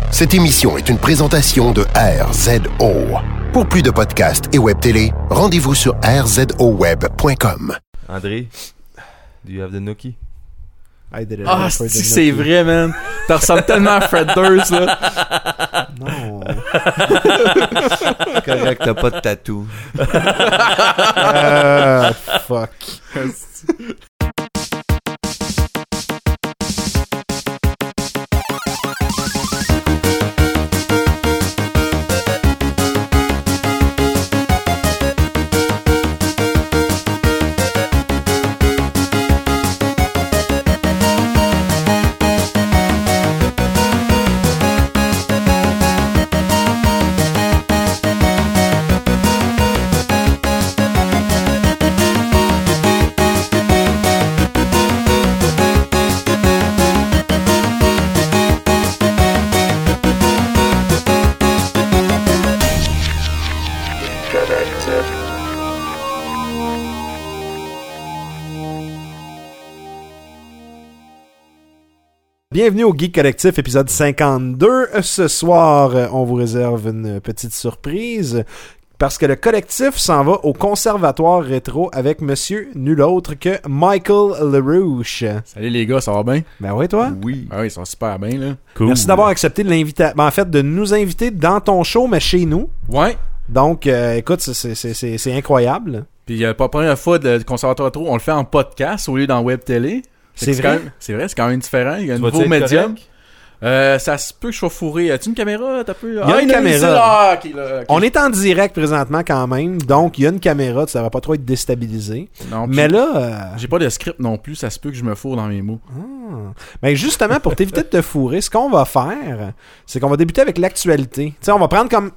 Cette émission est une présentation de RZO. Pour plus de podcasts et web télé, rendez-vous sur rzoweb.com. André, do you have the Nookie? Ah, c'est vrai, man. T'en ressembles tellement à Fred Durst, là. Non. C'est correct, t'as pas de tatou. Fuck. Bienvenue au Geek Collectif, épisode 52. Ce soir, on vous réserve une petite surprise parce que le collectif s'en va au Conservatoire Rétro avec monsieur nul autre que Michael LaRouche. Salut les gars, ça va bien? Ben oui, toi? Oui. Ah oui, ils sont super bien, là. Cool. Merci d'avoir accepté de l'invitation. Ben, en fait, de nous inviter dans ton show, mais chez nous. Ouais. Donc, écoute, c'est incroyable. Puis pas la première fois de Conservatoire Rétro, on le fait en podcast au lieu d'en web télé. C'est vrai? vrai? C'est vrai, c'est quand même différent. Il y a un Tu nouveau vas-tu être médium. correct? Ça se peut que je sois fourré. As-tu une caméra? T'as pu... Il y a une caméra. Ok, là, ok. On est en direct présentement quand même, donc il y a une caméra, tu devrais pas trop être déstabilisé. Non, Mais là... j'ai pas de script non plus, ça se peut que je me fourre dans mes mots. Ben justement, pour t'éviter de te fourrer, ce qu'on va faire, c'est qu'on va débuter avec l'actualité. Tu sais, on va prendre comme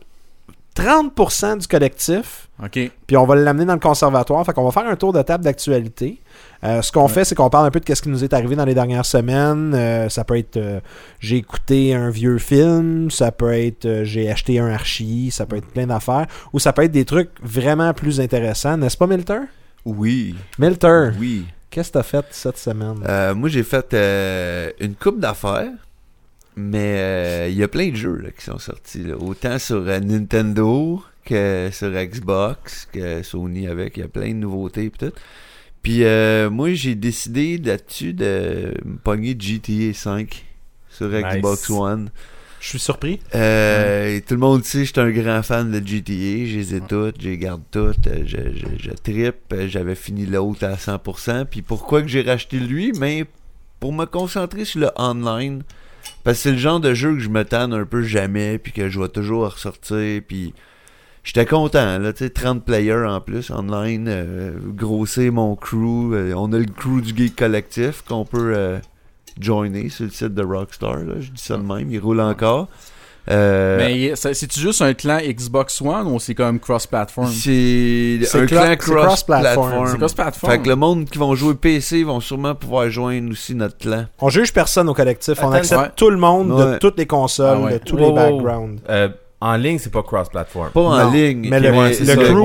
30% du collectif, OK. puis on va l'amener dans le conservatoire. Fait qu'on va faire un tour de table d'actualité. Ce qu'on fait, c'est qu'on parle un peu de ce qui nous est arrivé dans les dernières semaines. Ça peut être j'ai écouté un vieux film, ça peut être j'ai acheté un archi, ça peut être plein d'affaires, ou ça peut être des trucs vraiment plus intéressants, n'est-ce pas, Milter? Oui. Milter, Oui. qu'est-ce que t'as fait cette semaine? Moi, j'ai fait une coupe d'affaires, mais il y a plein de jeux là, qui sont sortis. Là. Autant sur Nintendo que sur Xbox, que Sony avec. Il y a plein de nouveautés et tout. Puis moi, j'ai décidé là-dessus de me pogner GTA 5 sur Xbox One. Je suis surpris. Tout le monde sait, je suis un grand fan de GTA. Je les ai toutes, je les garde toutes. Je trippe. J'avais fini l'autre à 100%. Puis pourquoi que j'ai racheté lui? Mais pour me concentrer sur le online. Parce que c'est le genre de jeu que je me tanne un peu jamais. Puis que je vais toujours ressortir. Puis j'étais content, là, tu sais, 30 players en plus, online, grosser mon crew. On a le crew du Geek Collectif qu'on peut joiner sur le site de Rockstar, là, je dis ça de même, il roule encore. Mais c'est-tu juste un clan Xbox One ou c'est comme cross-platform? C'est un clan cross-platform. C'est cross-platform. Fait que le monde qui vont jouer PC vont sûrement pouvoir joindre aussi notre clan. On juge personne au collectif, on Attends, accepte ouais. tout le monde de Ouais. toutes les consoles, Ah ouais. de tous les backgrounds. En ligne, c'est pas cross-platform. Pas en Non, ligne. mais le mais crew,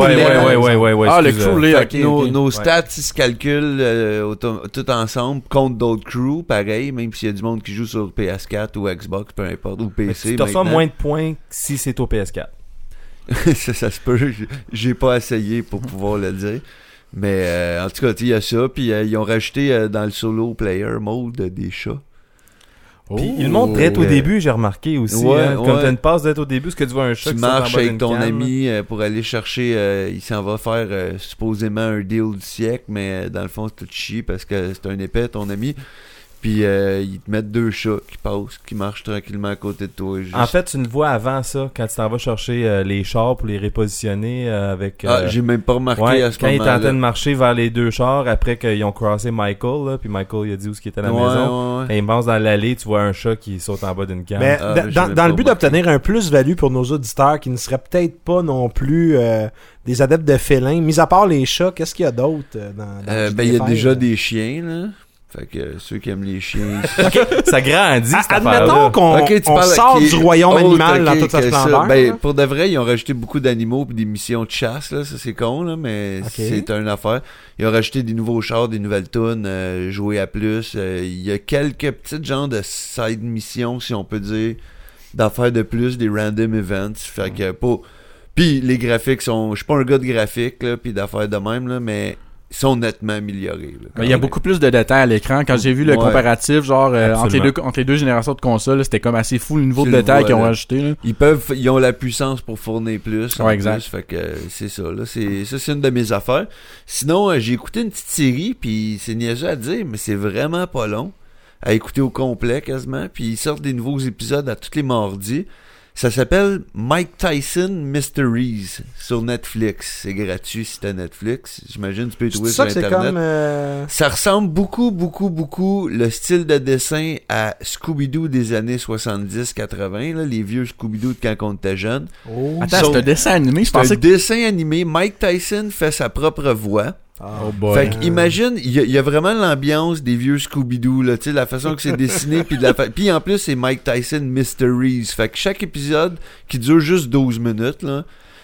Ouais, Ah, le excuse, crew, là, Fait que ok. nos stats, ils se calculent tout ensemble contre d'autres crews, pareil, même s'il y a du monde qui joue sur PS4 ou Xbox, peu importe, ou Mais PC. tu te reçois maintenant. moins de points que si c'est au PS4. ça se peut, j'ai pas essayé pour pouvoir le dire. Mais en tout cas, il y a ça, puis ils ont rajouté dans le solo player mode des chats. Puis il le montre direct au début, j'ai remarqué aussi. Ouais, hein, Comme ouais. t'as une passe direct au début, ce que tu vois un chat Tu qui saute en marches bas avec d'une ton canne, ami pour aller chercher, il s'en va faire supposément un deal du siècle, mais dans le fond c'est tout chier parce que c'est un épais ton ami. Puis ils te mettent deux chats qui passent, qui marchent tranquillement à côté de toi. Juste... En fait, tu le vois avant ça, quand tu t'en vas chercher les chars pour les repositionner avec... j'ai même pas remarqué ouais, à ce quand il est en moment-là. train de marcher vers les deux chars, après qu'ils ont crossé Michael, là, puis Michael il a dit où ce qui était à la maison. Ouais. Quand il passe dans l'allée, tu vois un chat qui saute en bas d'une canne. Mais Ah, dans, j'ai dans même dans pas le but remarqué. d'obtenir un plus-value pour nos auditeurs qui ne seraient peut-être pas non plus des adeptes de félins, mis à part les chats, qu'est-ce qu'il y a d'autre dans Il y a GTA déjà 5? des chiens, là. Fait que ceux qui aiment les chiens... Ça grandit, cette Admettons affaire-là. qu'on Ok, tu on parles sort qui- du royaume autre, animal ok, dans toute sa que ça. splendeur. Ben, là. pour de vrai, ils ont rajouté beaucoup d'animaux et des missions de chasse, là. Ça, c'est con, là, mais Ok. c'est une affaire. Ils ont rajouté des nouveaux chars, des nouvelles tunes, jouer à plus. Il y a quelques petites genres de side missions, si on peut dire. d'affaires de plus, des random events. Fait que pas... Puis les graphiques sont... Je suis pas un gars de graphiques, là, puis d'affaires de même, là, mais ils sont nettement améliorés. Là, il y a beaucoup plus de détails à l'écran. Quand j'ai vu le comparatif, genre entre les deux générations de consoles, là, c'était comme assez fou le niveau de détails qu'ils ont rajouté. Là. Ils ont la puissance pour fournir plus. Exact. Plus, fait que c'est ça. Là, c'est une de mes affaires. Sinon, j'ai écouté une petite série, puis c'est niaiseux à dire, mais c'est vraiment pas long à écouter au complet quasiment. Puis ils sortent des nouveaux épisodes à tous les mardis. Ça s'appelle Mike Tyson Mysteries sur Netflix. C'est gratuit si t'as Netflix. J'imagine que tu peux le trouver sur Internet. Comme, Ça ressemble beaucoup le style de dessin à Scooby-Doo des années 70-80, là, les vieux Scooby-Doo de quand on était jeune. Attends, c'est un dessin animé? C'est un dessin animé. Mike Tyson fait sa propre voix. Oh boy. Fait qu'imagine, il y a vraiment l'ambiance des vieux Scooby-Doo, là, tu sais, la façon que c'est dessiné, puis en plus, c'est Mike Tyson Mysteries. Fait que chaque épisode, qui dure juste 12 minutes, là,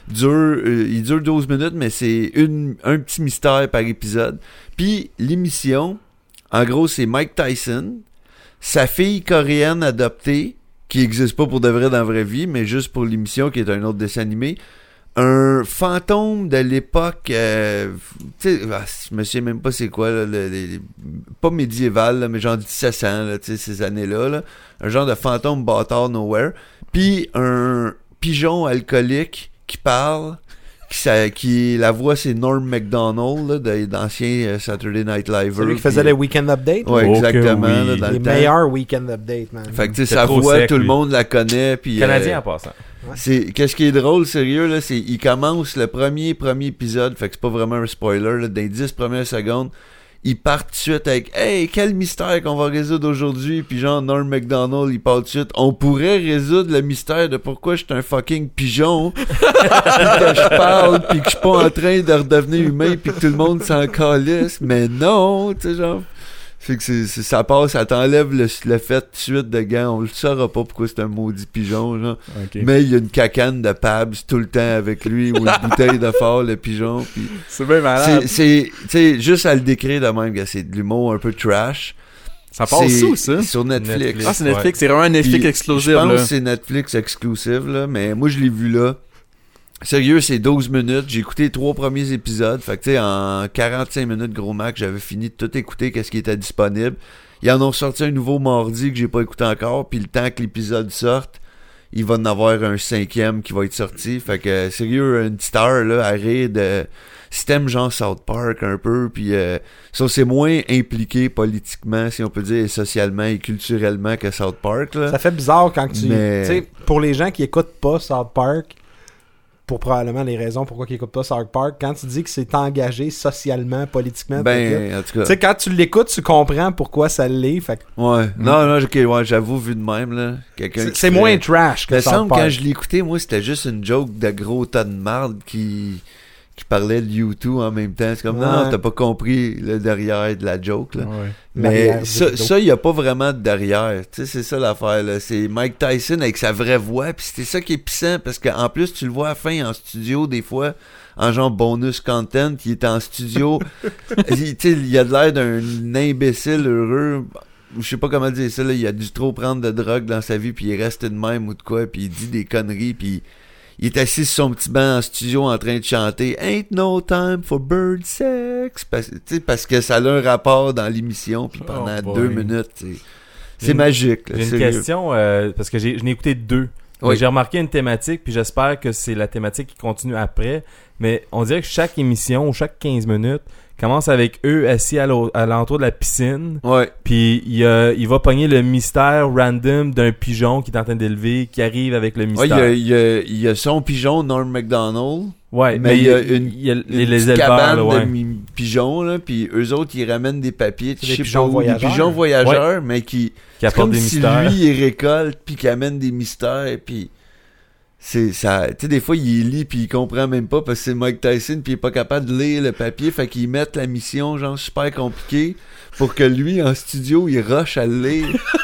il dure 12 minutes, mais c'est un petit mystère par épisode. Puis l'émission, en gros, c'est Mike Tyson, sa fille coréenne adoptée, qui n'existe pas pour de vrai dans la vraie vie, mais juste pour l'émission, qui est un autre dessin animé, un fantôme de l'époque, tu sais, je me souviens même pas c'est quoi, là, pas médiéval, là, mais genre 1700, là, tu sais, ces années-là, là, un genre de fantôme bâtard nowhere, puis un pigeon alcoolique qui parle, qui la voix c'est Norm Macdonald, là, d'ancien Saturday Night Live. C'est lui qui faisait les Weekend Updates? Ouais, exactement. Oui. Là, dans les le temps. meilleurs Weekend Updates, man. Fait que tu sais, sa voix, sec, tout le lui. monde la connaît. Puis, Canadien en passant. Qu'est-ce qui est drôle, sérieux, là, c'est il commence le premier épisode, fait que c'est pas vraiment un spoiler, là, dans les 10 premières secondes, il part tout de suite avec « Hey, quel mystère qu'on va résoudre aujourd'hui? » Puis genre, Norm Macdonald, il part tout de suite « On pourrait résoudre le mystère de pourquoi je suis un fucking pigeon, puis que je parle, puis que je suis pas en train de redevenir humain, puis que tout le monde s'en calisse. Mais non, tu sais, genre... » Fait que ça passe, ça t'enlève le fait tout de suite de gants. On le saura pas pourquoi c'est un maudit pigeon, genre. Okay. Mais il y a une cacane de Pabs tout le temps avec lui, ou une bouteille de fort, le pigeon. Pis c'est bien malade. Tu sais, juste à le décrire de même, que c'est de l'humour un peu trash. Ça passe où, ça? Sur Netflix. Ah, c'est Netflix, c'est vraiment un Netflix exclusive, je pense là. que c'est Netflix exclusive, là, mais moi, je l'ai vu là. Sérieux, c'est 12 minutes. J'ai écouté les 3 premiers épisodes. Fait que, tu sais, en 45 minutes, gros max, j'avais fini de tout écouter, qu'est-ce qui était disponible. Ils en ont sorti un nouveau mardi que j'ai pas écouté encore. Puis le temps que l'épisode sorte, il va en avoir un 5e qui va être sorti. Fait que, sérieux, une petite heure, là, à rire de système genre South Park un peu. Puis ça, c'est moins impliqué politiquement, si on peut dire, socialement et culturellement que South Park, là. Ça fait bizarre quand tu... Mais... Tu sais, pour les gens qui écoutent pas South Park... pour probablement les raisons pourquoi ils n'écoutent pas South Park, quand tu dis que c'est engagé socialement, politiquement, en tout cas, tu sais, quand tu l'écoutes, tu comprends pourquoi ça l'est. Fait que... Ouais, non, ok, j'avoue, vu de même, là, c'est moins trash que South Park. Quand je l'écoutais, moi, c'était juste une joke de gros tas de marde qui parlait de U2 en même temps. C'est comme, non, t'as pas compris le derrière de la joke, là. Ouais. Mais ça, il y a pas vraiment de derrière. Tu sais, c'est ça l'affaire, là. C'est Mike Tyson avec sa vraie voix, puis c'était ça qui est puissant, parce qu'en plus, tu le vois à la fin en studio, des fois, en genre bonus content, il est en studio. Tu sais, il a l'air d'un imbécile heureux. Je sais pas comment dire ça, là. Il a dû trop prendre de drogue dans sa vie, puis il est resté de même ou de quoi, puis il dit des conneries, puis il est assis sur son petit banc en studio en train de chanter « Ain't no time for bird sex », parce que ça a un rapport dans l'émission, puis pendant 2 minutes, c'est magique. Là, j'ai une question, parce que je n'ai écouté 2. Oui. J'ai remarqué une thématique, puis j'espère que c'est la thématique qui continue après, mais on dirait que chaque émission, ou chaque 15 minutes, commence avec eux assis à l'entour de la piscine. Ouais. Puis il va pogner le mystère random d'un pigeon qui est en train d'élever, qui arrive avec le mystère. Ouais, il y a son pigeon, Norm Macdonald. Ouais, mais il y a les éleveurs, cabane là, de pigeons, là, puis eux autres, ils ramènent des papiers. Des pigeons voyageurs. Des pigeons voyageurs, mais qui apportent des mystères. Si lui, il récolte, puis qu'il amène des mystères, puis... C'est ça, tu sais, des fois il lit puis il comprend même pas parce que c'est Mike Tyson puis il est pas capable de lire le papier, fait qu'ils mettent la mission genre super compliquée pour que lui en studio il rush à le lire.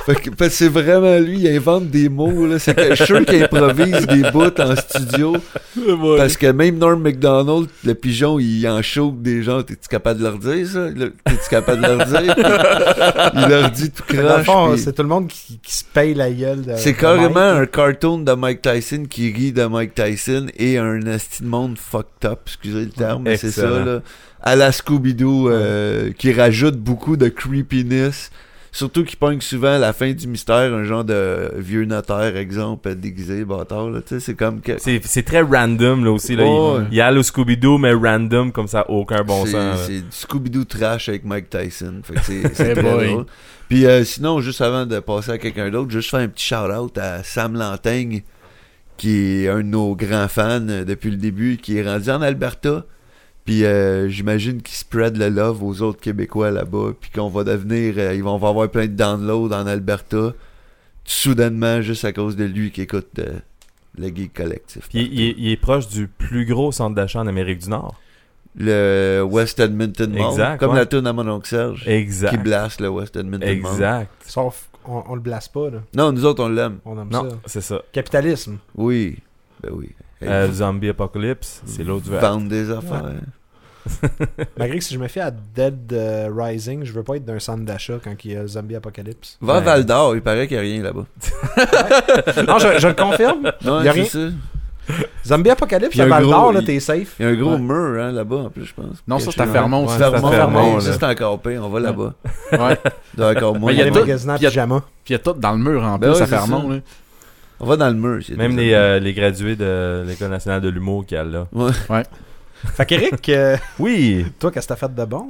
Parce que c'est vraiment lui, il invente des mots, là. C'est que je suis sûr qu'il improvise des bouts en studio. Parce que même Norm Macdonald, le pigeon, il en choque des gens. T'es-tu capable de leur dire, ça? T'es-tu capable de leur dire? Il leur dit tout croche. Dans le fond, puis... c'est tout le monde qui se paye la gueule de C'est carrément un cartoon de Mike Tyson qui rit de Mike Tyson et un asti de monde fucked up, excusez le terme, mais c'est ça, là. À la Scooby-Doo, qui rajoute beaucoup de creepiness. Surtout qu'il pogne souvent à la fin du mystère un genre de vieux notaire, exemple, déguisé, bâtard, là, tu sais, c'est comme que... C'est très random, là, aussi, là. Il y a le Scooby-Doo, mais random, comme ça, aucun bon sens. C'est du Scooby-Doo trash avec Mike Tyson, fait que c'est très drôle. Puis sinon, juste avant de passer à quelqu'un d'autre, juste faire un petit shout-out à Sam Lantaigne, qui est un de nos grands fans depuis le début, qui est rendu en Alberta. Puis j'imagine qu'ils spread le love aux autres Québécois là-bas, puis qu'on va devenir, ils vont avoir plein de downloads en Alberta, soudainement, juste à cause de lui qui écoute le Geek Collectif. Il est proche du plus gros centre d'achat en Amérique du Nord. Le West Edmonton Mall, exact, comme la toune à mon oncle Serge, exact. Qui blasse le West Edmonton Mall. Exact. Sauf, on le blasse pas, là. Non, nous autres, on l'aime. On aime Non, ça. c'est ça. Capitalisme. Oui, ben oui. Zombie Apocalypse, c'est l'autre verre. Vendre des affaires. Ouais. Malgré que si je me fie à Dead Rising, je veux pas être d'un centre d'achat quand il y a Zombie Apocalypse. Va à Val d'Or, il paraît qu'il n'y a rien là-bas. Non, je le confirme. Non, il y a rien. c'est ça. Zombie Apocalypse, à Val d'Or, là, t'es safe. Il y a un gros mur là-bas en plus, je pense. Non, ça c'est à Fermont. Ouais, Fermont, là. c'est encore pire, on va là-bas. Ouais. D'accord, moi. Il y a des tout- magasins en puis il y a- pyjama. Puis il y a tout dans le mur en Ben plus ouais, à c'est Fermont. ça. Là. On va dans le mur. c'est Même des les gradués de l'École nationale de l'humour qu'il y a là. Ouais. Fait qu'Éric, Oui! toi, qu'est-ce que t'as fait de bon?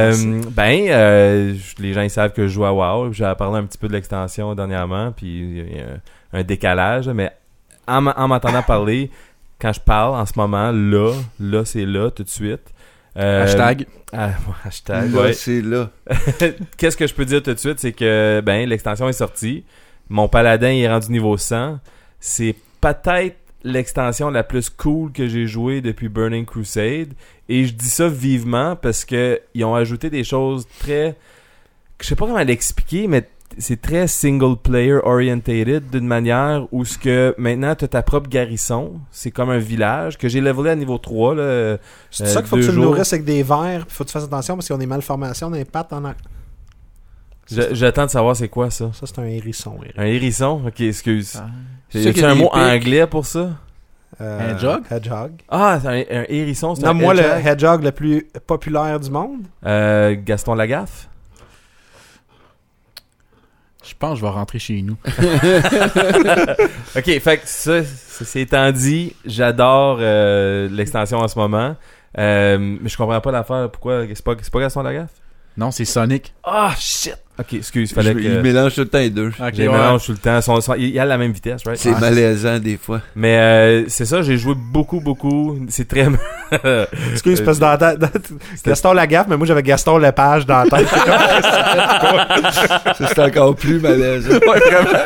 Les gens ils savent que je joue à WoW. J'ai parlé un petit peu de l'extension dernièrement, puis il y a un décalage. Mais en m'entendant parler, quand je parle en ce moment, là c'est là tout de suite. Hashtag. Hashtag, Là, ouais. c'est là. Qu'est-ce que je peux dire tout de suite, c'est que l'extension est sortie. Mon paladin il est rendu niveau 100. C'est peut-être l'extension la plus cool que j'ai jouée depuis Burning Crusade. Et je dis ça vivement parce que ils ont ajouté des choses très... Je sais pas comment l'expliquer, mais c'est très single player orientated d'une manière où ce que maintenant t'as ta propre garrison. C'est comme un village que j'ai levelé à niveau 3. Là, C'est ça qu'il faut que tu le nourrisses avec des verres, puis faut que tu fasses attention parce qu'on est malformation d'un pattes en arrière. J'attends de savoir c'est quoi ça. Ça, c'est un hérisson, Eric. Un hérisson? Ok, excuse. C'est Y a-tu un mot anglais pour ça? Hedgehog? Hedgehog. Ah, c'est un hérisson, c'est Nomme-moi le hedgehog. hedgehog le plus populaire du monde. Gaston Lagaffe? Je pense que je vais rentrer chez nous. Ok, fait que ça, c'est étant dit, j'adore l'extension en ce moment. Mais je comprends pas l'affaire. Pourquoi? C'est pas Gaston Lagaffe? Non, c'est Sonic. Ah, shit! Ok, excuse, fallait que... Il mélange tout le temps les deux. Ok, Je les mélange tout le temps. Il y a la même vitesse, right? C'est malaisant des fois. Mais c'est ça, j'ai joué beaucoup. C'est très... Excuse, parce que dans la tête, Gaston Lagaffe, mais moi j'avais Gaston Lepage dans la tête. C'est encore plus malaisant. Ouais,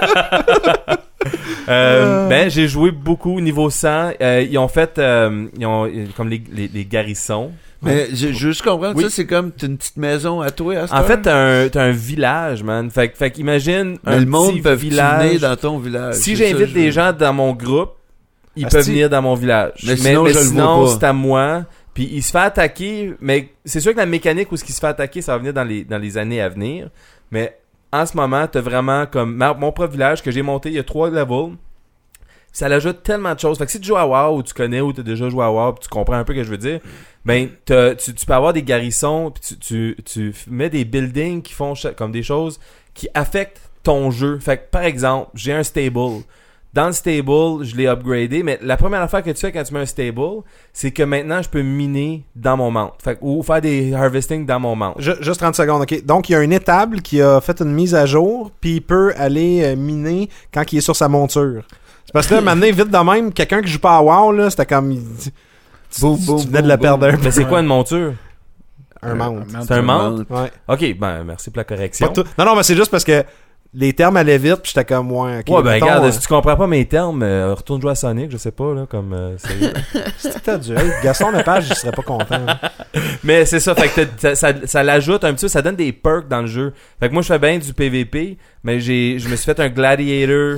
vraiment. J'ai joué beaucoup niveau 100. Ils ont fait comme les garrisons. Mais je veux juste comprendre, Oui. ça c'est comme t'as une petite maison à toi à cette En heure? fait, t'as un village, man. Fait qu'imagine Mais un le monde petit peut village. venir dans ton village. Si c'est ça, j'invite je des veux. gens dans mon groupe, ils Asti. peuvent venir dans mon village. Mais sinon, je le vois pas. c'est à moi. Puis il se fait attaquer. Mais c'est sûr que la mécanique où ce qui se fait attaquer, ça va venir dans les années à venir. Mais en ce moment, t'as vraiment comme mon propre village que j'ai monté. Il y a 3 levels. Ça l'ajoute tellement de choses. Fait que si tu joues à WoW ou tu connais ou tu as déjà joué à WoW, puis tu comprends un peu ce que je veux dire, ben tu peux avoir des garrisons, puis tu mets des buildings qui font comme des choses qui affectent ton jeu. Fait que par exemple, j'ai un stable. Dans le stable, je l'ai upgradé, mais la première affaire que tu fais quand tu mets un stable, c'est que maintenant je peux miner dans mon mount. Fait que, ou faire des harvesting dans mon mount. Juste 30 secondes, ok. Donc, il y a un étable qui a fait une mise à jour, puis il peut aller miner quand il est sur sa monture. C'est parce que là, maintenant, vite de même, quelqu'un qui joue pas à WoW, là, c'était comme... Tu venais de le perdre un peu. Mais c'est quoi une monture? Un mount. C'est un mount? Ouais. Ok, ben merci pour la correction. Pas tout- Non, mais c'est juste parce que les termes allaient vite, puis j'étais comme, ouais, ok. Ouais, ben mettons, regarde, si tu comprends pas mes termes, retourne jouer à Sonic, je sais pas, là, comme... c'est que t'as dû. Hey, Gaston Lepage, il serait pas content. Mais c'est ça, fait que ça l'ajoute un petit peu, ça donne des perks dans le jeu. Fait que moi, je fais bien du PVP, mais je me suis fait un gladiator.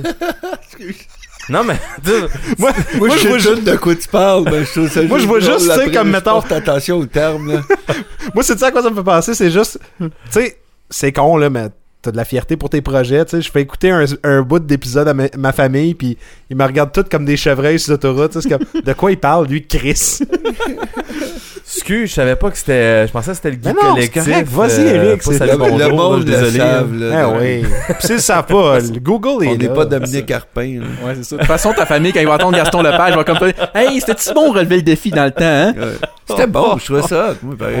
Non, mais... moi je vois juste de quoi tu parles, ben, je trouve ça. Moi, je vois juste, tu sais, comme, mettons... Porte attention aux termes, là. Moi, c'est ça à quoi ça me fait penser, c'est juste... Tu sais, c'est con, là, mais... T'as de la fierté pour tes projets, tu sais, je fais écouter un bout d'épisode à ma famille, puis ils me regardent tous comme des chevreuils sur l'autoroute, tu sais, c'est comme, de quoi il parle, lui, Chris? Excuse, je savais pas que c'était, je pensais que c'était le geek non, collectif. C'est correct. Vas-y, Eric, c'est le monde désolé. le savent, là. Ah oui. Puis s'ils le savent pas, le Google est on là. n'est pas Dominique Carpin, là. Ouais, c'est ça. De toute façon, ta famille, quand ils vont entendre Gaston Lepage, va comme « Hey, c'était-tu bon relever le défi dans le temps, hein? » C'était bon, je trouvais ça. Moi, pareil.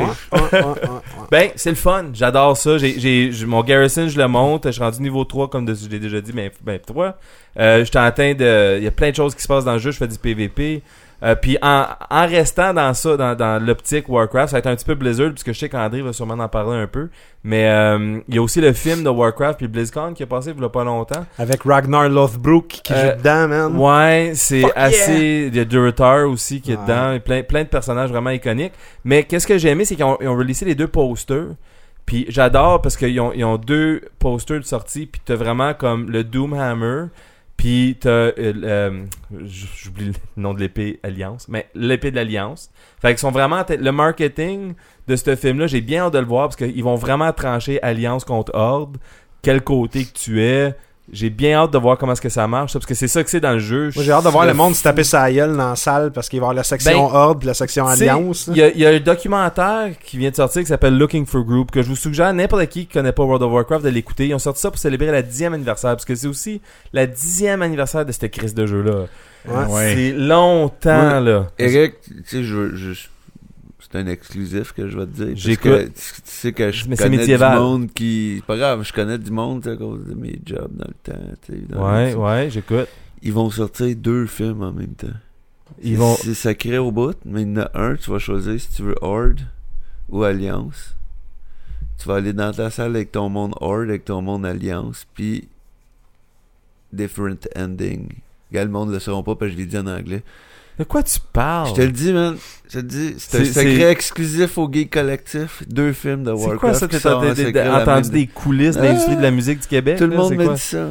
Ben, c'est le fun. J'adore ça. Mon Garrison, je le monte. Je suis rendu niveau 3, comme je l'ai déjà dit, ben 3. J'étais en train de... Il y a plein de choses qui se passent dans le jeu. Je fais du PVP. Puis en restant dans ça, dans l'optique Warcraft, ça va être un petit peu Blizzard, puisque je sais qu'André va sûrement en parler un peu. Mais il y a aussi le film de Warcraft puis BlizzCon qui est passé il y a pas longtemps. Avec Ragnar Lothbrok qui joue dedans, man. Ouais, c'est Fuck assez... yeah! Il y a Durotar aussi qui est dedans. Et plein de personnages vraiment iconiques. Mais qu'est-ce que j'ai aimé, c'est qu'ils ont releasé les 2 posters. Puis j'adore parce qu'ils ont 2 posters de sortie. Puis t'as vraiment comme le Doomhammer. Puis t'as j'oublie le nom de l'épée Alliance, mais l'épée de l'Alliance. Fait qu'ils sont vraiment le marketing de ce film-là, j'ai bien hâte de le voir parce qu'ils vont vraiment trancher Alliance contre Horde, quel côté que tu es. J'ai bien hâte de voir comment est-ce que ça marche, parce que c'est ça que c'est dans le jeu. Moi, j'ai hâte de voir le monde se taper sa gueule dans la salle parce qu'il va y avoir la section Horde et la section Alliance. Il y a un documentaire qui vient de sortir qui s'appelle Looking for Group, que je vous suggère à n'importe qui connaît pas World of Warcraft de l'écouter. Ils ont sorti ça pour célébrer la 10e anniversaire, parce que c'est aussi la 10e anniversaire de cette crise de jeu-là. Ouais. C'est longtemps, là. Eric, tu sais, c'est un exclusif que je vais te dire. J'écoute. Tu sais que je Mais c'est connais médiéval. du monde qui... C'est pas grave, je connais du monde à cause de mes jobs dans le temps. Ouais, j'écoute. Ils vont sortir 2 films en même temps. C'est sacré au bout, mais il y en a un, tu vas choisir si tu veux Horde ou Alliance. Tu vas aller dans ta salle avec ton monde Horde, avec ton monde Alliance, puis different ending. Regarde, le monde le sauront pas parce que je l'ai dit en anglais. De quoi tu parles? Je te le dis, man. Je te le dis, c'est un secret exclusif au Geek Collectif. 2 films de Warcraft. C'est quoi ça? T'as entendu des coulisses de l'industrie de la musique du Québec? Tout le monde me dit ça.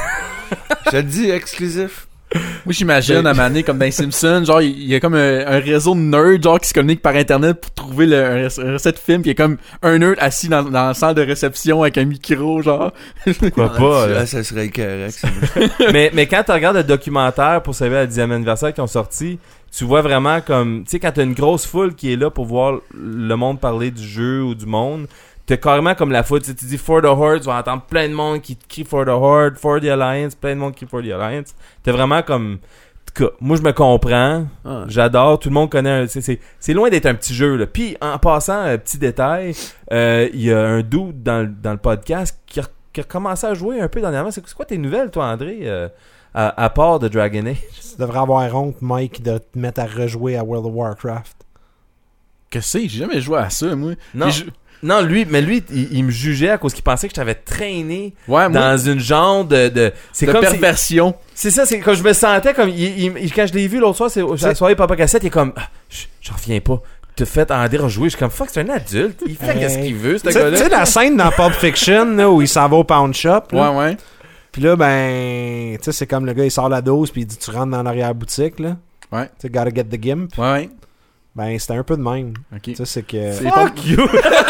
Je te le dis, exclusif. Moi, j'imagine à un moment donné, comme dans les Simpsons, genre, il y a comme un réseau de nerds, genre, qui se communiquent par Internet pour trouver un recette film, qui est comme un nerd assis dans la salle de réception avec un micro, genre. Pourquoi pas, là? Ça serait correct, mais quand tu regardes le documentaire pour célébrer la 10e anniversaire qui ont sorti, tu vois vraiment comme... Tu sais, quand t'as une grosse foule qui est là pour voir le monde parler du jeu ou du monde... T'as carrément comme la foule, tu dis For the Horde, tu vas entendre plein de monde qui crie For the Horde, For the Alliance, plein de monde qui crie For the Alliance. T'es vraiment comme... Moi, je me comprends, j'adore, tout le monde connaît... C'est loin d'être un petit jeu, là. Puis, en passant, petit détail, il y a un dude dans le podcast qui a commencé à jouer un peu dernièrement. C'est quoi tes nouvelles, toi, André, à part de Dragon Age? Tu devrais avoir honte, Mike, de te mettre à rejouer à World of Warcraft. Que c'est? J'ai jamais joué à ça, moi. Non, lui, il me jugeait à cause qu'il pensait que je t'avais traîné dans une genre de c'est comme perversion. C'est ça, c'est quand je me sentais comme quand je l'ai vu l'autre soir, c'est la soirée Papa Cassette, il est comme j'en reviens pas. Te fait André rejouer, je suis comme fuck, c'est un adulte, il fait qu'est-ce qu'il veut, ce gars-là. Tu sais la scène dans Pulp Fiction là, où il s'en va au pawn shop là. Ouais. Puis là ben, tu sais c'est comme le gars il sort la dose puis il dit tu rentres dans l'arrière-boutique là. Ouais. Tu sais gotta get the gimp. Ouais. Ben, c'était un peu de même. Ok. Tu sais, c'est que... Fuck you!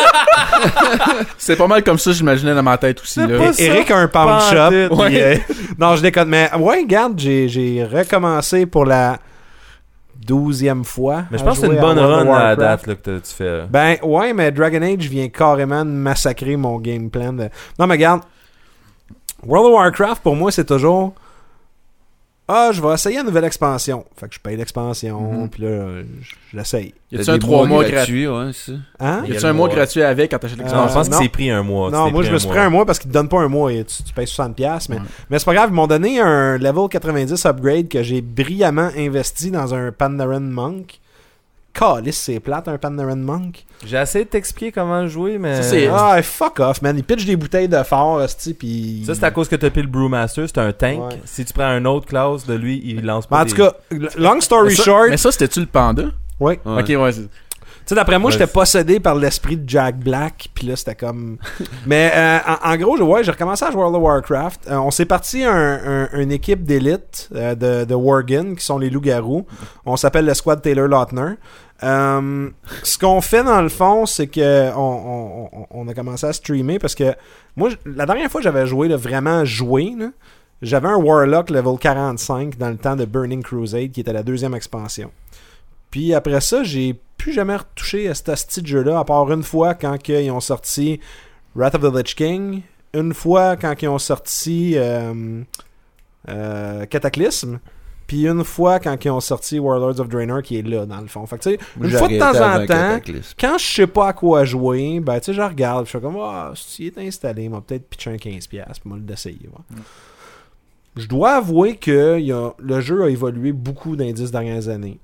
C'est pas mal comme ça, j'imaginais dans ma tête aussi. Là. Eric a un pawn shop. Ouais. Non, je déconne. Mais ouais, regarde, j'ai recommencé pour la 12e fois. Mais je pense que c'est une bonne run à la date là, que tu fais. Ben, ouais, mais Dragon Age vient carrément de massacrer mon game plan. Non, mais regarde, World of Warcraft, pour moi, c'est toujours... je vais essayer une nouvelle expansion. Fait que je paye l'expansion, puis là, je l'essaye. Y a-tu un 3 mois gratuit? Ouais, ça. Hein? Y a-tu un mois gratuit avec quand t'achètes l'expansion? Non, je pense qu'il s'est pris un mois. Non, moi, je me suis pris un mois parce qu'ils te donnent pas un mois. Et tu payes 60$. Mais c'est pas grave, ils m'ont donné un level 90 upgrade que j'ai brillamment investi dans un Pandaren Monk. Calice, c'est plate, un Pandaren Monk. J'ai essayé de t'expliquer comment jouer, mais... Ça, c'est- Fuck off, man. Il pitch des bouteilles de fort, pis... Ça, c'est à cause que t'as pris le Brewmaster, c'est un tank. Ouais. Si tu prends un autre classe de lui, il lance pas En tout cas, long story short... Mais ça, c'était-tu le panda? Ouais. Ok, ouais. Tu sais, d'après moi, Ouais, j'étais c'est- possédé par l'esprit de Jack Black, puis là, c'était comme... Mais en gros, j'ai recommencé à jouer à World of Warcraft. On s'est parti une équipe d'élite de Worgen, qui sont les loups-garous. On s'appelle le Squad Taylor Lautner. Ce qu'on fait, dans le fond, c'est que on a commencé à streamer, parce que moi, la dernière fois que j'avais joué, là, vraiment joué, là, j'avais un Warlock level 45 dans le temps de Burning Crusade, qui était la 2e expansion. Puis après ça, j'ai plus jamais retouché à ce petit jeu-là, à part une fois quand ils ont sorti Wrath of the Lich King, une fois quand ils ont sorti Cataclysme, puis une fois quand ils ont sorti Warlords of Draenor, qui est là, dans le fond. Fait que, tu sais, une fois de temps en temps, quand je sais pas à quoi jouer, ben, tu sais, je regarde, je suis comme, s'il est installé, il m'a peut-être pitché un $15$, puis moi l'essayer. Ouais. Je dois avouer que le jeu a évolué beaucoup dans les 10 dernières années.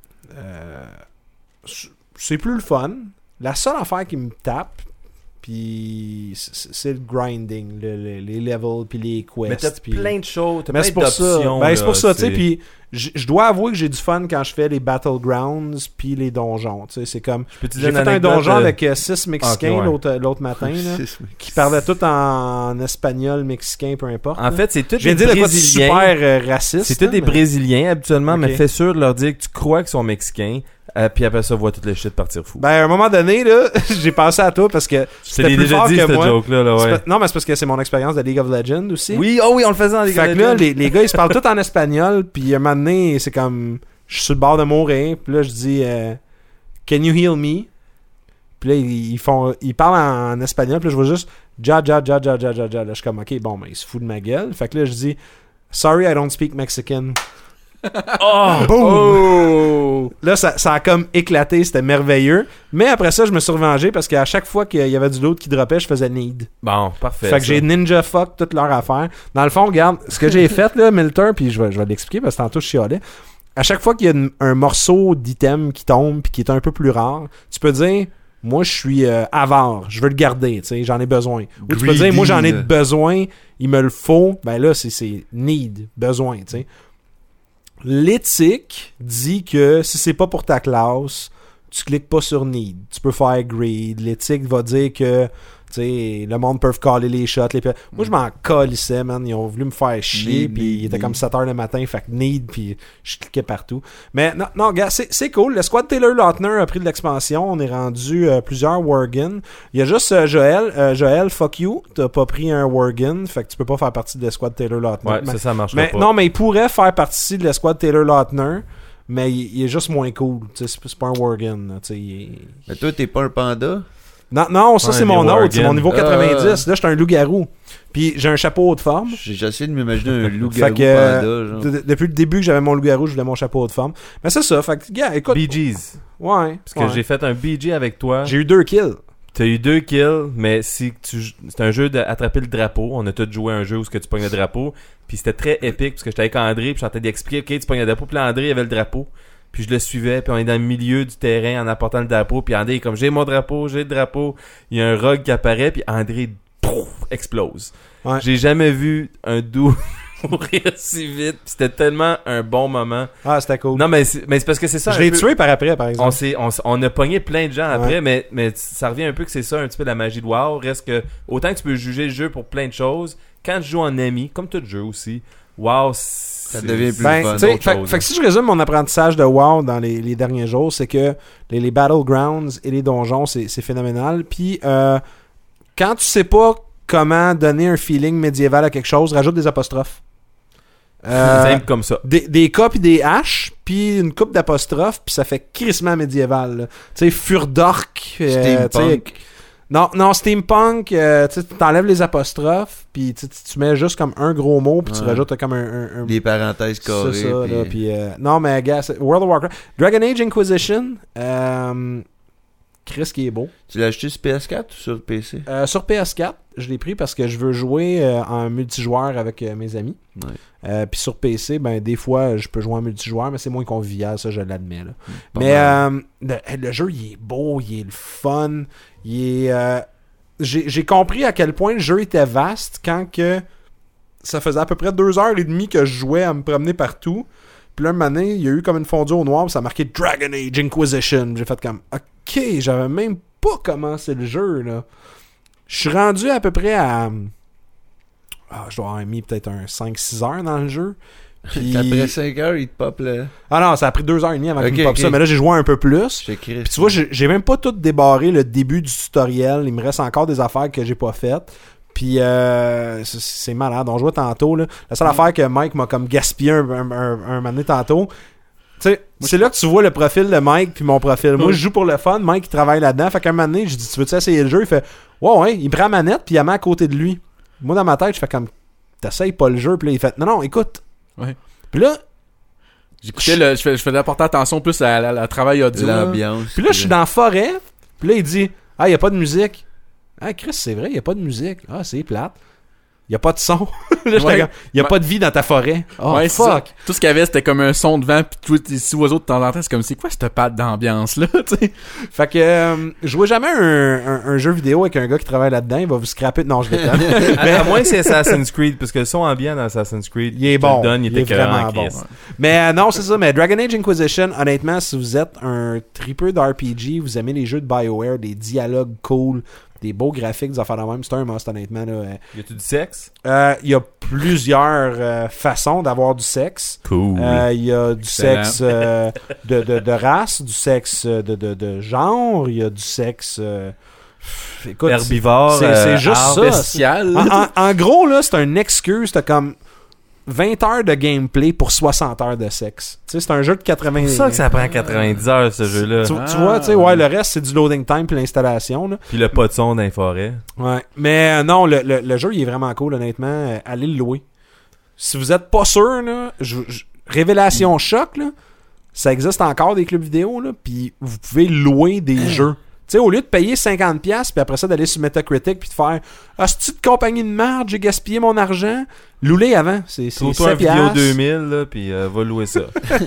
C'est plus le fun. La seule affaire qui me tape, puis c'est le grinding, les levels, puis les quests. Mais t'as puis... plein de choses, t'as Mais plein c'est pour ça. d'options. Ben, c'est pour ça, là, tu sais. Puis je dois avouer que j'ai du fun quand je fais les Battlegrounds puis les donjons. Tu sais, c'est comme. J'ai fait un donjon avec 6 Mexicains l'autre matin, là, qui parlaient tout en espagnol, mexicain, peu importe. En fait, c'est tout j'ai des dit de quoi de Brésiliens. super raciste. C'est tous des Brésiliens, habituellement, Ok. mais fais sûr de leur dire que tu crois qu'ils sont mexicains, puis après ça, vois toutes les shit partir fou. Ben, à un moment donné, là, j'ai pensé à toi parce que c'était plus déjà fort dit, que cette moi. joke-là, là, ouais. Non, mais c'est parce que c'est mon expérience de League of Legends aussi. Oui, oh oui, on le faisait dans les Fait que là, les gars, ils se parlent tous en espagnol, puis un moment donné, c'est comme, je suis sur le bord de mourir, puis là, je dis, can you heal me? Puis là, ils parlent en espagnol, puis là, je vois juste, ja. Là, je suis comme, ok, bon, ben, il se fout de ma gueule. Fait que là, je dis, sorry, I don't speak Mexican. Oh! Boom! Oh! Là, ça a comme éclaté, c'était merveilleux. Mais après ça, je me suis revengé parce qu'à chaque fois qu'il y avait du loot qui droppait, je faisais need. Bon, parfait. Fait que ça. j'ai ninja fuck toute leur affaire. Dans le fond, regarde, ce que j'ai fait, là, Milter, puis je vais l'expliquer parce que tantôt je chialais. À chaque fois qu'il y a un morceau d'item qui tombe puis qui est un peu plus rare, tu peux dire, moi je suis avare, je veux le garder, tu sais, j'en ai besoin. Ou tu peux dire, moi j'en ai besoin, il me le faut. Ben là, c'est need, besoin, tu sais. L'éthique dit que si c'est pas pour ta classe, tu cliques pas sur need. Tu peux faire greed. L'éthique va dire que tu sais, le monde peut caller les shots. Moi, je m'en calissais, man. Ils ont voulu me faire chier, puis il était comme 7h le matin, fait que need, puis je cliquais partout. Mais non, gars, c'est cool. Le squad Taylor Lautner a pris de l'expansion. On est rendu plusieurs Worgen. Il y a juste Joël. Joël, fuck you. T'as pas pris un Worgen, fait que tu peux pas faire partie de la squad Taylor Lautner. Ouais, ça marchera Mais pas. non, mais il pourrait faire partie de la squad Taylor Lautner, mais il est juste moins cool. C'est pas un Worgen. Mais toi, t'es pas un panda? Non, ça Ouais, c'est mon les autre, Worgen. c'est mon niveau 90. Là, je suis un loup-garou. Puis j'ai un chapeau haute forme. J'ai essayé de m'imaginer un loup-garou Fait que, panda, genre. depuis le début que j'avais mon loup-garou, je voulais mon chapeau haute forme. Mais c'est ça, fait que, gars, écoute. BGs. Ouais. Parce que j'ai fait un BG avec toi. J'ai eu 2 kills. T'as eu 2 kills, mais c'est un jeu d'attraper le drapeau. On a tous joué un jeu où tu pognes le drapeau. Puis c'était très épique parce que j'étais avec André, puis j'étais d'expliquer, ok, tu pognes le drapeau, puis là, André il avait le drapeau. Puis je le suivais, puis on est dans le milieu du terrain en apportant le drapeau, puis André est comme, j'ai mon drapeau, j'ai le drapeau. Il y a un rogue qui apparaît, puis André explose. Ouais. J'ai jamais vu un doux mourir si vite. Puis c'était tellement un bon moment. Ah, c'était cool. Non, mais c'est parce que c'est ça. Je un l'ai peu- tué par après, par exemple. on a pogné plein de gens après, Ouais. mais ça revient un peu que c'est ça un petit peu la magie de WoW. Reste que, autant que tu peux juger le jeu pour plein de choses, quand tu joues en ami, comme tout jeu aussi, WoW, ça devient plus Ben, fun. tu sais, d'autres fait choses, que si je résume mon apprentissage de WoW dans les derniers jours, c'est que les Battlegrounds et les donjons, c'est phénoménal. Puis, quand tu sais pas comment donner un feeling médiéval à quelque chose, rajoute des apostrophes. Simple comme ça. Des K puis des H, puis une coupe d'apostrophes, puis ça fait crissement médiéval. là. Tu sais, Furdork. Steampunk. Non, steampunk, tu sais, t'enlèves les apostrophes, puis tu mets juste comme un gros mot, puis tu Ouais. rajoutes comme un Des parenthèses carrées. c'est ça, puis- là, puis non, mais gars, World of Warcraft, Dragon Age Inquisition, Chris qui est beau. Tu l'as acheté sur PS4 ou sur PC? Sur PS4, je l'ai pris parce que je veux jouer en multijoueur avec mes amis. Ouais. Puis sur PC, ben des fois, je peux jouer en multijoueur, mais c'est moins convivial, ça, je l'admets. Là. Mais le jeu, il est beau, il est le fun. Il est... j'ai compris à quel point le jeu était vaste quand que ça faisait à peu près 2h30 que je jouais à me promener partout. Puis là, un moment donné, il y a eu comme une fondue au noir, puis ça a marqué Dragon Age Inquisition. J'ai fait comme, ok, j'avais même pas commencé le jeu, là. Je suis rendu à peu près à... je dois avoir mis peut-être un 5-6 heures dans le jeu. Puis... Après 5 heures, il te pop le... Ah non, ça a pris 2h30 avant qu'il me pop ok. ça. Mais là, j'ai joué un peu plus. Puis tu vois, j'ai même pas tout débarré le début du tutoriel. Il me reste encore des affaires que j'ai pas faites. Puis c'est malade. On jouait tantôt, là. La seule affaire que Mike m'a comme gaspillé un moment donné tantôt... Tu sais, c'est là que tu vois le profil de Mike puis mon profil. Moi, je joue pour le fun. Mike, il travaille là-dedans. Fait qu'un moment donné, je dis, tu veux-tu essayer le jeu? Il fait, ouais, il prend la manette puis il la met à côté de lui. Moi, dans ma tête, je fais comme, t'essayes pas le jeu. Puis là, il fait, non, écoute. Ouais. Puis là, j'écoutais je faisais porter attention plus à la travail audio. L'ambiance. Puis là, je suis dans la forêt. Puis là, il dit, il y a pas de musique. Ah, Chris, c'est vrai, il y a pas de musique. Ah, c'est plate. Il y a pas de son. Là, il y a pas de vie dans ta forêt. Oh, ouais, fuck. Tout ce qu'il y avait, c'était comme un son de vent, puis tous les oiseaux de temps en temps, c'est comme, c'est quoi cette patte d'ambiance-là, tu sais? Fait que, jouez jamais un jeu vidéo avec un gars qui travaille là-dedans, il va vous scraper. Non, je déconne. À moins que c'est Assassin's Creed, parce que le son ambiant dans Assassin's Creed, il est bon. il est vraiment bon. Mais non, c'est ça. Mais Dragon Age Inquisition, honnêtement, si vous êtes un tripeux d'RPG, vous aimez les jeux de BioWare, des dialogues cool, des beaux graphiques, des affaires de même, c'est un must, honnêtement. Y a-tu du sexe? Il y a plusieurs façons d'avoir du sexe. Cool. Il y a du sexe de race, du sexe de genre, il y a du sexe... écoute, herbivore, c'est juste ça. Bestial. En gros, là, c'est une excuse. T'as comme 20 heures de gameplay pour 60 heures de sexe. Tu sais, c'est un jeu de 80... C'est ça que ça prend 90 heures, ce jeu-là. Tu vois, tu sais, ouais, le reste, c'est du loading time puis l'installation, là. Puis le pas de son dans les forêts. Ouais. Mais non, le jeu, il est vraiment cool, honnêtement. Allez le louer. Si vous êtes pas sûr, là, révélation choc, là, ça existe encore des clubs vidéo, là, puis vous pouvez louer des jeux. Tu sais, au lieu de payer 50$, puis après ça, d'aller sur Metacritic, puis de faire « Ah, c'est-tu de compagnie de merde, j'ai gaspillé mon argent? » Loulez avant, c'est 7$. Trouve-toi un vidéo 2000, là, puis va louer ça.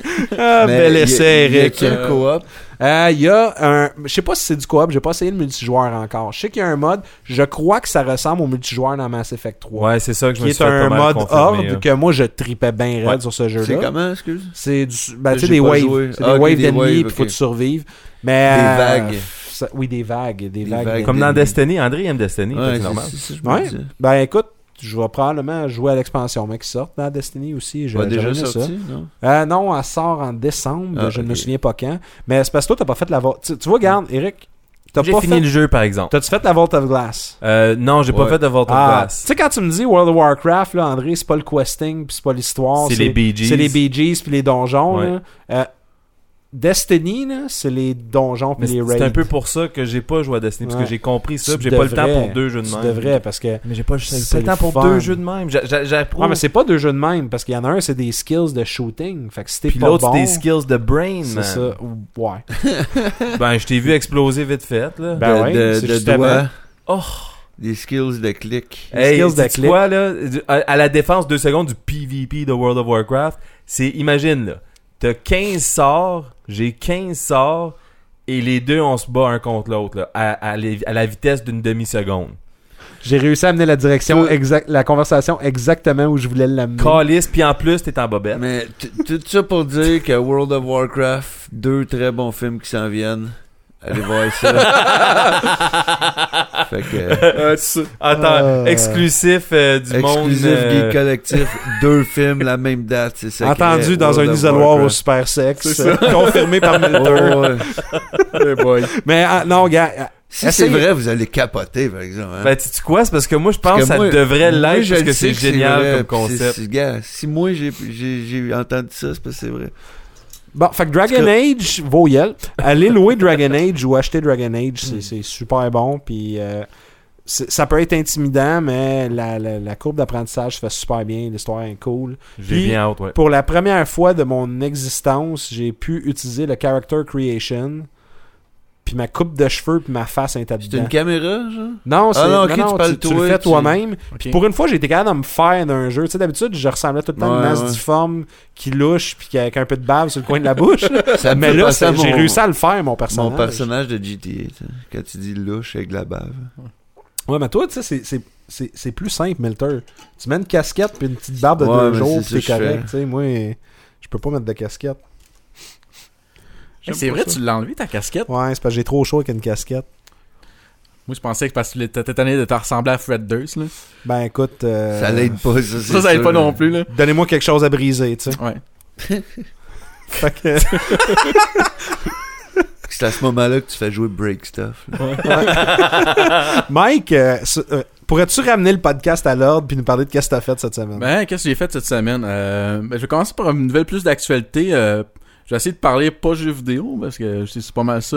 Bel essai, Eric. Y a-t-il coop? Il y a un... Je sais pas si c'est du coop, j'ai pas essayé le multijoueur encore. Je sais qu'il y a un mode, je crois que ça ressemble au multijoueur dans Mass Effect 3. Ouais, c'est ça que je me suis fait fait pas un mal mode confirmer, horde que moi, je tripais bien raide sur ce jeu-là. C'est comment, excuse? C'est du... Ben, tu sais, J'ai des pas waves. joué. C'est Ah, des ok, waves des d'ennemis, waves, puis ok. faut te survivre. Mais... Des vagues. Oui, des vagues. Des vagues. Comme dans Destiny. André aime Destiny, Ouais, c'est normal. c'est je me Ouais. dis. Ben, écoute, je vais probablement jouer à l'expansion, mais qui sort dans Destiny aussi. Pas déjà j'aimais sorti, non? ça. Non, elle sort en décembre. Je ne me souviens pas quand. Mais c'est parce que toi, t'as pas fait la vault. Tu vois, regarde, Eric, J'ai fini le jeu, par exemple. T'as-tu fait la Vault of Glass? Non, j'ai pas fait de Vault of Glass. Tu sais, quand tu me dis World of Warcraft, là, André, c'est pas le questing, puis c'est pas l'histoire. C'est les Bee Gees. C'est les Bee Gees, puis les donjons. Ouais. Là. Destiny, là, c'est les donjons, puis Mais les raids. c'est un peu pour ça que j'ai pas joué à Destiny, parce Ouais. que j'ai compris ça, Tu puis j'ai pas le temps devrais. pour deux jeux de Tu même. devrais, parce que... Mais j'ai pas C'est le temps pour fun. deux jeux de même. J'approuve. Ouais, mais c'est pas deux jeux de même, parce qu'il y en a un, c'est des skills de shooting. Fait que si t'es Puis pas l'autre, bon... c'est des skills de brain, C'est man. ça. Ouais. Ben, je t'ai vu exploser vite fait, là. Ben ouais, de c'est de justement- doigts. Oh! Des skills de clic. Hey, skills de sais-tu clic. quoi, là? À la défense 2 secondes du PvP de World of Warcraft, c'est, imagine, là, t'as 15 sorts, j'ai 15 sorts, et les deux, on se bat un contre l'autre, là, à la vitesse d'une demi-seconde. J'ai réussi à amener la direction la conversation exactement où je voulais l'amener. Calice, puis en plus, t'es en bobette. Mais tout ça pour dire que World of Warcraft, 2 très bons films qui s'en viennent. Allez voir ça. Fait que... Attends, exclusif du monde... Exclusif Geek Collectif, 2 films la même date, c'est ça. Entendu dans un isoloir au super sexe. Confirmé par Milter. Mais non, gars... Si c'est vrai, vous allez capoter, par exemple. Hein? Ben, tu quoi? C'est parce que moi, je pense que ça moi, devrait moi, l'être je parce que le c'est sais génial vrai, comme concept. Gars, si moi, j'ai entendu ça, c'est parce que c'est vrai. Bon, fait que Dragon Age, voyelle. Allez louer Dragon Age ou acheter Dragon Age, c'est super bon. Puis ça peut être intimidant, mais la courbe d'apprentissage se fait super bien. L'histoire est cool. J'ai Puis, bien hâte, ouais. Pour la première fois de mon existence, j'ai pu utiliser le character creation. puis ma coupe de cheveux puis ma face était dedans. C'est une caméra, genre? Non, c'est non, ok, non, tu le fais toi-même. Ok. Pour une fois, j'ai été capable de me faire d'un jeu. Tu sais, d'habitude, je ressemblais tout le temps à une masse difforme qui louche puis avec un peu de bave sur le coin de la bouche. Ça me Mais fait là, penser à j'ai réussi à le faire, mon personnage. Mon personnage de GTA, tu sais, quand tu dis louche avec la bave. Ouais, mais toi, tu sais, c'est plus simple, Milter. Tu mets une casquette puis une petite barbe de Ouais, 2 mais jours c'est puis t'es ça que je correct. fais. Tu sais, moi, je peux pas mettre de casquette. C'est vrai, tu l'as enlevé ta casquette? Ouais, c'est parce que j'ai trop chaud avec une casquette. Moi, je pensais que parce que tu étais tanné de te ressembler à Fred Durst, là. Ben écoute, Ça l'aide pas, ça. Ça aide pas non plus, là. donnez-moi quelque chose à briser, tu sais. Ouais. Fait que... C'est à ce moment-là que tu fais jouer Break Stuff. Là. Mike, pourrais-tu ramener le podcast à l'ordre puis nous parler de qu'est-ce que t'as fait cette semaine? Ben, qu'est-ce que j'ai fait cette semaine? Je vais commencer par une nouvelle plus d'actualité. Je vais essayer de parler pas jeux vidéo, parce que c'est pas mal ça...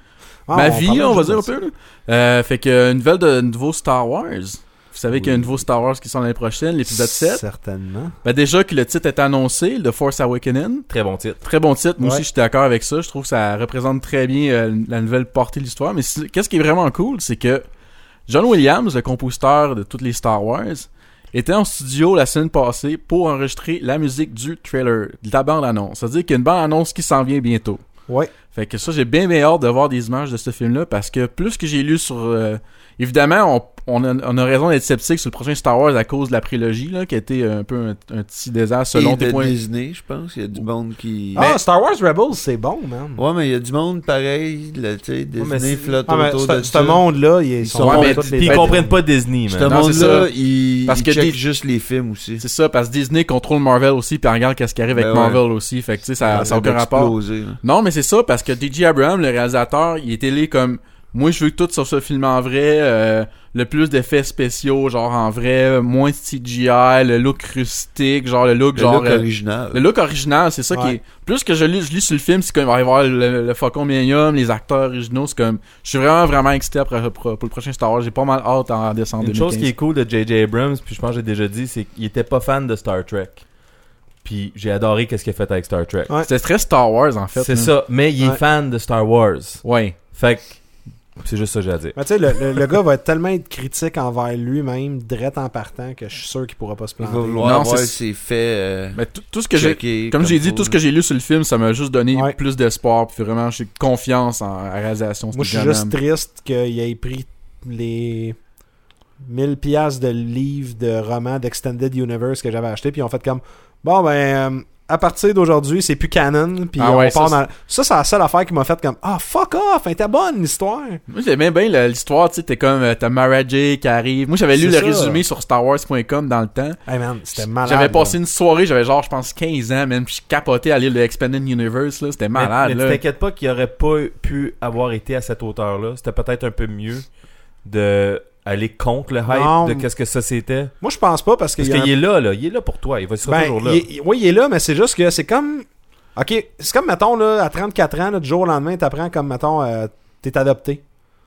ma vie, là, on va dire un peu. Là. Fait que une nouvelle de nouveau Star Wars. Vous savez qu'il y a un nouveau Star Wars qui sort l'année prochaine, l'épisode 7. Certainement. Ben déjà que le titre est annoncé, The Force Awakens. Très bon titre. Très bon titre. Moi Ouais. aussi, je suis d'accord avec ça. Je trouve que ça représente très bien la nouvelle portée de l'histoire. Mais qu'est-ce qui est vraiment cool, c'est que John Williams, le compositeur de toutes les Star Wars, était en studio la semaine passée pour enregistrer la musique du trailer, de la bande-annonce. C'est-à-dire qu'il y a une bande-annonce qui s'en vient bientôt. Ouais. Fait que ça, j'ai bien hâte de voir des images de ce film-là, parce que plus que j'ai lu sur... évidemment, on a raison d'être sceptique sur le prochain Star Wars à cause de la prélogie, là, qui a été un peu un petit désastre selon Et tes de points. Disney, je pense. Il y a du monde qui... Ah, Star Wars Rebels, c'est bon, man. Ouais, mais il y a du monde pareil. Là, tu sais, mais Disney c'est- flotte Ah, mais autour de ce ça. monde-là, ils sont sont Ouais, mais toutes les Puis ils Ben, comprennent pas Disney, Ce man. Non, c'est monde-là, ça. il Parce que check des- juste les films aussi. C'est ça, parce que Disney contrôle Marvel aussi, puis regarde qu'est-ce qui arrive Ben avec ouais. Marvel aussi. Fait que tu sais, ça n'a aucun rapport. Explosé, là. Non, mais c'est ça, parce que DJ Abrams, le réalisateur, il était là comme... Moi, je veux que tout sur ce film en vrai, le plus d'effets spéciaux, genre en vrai, moins de CGI, le look rustique, genre le look Le genre... look original. Le look original, c'est ça Ouais. qui est... Plus que je lis sur le film, c'est comme il va y avoir le Faucon Millennium, les acteurs originaux, c'est comme... Je suis vraiment excité pour le prochain Star Wars. J'ai pas mal hâte en décembre Une 2015. chose qui est cool de J.J. Abrams, puis je pense que j'ai déjà dit, c'est qu'il était pas fan de Star Trek. Puis j'ai adoré qu'est-ce qu'il a fait avec Star Trek. Ouais. C'était très Star Wars, en fait. C'est là. ça, mais il est Ouais. fan de Star Wars. Ouais. Fait que c'est juste ça que j'ai à dire. Mais tu sais, le gars va être tellement être critique envers lui-même, direct en partant, que je suis sûr qu'il pourra pas se Il va planter. vouloir Non, avoir c'est- ses faits Mais tout ce que j'ai... checkés Comme j'ai dit, faut, tout ce que j'ai lu sur le film, ça m'a juste donné Ouais. plus d'espoir, puis vraiment, j'ai confiance en la réalisation. Moi, je suis juste triste qu'il ait pris les 1000$ de livres de romans d'Extended Universe que j'avais acheté, puis ils ont fait comme, bon, ben, à partir d'aujourd'hui, c'est plus canon, puis Ah on ouais, part ça, dans... Ça, c'est la seule affaire qui m'a fait comme, ah, fuck off, elle était bonne, l'histoire. Moi, j'aimais bien l'histoire, tu sais, t'es comme, t'as Mara Jade qui arrive. Moi, j'avais lu C'est le ça. résumé sur StarWars.com dans le temps. Hey man, c'était malade. J'avais là. passé une soirée, j'avais genre, je pense, 15 ans, même, puis je capotais à lire le Expanded Universe, là. C'était malade, mais là. tu t'inquiètes pas qu'il aurait pas pu avoir été à cette hauteur-là. C'était peut-être un peu mieux de aller contre le hype Non. de qu'est-ce que ça c'était. Moi, je pense pas parce Parce qu'il y a qu'il est là, il est là pour toi. Il va sera toujours là. Oui, il est là, mais c'est juste que c'est comme... Ok, c'est comme, mettons, là, à 34 ans, là, du jour au lendemain, t'apprends comme, mettons, t'es adopté.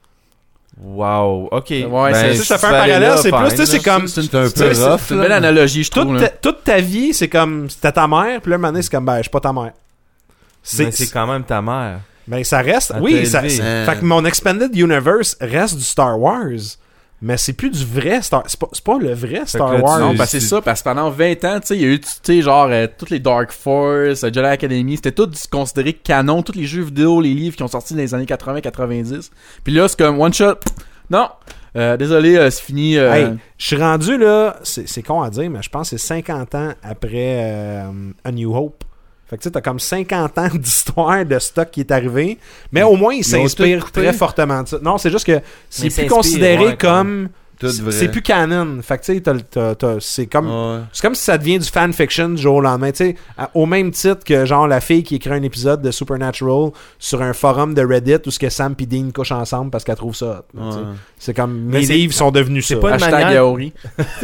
Wow, ok. Ouais, Ben, c'est- ça fait un tu vas aller parallèle, là, c'est plus, fine, tu sais, c'est là. comme... C'est un tu sais, peu rough. C'est une belle analogie, je trouve, là. Toute ta vie, c'est comme, c'était ta mère, puis là, un moment donné, c'est comme, ben, je suis pas ta mère. Mais c'est quand même ta mère. Ben, ça reste... Elle Oui, t'a ça... élevé. Fait que mon Expanded Universe reste du Star Wars, mais c'est plus du vrai Star... C'est pas le vrai Star que là, tu- Wars. Non, c'est ça, parce que pendant 20 ans, tu sais, il y a eu, tu sais, genre, toutes les Dark Force, Jedi Academy, c'était tout considéré canon, tous les jeux vidéo, les livres qui ont sorti dans les années 80-90. Puis là, c'est comme one shot. Non, désolé, c'est fini. Hey, je suis rendu là, c'est con à dire, mais je pense que c'est 50 ans après A New Hope. Fait que tu sais, t'as comme 50 ans d'histoire de stock qui est arrivé, mais au moins il Ils ont s'inspire tout coupé. très fortement de ça. Non, c'est juste que c'est Mais plus s'inspire, considéré ouais, comme... Tout vrai. C'est plus canon. Fait que tu sais, c'est comme... Ouais. C'est comme si ça devient du fanfiction du jour au lendemain. Tu sais, au même titre que genre la fille qui écrit un épisode de Supernatural sur un forum de Reddit où ce que Sam et Dean couchent ensemble parce qu'elle trouve ça. hot, tu sais. Ouais. C'est comme Mais mes c'est- livres sont devenus ça. c'est pas une Hashtag manière- Yaori.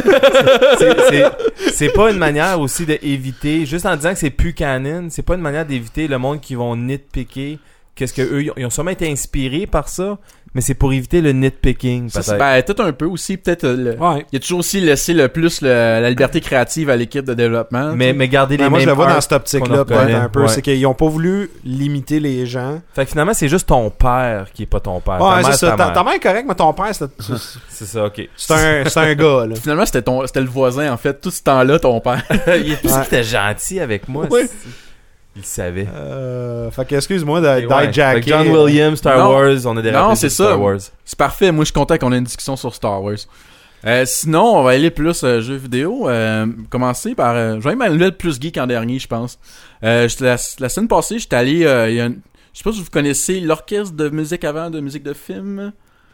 C'est pas une manière aussi d'éviter, juste en disant que c'est plus canon, c'est pas une manière d'éviter le monde qui vont nitpicker qu'est-ce que eux ils ont sûrement été inspirés par ça, mais c'est pour éviter le nitpicking peut-être. Peut-être un peu aussi, peut-être il y a toujours aussi laissé le plus la liberté créative à l'équipe de développement. Mais garder les mêmes. Moi je le vois dans arcs cette optique-là qu'on peut-être un peu, ouais. c'est qu'ils ont pas voulu limiter les gens. Fait que finalement c'est juste ton père qui est pas ton père. Ouais, ta c'est mère, ça. Ta mère est correcte, mais ton père c'est ça, ok. c'est un gars là. Finalement c'était le voisin en fait, tout ce temps-là ton père. Il était gentil avec moi. Ouais. Il le savait. Fait que excuse-moi Fait que d'hijacker. John Williams, Star Non. Wars, on a des Non, c'est sur ça. Star Wars. C'est parfait, moi je suis content qu'on ait une discussion sur Star Wars. Sinon, on va aller plus jeux vidéo. Commencer par... je vais même aller plus geek en dernier, je pense. La semaine passée, j'étais allé... je sais pas si vous connaissez l'orchestre de musique avant, de musique de film.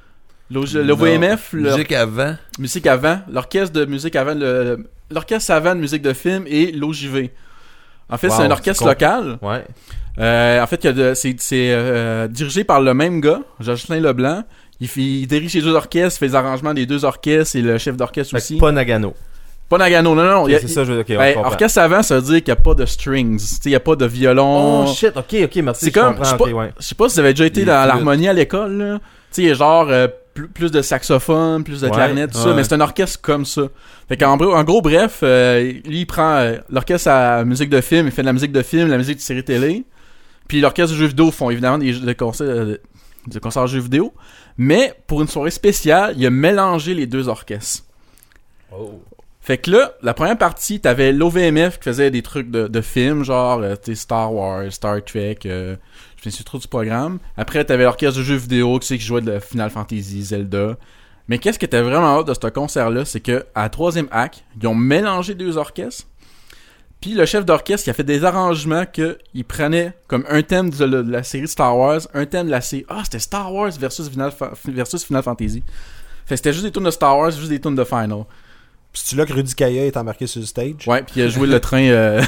L'OVMF. Musique avant. L'orchestre de musique avant. L'orchestre avant de musique de film et l'OJV. En fait, c'est un orchestre local. Ouais. En fait, c'est dirigé par le même gars, Jocelyn Leblanc. Il dirige les deux orchestres, fait les arrangements des deux orchestres et le chef d'orchestre aussi. Pas Nagano. Pas Nagano, non. Okay, c'est ça, je veux dire. Okay, orchestre avant, ça veut dire qu'il n'y a pas de strings. Il n'y a pas de violon. Oh shit, ok, merci. C'est comme, je sais pas si vous avez déjà été dans l'harmonie à l'école, là. Tu sais, il y a genre plus de saxophone, plus de clarinette, tout ça, mais c'est un orchestre comme ça. Fait qu'en gros, bref, lui, il prend l'orchestre à musique de film, il fait de la musique de film, la musique de série télé. Puis l'orchestre de jeux vidéo font évidemment des concerts de jeux vidéo. Mais pour une soirée spéciale, il a mélangé les deux orchestres. Oh. Fait que là, la première partie, t'avais l'OVMF qui faisait des trucs de films, genre Star Wars, Star Trek, je me souviens trop du programme. Après, t'avais l'orchestre de jeux vidéo qui jouait de Final Fantasy, Zelda. Mais qu'est-ce qui était vraiment hot de ce concert-là, c'est que à la troisième acte, ils ont mélangé deux orchestres. Puis le chef d'orchestre, il a fait des arrangements qu'il prenait comme un thème de la série Star Wars, un thème de la série... c'était Star Wars versus Final Fantasy. Fait que c'était juste des tunes de Star Wars, juste des tunes de Final. Pis c'est là que Rudy Kaya est embarqué sur le stage. Ouais, puis il a joué le train...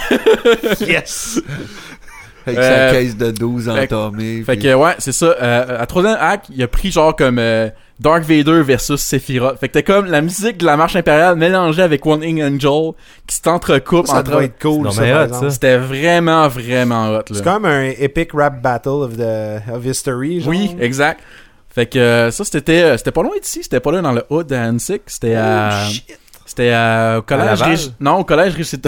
Yes! Avec sa caisse de 12 entamée. Fait que ouais, c'est ça. À troisième acte, il a pris genre comme Dark Vader versus Sephiroth. Fait que t'es comme la musique de la marche impériale mélangée avec One Wing Angel qui s'entrecoupe. Ça doit être cool, ça, par exemple. C'était vraiment, vraiment hot, là. C'est comme un epic rap battle of history, genre. Oui, exact. Fait que ça, c'était pas loin d'ici. C'était pas là dans le Hood à Hansik. C'était à... C'était au collège... Non, au collège Ricita.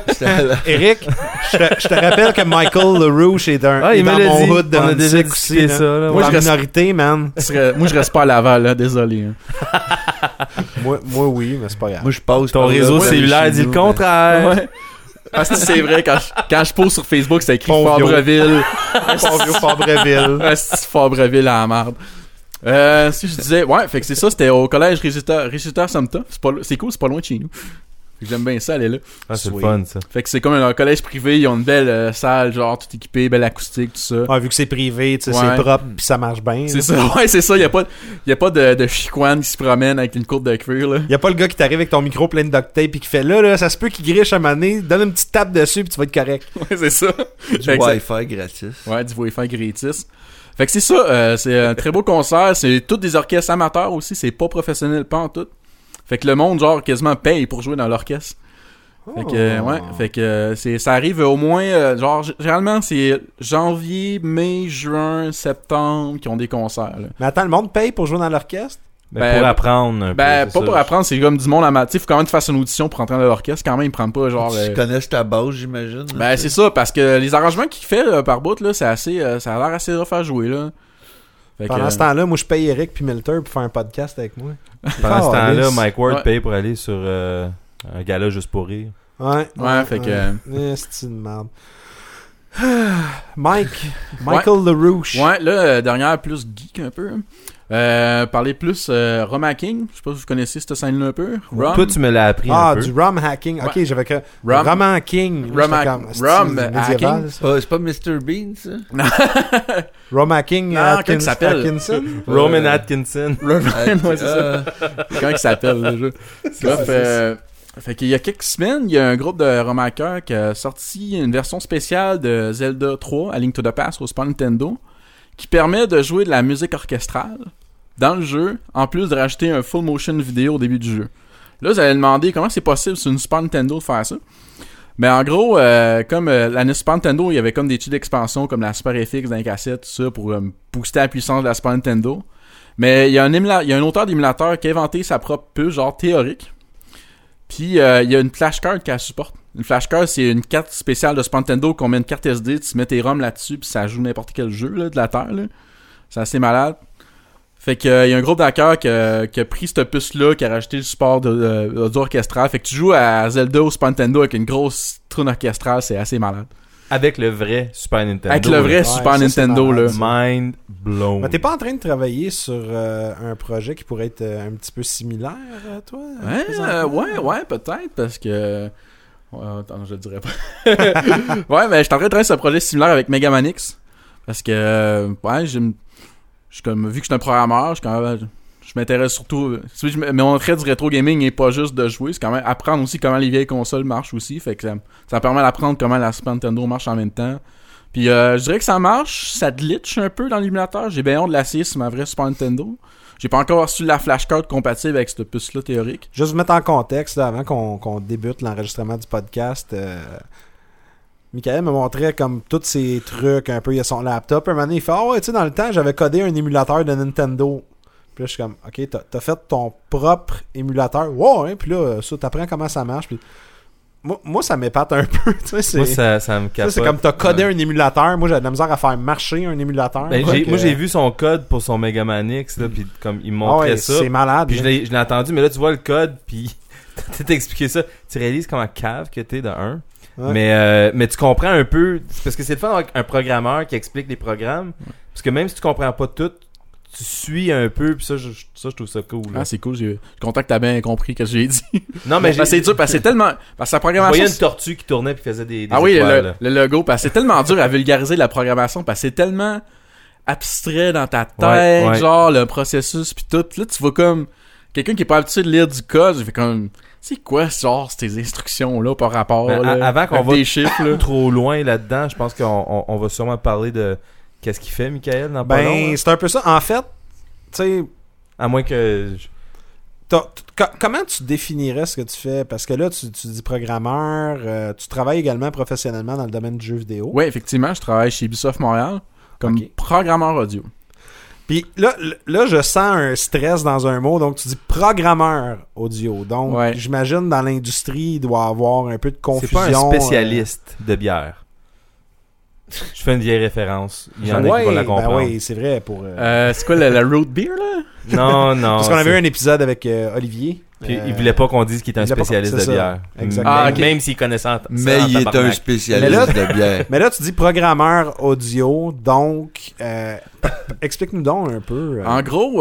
Eric, je te rappelle que Michael LaRouche est dans mon hood de on a déjà discuté ça. Là. Moi, je minorité, man. Moi, je reste pas à Laval, là. Désolé. Hein. moi, oui, mais c'est pas grave. Moi, je passe ton réseau cellulaire dit le contraire. Ouais. Parce que c'est vrai, quand je pose sur Facebook, c'est écrit Fabreville. Fabreville. Fabreville à la merde. Si je disais, ouais, fait que c'est ça, c'était au collège Ricita Samta. C'est cool, c'est pas loin de chez nous. Fait que j'aime bien ça, aller là. Ah, c'est le fun, ça. Fait que c'est comme un collège privé, ils ont une belle salle, genre, tout équipé, belle acoustique, tout ça. Ouais, vu que c'est privé, tu sais, c'est propre pis ça marche bien. C'est ça, ouais, c'est ça, y a pas de chicoine qui se promène avec une courbe de cuir, là. Y a pas le gars qui t'arrive avec ton micro plein de duct tape pis qui fait là, ça se peut qu'il griche à un moment donné, donne une petite tape dessus pis tu vas être correct. Ouais, c'est ça. Du Wi-Fi gratis. Ouais, du Wi-Fi gratis. Fait que c'est ça, c'est un très beau concert, c'est tous des orchestres amateurs aussi, c'est pas professionnel, pas en tout. Fait que le monde, genre, quasiment paye pour jouer dans l'orchestre. Fait que, ouais, fait que ça arrive au moins, genre, généralement, c'est janvier, mai, juin, septembre qui ont des concerts, là. Mais attends, le monde paye pour jouer dans l'orchestre? Pour apprendre un peu, pas ça, pour apprendre, c'est comme du monde amateur. Tu sais, faut quand même que tu fasses une audition pour entrer dans l'orchestre. Quand même, ils prennent pas genre... Tu connais ta base, j'imagine. Ben, c'est ça, parce que les arrangements qu'il fait là, par bout, là, c'est assez... ça a l'air assez rough à jouer, là. Pendant ce temps-là, moi, je paye Eric puis Milter pour faire un podcast avec moi. Pendant ce temps-là, Mike Ward paye pour aller sur un gala juste pour rire. Ouais, fait que... C'est une merde. Michael LaRouche. Ouais, là, dernière plus geek un peu. Parler plus rum hacking. Je sais pas si vous connaissez cette scène-là un peu. Rum. Toi, tu me l'as appris un peu. Du rum hacking. Ok, j'avais que... Rum hacking. Rum hacking. C'est pas Mr. Bean, ça? Rum hacking Atkinson. Roman Atkinson. Ouais, c'est ça. Comment il s'appelle, le jeu? Fait qu'il y a quelques semaines, il y a un groupe de rum hackers qui a sorti une version spéciale de Zelda 3 à Link to the Past au Super Nintendo qui permet de jouer de la musique orchestrale dans le jeu, en plus de rajouter un full motion vidéo au début du jeu. Là, vous allez demander comment c'est possible sur une Super Nintendo de faire ça. Mais en gros, comme la Super Nintendo, il y avait comme des tuiles d'expansion comme la Super FX dans les cassettes, tout ça, pour booster la puissance de la Super Nintendo. Mais il y a un auteur d'émulateur qui a inventé sa propre puce, genre théorique. Puis il y a une flashcard qu'elle supporte. Une flashcard, c'est une carte spéciale de Super Nintendo qu'on met une carte SD, tu mets tes ROM là-dessus, puis ça joue n'importe quel jeu là, de la Terre. Là. C'est assez malade. Fait que il y a un groupe d'hackers qui a pris cette puce-là, qui a rajouté le support d'audio orchestral. Fait que tu joues à Zelda au Super Nintendo avec une grosse trône orchestrale, c'est assez malade. Avec le vrai Super Nintendo. Avec le vrai Super Nintendo, là. Mind blown. Mais t'es pas en train de travailler sur un projet qui pourrait être un petit peu similaire, toi? Ouais, peut-être, parce que... attends, je le dirais pas. Ouais, mais je suis en train de travailler sur un projet similaire avec Mega Man X. Parce que, comme, vu que je suis un programmeur, je m'intéresse surtout... mon trait du rétro gaming n'est pas juste de jouer, c'est quand même apprendre aussi comment les vieilles consoles marchent aussi. Fait que ça permet d'apprendre comment la Super Nintendo marche en même temps. Puis je dirais que ça marche, ça glitch un peu dans l'émulateur. J'ai bien honte de l'essayer sur ma vraie Super Nintendo. J'ai pas encore reçu la flashcard compatible avec cette puce-là théorique. Juste vous mettre en contexte, là, avant qu'on débute l'enregistrement du podcast... Michael me montrait comme tous ces trucs un peu, il a son laptop, un moment donné, il fait ouais, tu sais, dans le temps j'avais codé un émulateur de Nintendo. Puis là je suis comme ok, t'as fait ton propre émulateur. Ouais, puis là ça t'apprends comment ça marche. Puis moi ça m'épate un peu, tu sais. Moi ça me capote. C'est comme t'as codé un émulateur. Moi j'ai de la misère à faire marcher un émulateur. Ben, moi j'ai vu son code pour son Mega Man X là, puis comme il me montrait ça. C'est malade. Puis je l'ai entendu, mais là tu vois le code, puis t'as expliqué ça. Tu réalises comment cave que t'es de 1. Ouais. Mais tu comprends un peu, parce que c'est le fun avec un programmeur qui explique les programmes, parce que même si tu comprends pas tout, tu suis un peu, puis ça je trouve ça cool. Là. Ah, c'est cool, je suis content que t'as bien compris ce que j'ai dit. Non, mais c'est dur, parce que c'est tellement... Parce que la programmation... Je voyais une tortue qui tournait puis faisait des ah oui, étoiles, le logo, parce que c'est tellement dur à vulgariser la programmation, parce que c'est tellement abstrait dans ta tête, genre le processus puis tout. Puis là, tu vois comme... Quelqu'un qui est pas habitué de lire du code, je fais comme... C'est quoi, genre, ces instructions-là par rapport avant qu'on va des chiffres, là. trop loin là-dedans, je pense qu'on va sûrement parler de qu'est-ce qu'il fait, Michael, dans pas long, c'est un peu ça. En fait, tu sais... À moins que... Comment tu définirais ce que tu fais? Parce que là, tu dis programmeur, tu travailles également professionnellement dans le domaine du jeu vidéo. Oui, effectivement, je travaille chez Ubisoft Montréal comme programmeur audio. Puis là, je sens un stress dans un mot, donc tu dis programmeur audio. Donc, j'imagine dans l'industrie, il doit y avoir un peu de confusion. C'est pas un spécialiste de bière. Je fais une vieille référence. Il y en a qui vont la comprendre. Ben oui, c'est vrai. C'est quoi la root beer, là? Non. Parce qu'on avait eu un épisode avec Olivier. Puis il voulait pas qu'on dise qu'il était un spécialiste de bière. Exactement. Même s'il connaissait ça. Mais il est un spécialiste de bière. Mais là, tu dis programmeur audio, donc explique-nous donc un peu. En gros,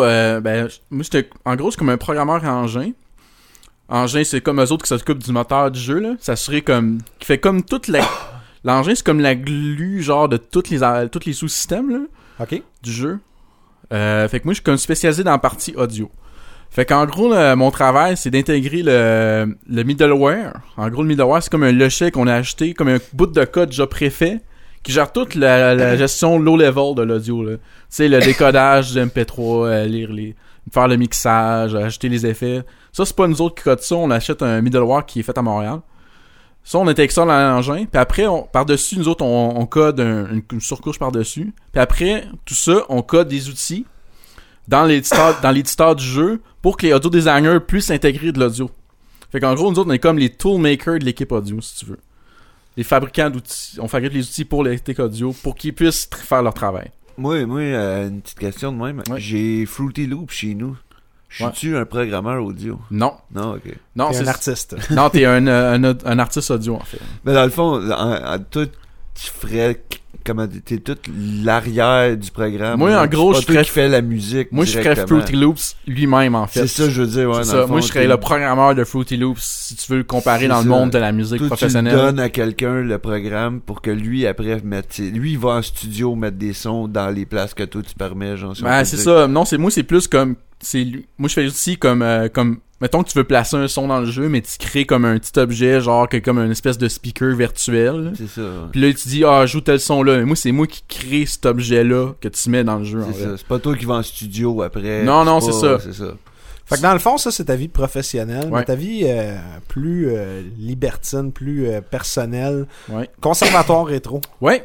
en gros, c'est comme un programmeur engin. Engin, c'est comme eux autres qui s'occupent du moteur du jeu, là. Ça serait comme... qui fait comme toute la... L'engin, c'est comme la glue, genre, de tous les sous-systèmes, là. Du jeu. Fait que moi, je suis comme spécialisé dans la partie audio. Fait qu'en gros, mon travail, c'est d'intégrer le middleware. En gros, le middleware, c'est comme un logiciel qu'on a acheté, comme un bout de code déjà préfet, qui gère toute la gestion low-level de l'audio, là. Tu sais, le décodage du MP3, faire le mixage, ajouter les effets. Ça, c'est pas nous autres qui codent ça. On achète un middleware qui est fait à Montréal. Ça, on intègre ça dans l'engin. Puis après, par-dessus, nous autres, on code une surcouche par-dessus. Puis après, tout ça, on code des outils dans l'éditeur du jeu pour que les audio designers puissent intégrer de l'audio. Fait qu'en gros, nous autres, on est comme les toolmakers de l'équipe audio, si tu veux. Les fabricants d'outils. On fabrique les outils pour l'équipe audio pour qu'ils puissent faire leur travail. Moi, une petite question de même. Ouais. J'ai Fruity Loop chez nous. Je suis-tu un programmeur audio? Non. Non, ok. Non, t'es un artiste. Non, t'es un artiste audio, en fait. Mais dans le fond, toi, tu ferais... T'es tout l'arrière du programme. Moi, en gros, je ferais... qui fait la musique. Moi, je ferais Fruity Loops lui-même, en fait. C'est ça, je veux dire, ouais. C'est ça. Moi, je serais le programmeur de Fruity Loops, si tu veux le comparer dans le monde de la musique professionnelle. Tu donnes à quelqu'un le programme pour que lui, après, lui, il va en studio mettre des sons dans les places que toi, tu permets, genre. C'est ça. Non, moi, c'est plus comme... Moi, je fais aussi comme mettons que tu veux placer un son dans le jeu, mais tu crées comme un petit objet, genre comme une espèce de speaker virtuel. C'est ça. Puis là, tu dis, joue tel son là. Mais moi, c'est moi qui crée cet objet-là que tu mets dans le jeu. C'est ça. C'est pas toi qui vas en studio après. Non, c'est ça. C'est ça. Fait que dans le fond, ça, c'est ta vie professionnelle, Ouais. mais ta vie plus libertine, plus personnelle. Ouais. Conservatoire rétro. Ouais.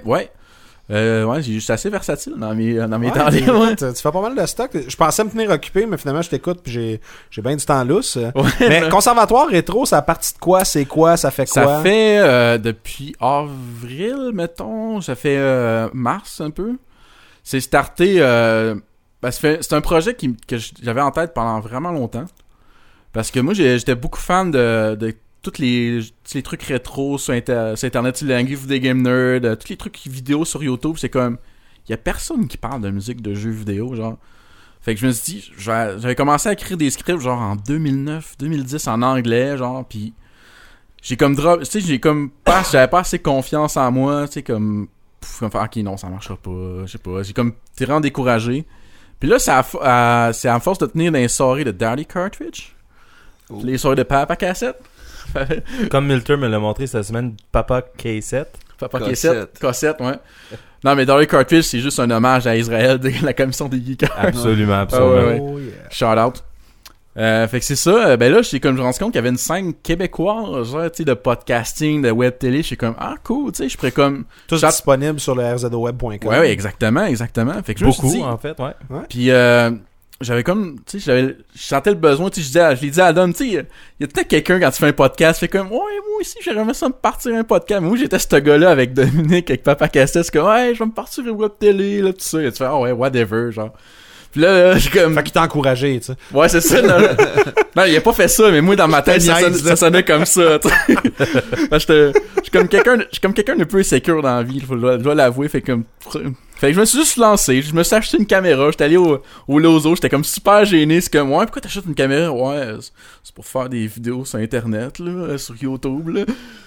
Je suis assez versatile dans mes temps Ouais, libres. Ouais. tu fais pas mal de stock. Je pensais me tenir occupé, mais finalement, je t'écoute puis j'ai bien du temps lousse. Ouais, Mais conservatoire rétro, ça a parti de quoi? C'est quoi? Ça fait quoi? Ça fait depuis avril, mettons. Ça fait mars un peu. C'est starté. C'est un projet que j'avais en tête pendant vraiment longtemps. Parce que moi, j'étais beaucoup fan de tous les trucs rétro sur Internet, les Angry Video Game Nerd, tous les trucs vidéo sur YouTube. C'est comme. Il y a personne qui parle de musique de jeux vidéo, genre. Fait que je me suis dit, j'avais commencé à écrire des scripts, genre en 2009, 2010 en anglais, genre. Puis j'ai comme drop. Tu sais, j'avais pas assez confiance en moi, tu sais, comme ok, non, ça marchera pas, je sais pas. J'ai comme été vraiment découragé. Puis là, c'est à force de tenir dans les soirées de Daddy Cartridge. Les soirées de Papa Cassette. Comme Milton me l'a montré cette semaine, Papa K7. Papa Cassette, ouais. Non, mais Daddy Cartridge, c'est juste un hommage à Israël de la commission des geekers. Absolument. Ouais. Oh, yeah. Shout out. Fait que c'est ça. Ben là, je me rendu compte qu'il y avait une scène québécoise, genre, tu sais, de podcasting, de web télé. Je suis comme, ah, cool, tu sais, je pourrais comme. Tout disponible sur le rzoweb.com. Ouais, exactement. Fait que je me suis Beaucoup, dit, en fait, ouais. puis j'avais comme, tu sais, je sentais le besoin, tu sais, je l'ai dit à Adam, tu sais, il y a peut-être quelqu'un quand tu fais un podcast, fait comme, ouais, moi aussi, j'aimerais ça me partir un podcast. Mais moi, j'étais ce gars-là avec Dominique, avec Papa Cassette, c'est comme, ouais, je vais me partir une web télé, là, tout ça. Et tu fais, ouais, whatever, genre. Puis là, j'ai comme. Fait qu'il t'a encouragé, tu sais. Ouais, c'est ça, non, il a pas fait ça, mais moi, dans ma tête, ça sonnait comme ça, tu sais. Je suis comme quelqu'un de peu insécure dans la vie, je dois l'avouer, fait que je me suis juste lancé, je me suis acheté une caméra, j'étais allé au Lozo, j'étais comme super gêné, c'est comme, ouais, pourquoi t'achètes une caméra? Ouais, c'est pour faire des vidéos sur Internet, là, sur YouTube, là.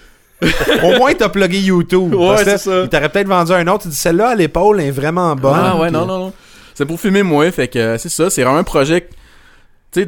Au moins, t'as plugué YouTube. Ouais, c'est que ça. Il t'aurait peut-être vendu un autre. Tu dis, celle-là, à l'épaule, est vraiment bonne. Ah ouais, puis- non. C'est pour filmer moi, fait que c'est ça, c'est vraiment un projet. Tu sais,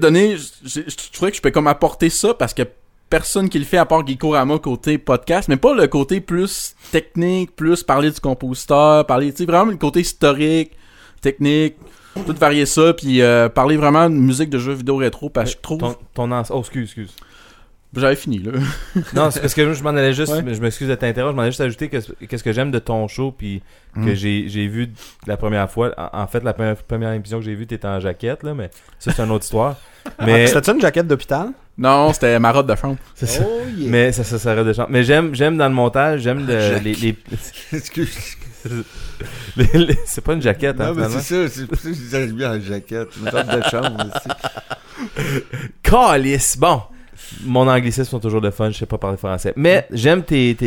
je trouvais que je peux comme apporter ça parce que personne qui le fait à part Geekorama côté podcast, mais pas le côté plus technique, plus parler du compositeur, parler, tu sais, vraiment le côté historique, technique, tout varier ça, puis parler vraiment de musique de jeux vidéo rétro parce que je trouve. Oh, excuse. J'avais fini, là. Non, c'est parce que je m'en allais juste, Ouais. je m'excuse de t'interrompre, je m'en allais juste ajouter qu'est-ce que j'aime de ton show, puis que j'ai vu la première fois. En fait, la première émission que j'ai vue, t'étais en jaquette, là, mais ça, c'est une autre histoire. Mais C'était-tu une jaquette d'hôpital? Non, c'était ma robe de chambre. c'est ça. Oh, yeah. Mais ça s'arrête de chanter. Mais j'aime dans le montage, j'aime les Excuse. c'est pas une jaquette, hein, Non, mais finalement. c'est ça que j'ai mis en jaquette. Une robe de chambre aussi. Calice! Bon, mon anglicisme sont toujours de fun, je sais pas parler français. Mais j'aime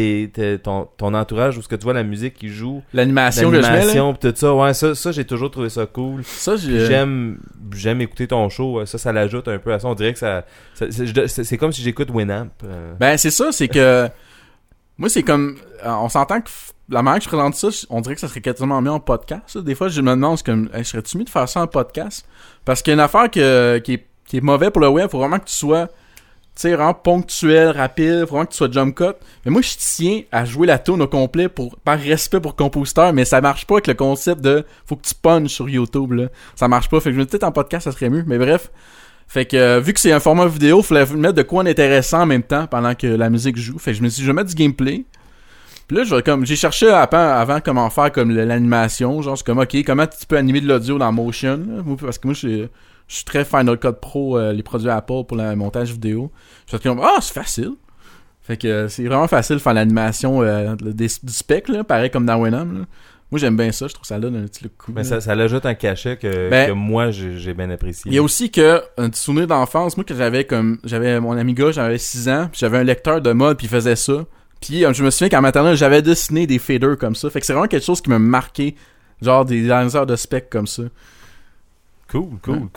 ton entourage où ce que tu vois la musique qui joue, L'animation que je mets, là. l'animation pis tout ça. Ouais, ça j'ai toujours trouvé ça cool. Ça, Puis j'aime écouter ton show, ça l'ajoute un peu à ça. On dirait que c'est comme si j'écoute Winamp. Ben, c'est ça, c'est que. Moi, c'est comme. On s'entend que la manière que je présente ça, on dirait que ça serait quasiment mieux en podcast. Ça. Des fois, je me demande, c'est comme, hey, serais-tu mieux de faire ça en podcast? Parce qu'il y a une affaire qui est mauvaise pour le web, faut vraiment que tu sois, tu sais, vraiment ponctuel, rapide, faut vraiment que tu sois jump cut. Mais moi, je tiens à jouer la tune au complet par respect pour le compositeur, mais ça marche pas avec le concept de faut que tu punches sur YouTube, là. Ça marche pas. Fait que je me dis peut-être en podcast, ça serait mieux. Mais bref. Fait que vu que c'est un format vidéo, fallait mettre de quoi d'intéressant en même temps pendant que la musique joue. Fait que je me suis dit, je vais mettre du gameplay. Puis là, j'ai cherché avant comment faire comme l'animation. Genre, c'est comme, ok, comment tu peux animer de l'audio dans Motion, là? Parce que moi, je suis très Final Cut Pro, les produits Apple pour le montage vidéo. Je suis comme, c'est facile. Fait que c'est vraiment facile de faire l'animation du spec, là, pareil comme dans Winamp, là. Moi, j'aime bien ça, je trouve ça donne un petit look cool. Mais ça l'ajoute un cachet que moi j'ai bien apprécié. Il y a aussi que un petit souvenir d'enfance, moi que j'avais mon ami gars, j'avais 6 ans, puis j'avais un lecteur de mode puis il faisait ça. Puis je me souviens qu'en maternelle, j'avais dessiné des faders comme ça. Fait que c'est vraiment quelque chose qui m'a marqué, genre des lanceurs de spec comme ça. Cool.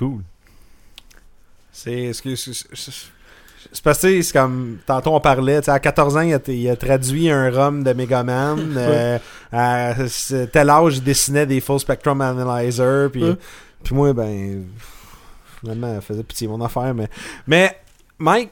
C'est parce que c'est comme tantôt on parlait, tu sais, à 14 ans il a traduit un ROM de Megaman, à tel âge il dessinait des Full Spectrum Analyzer, puis moi ben finalement elle faisait pitié mon affaire, mais Mike,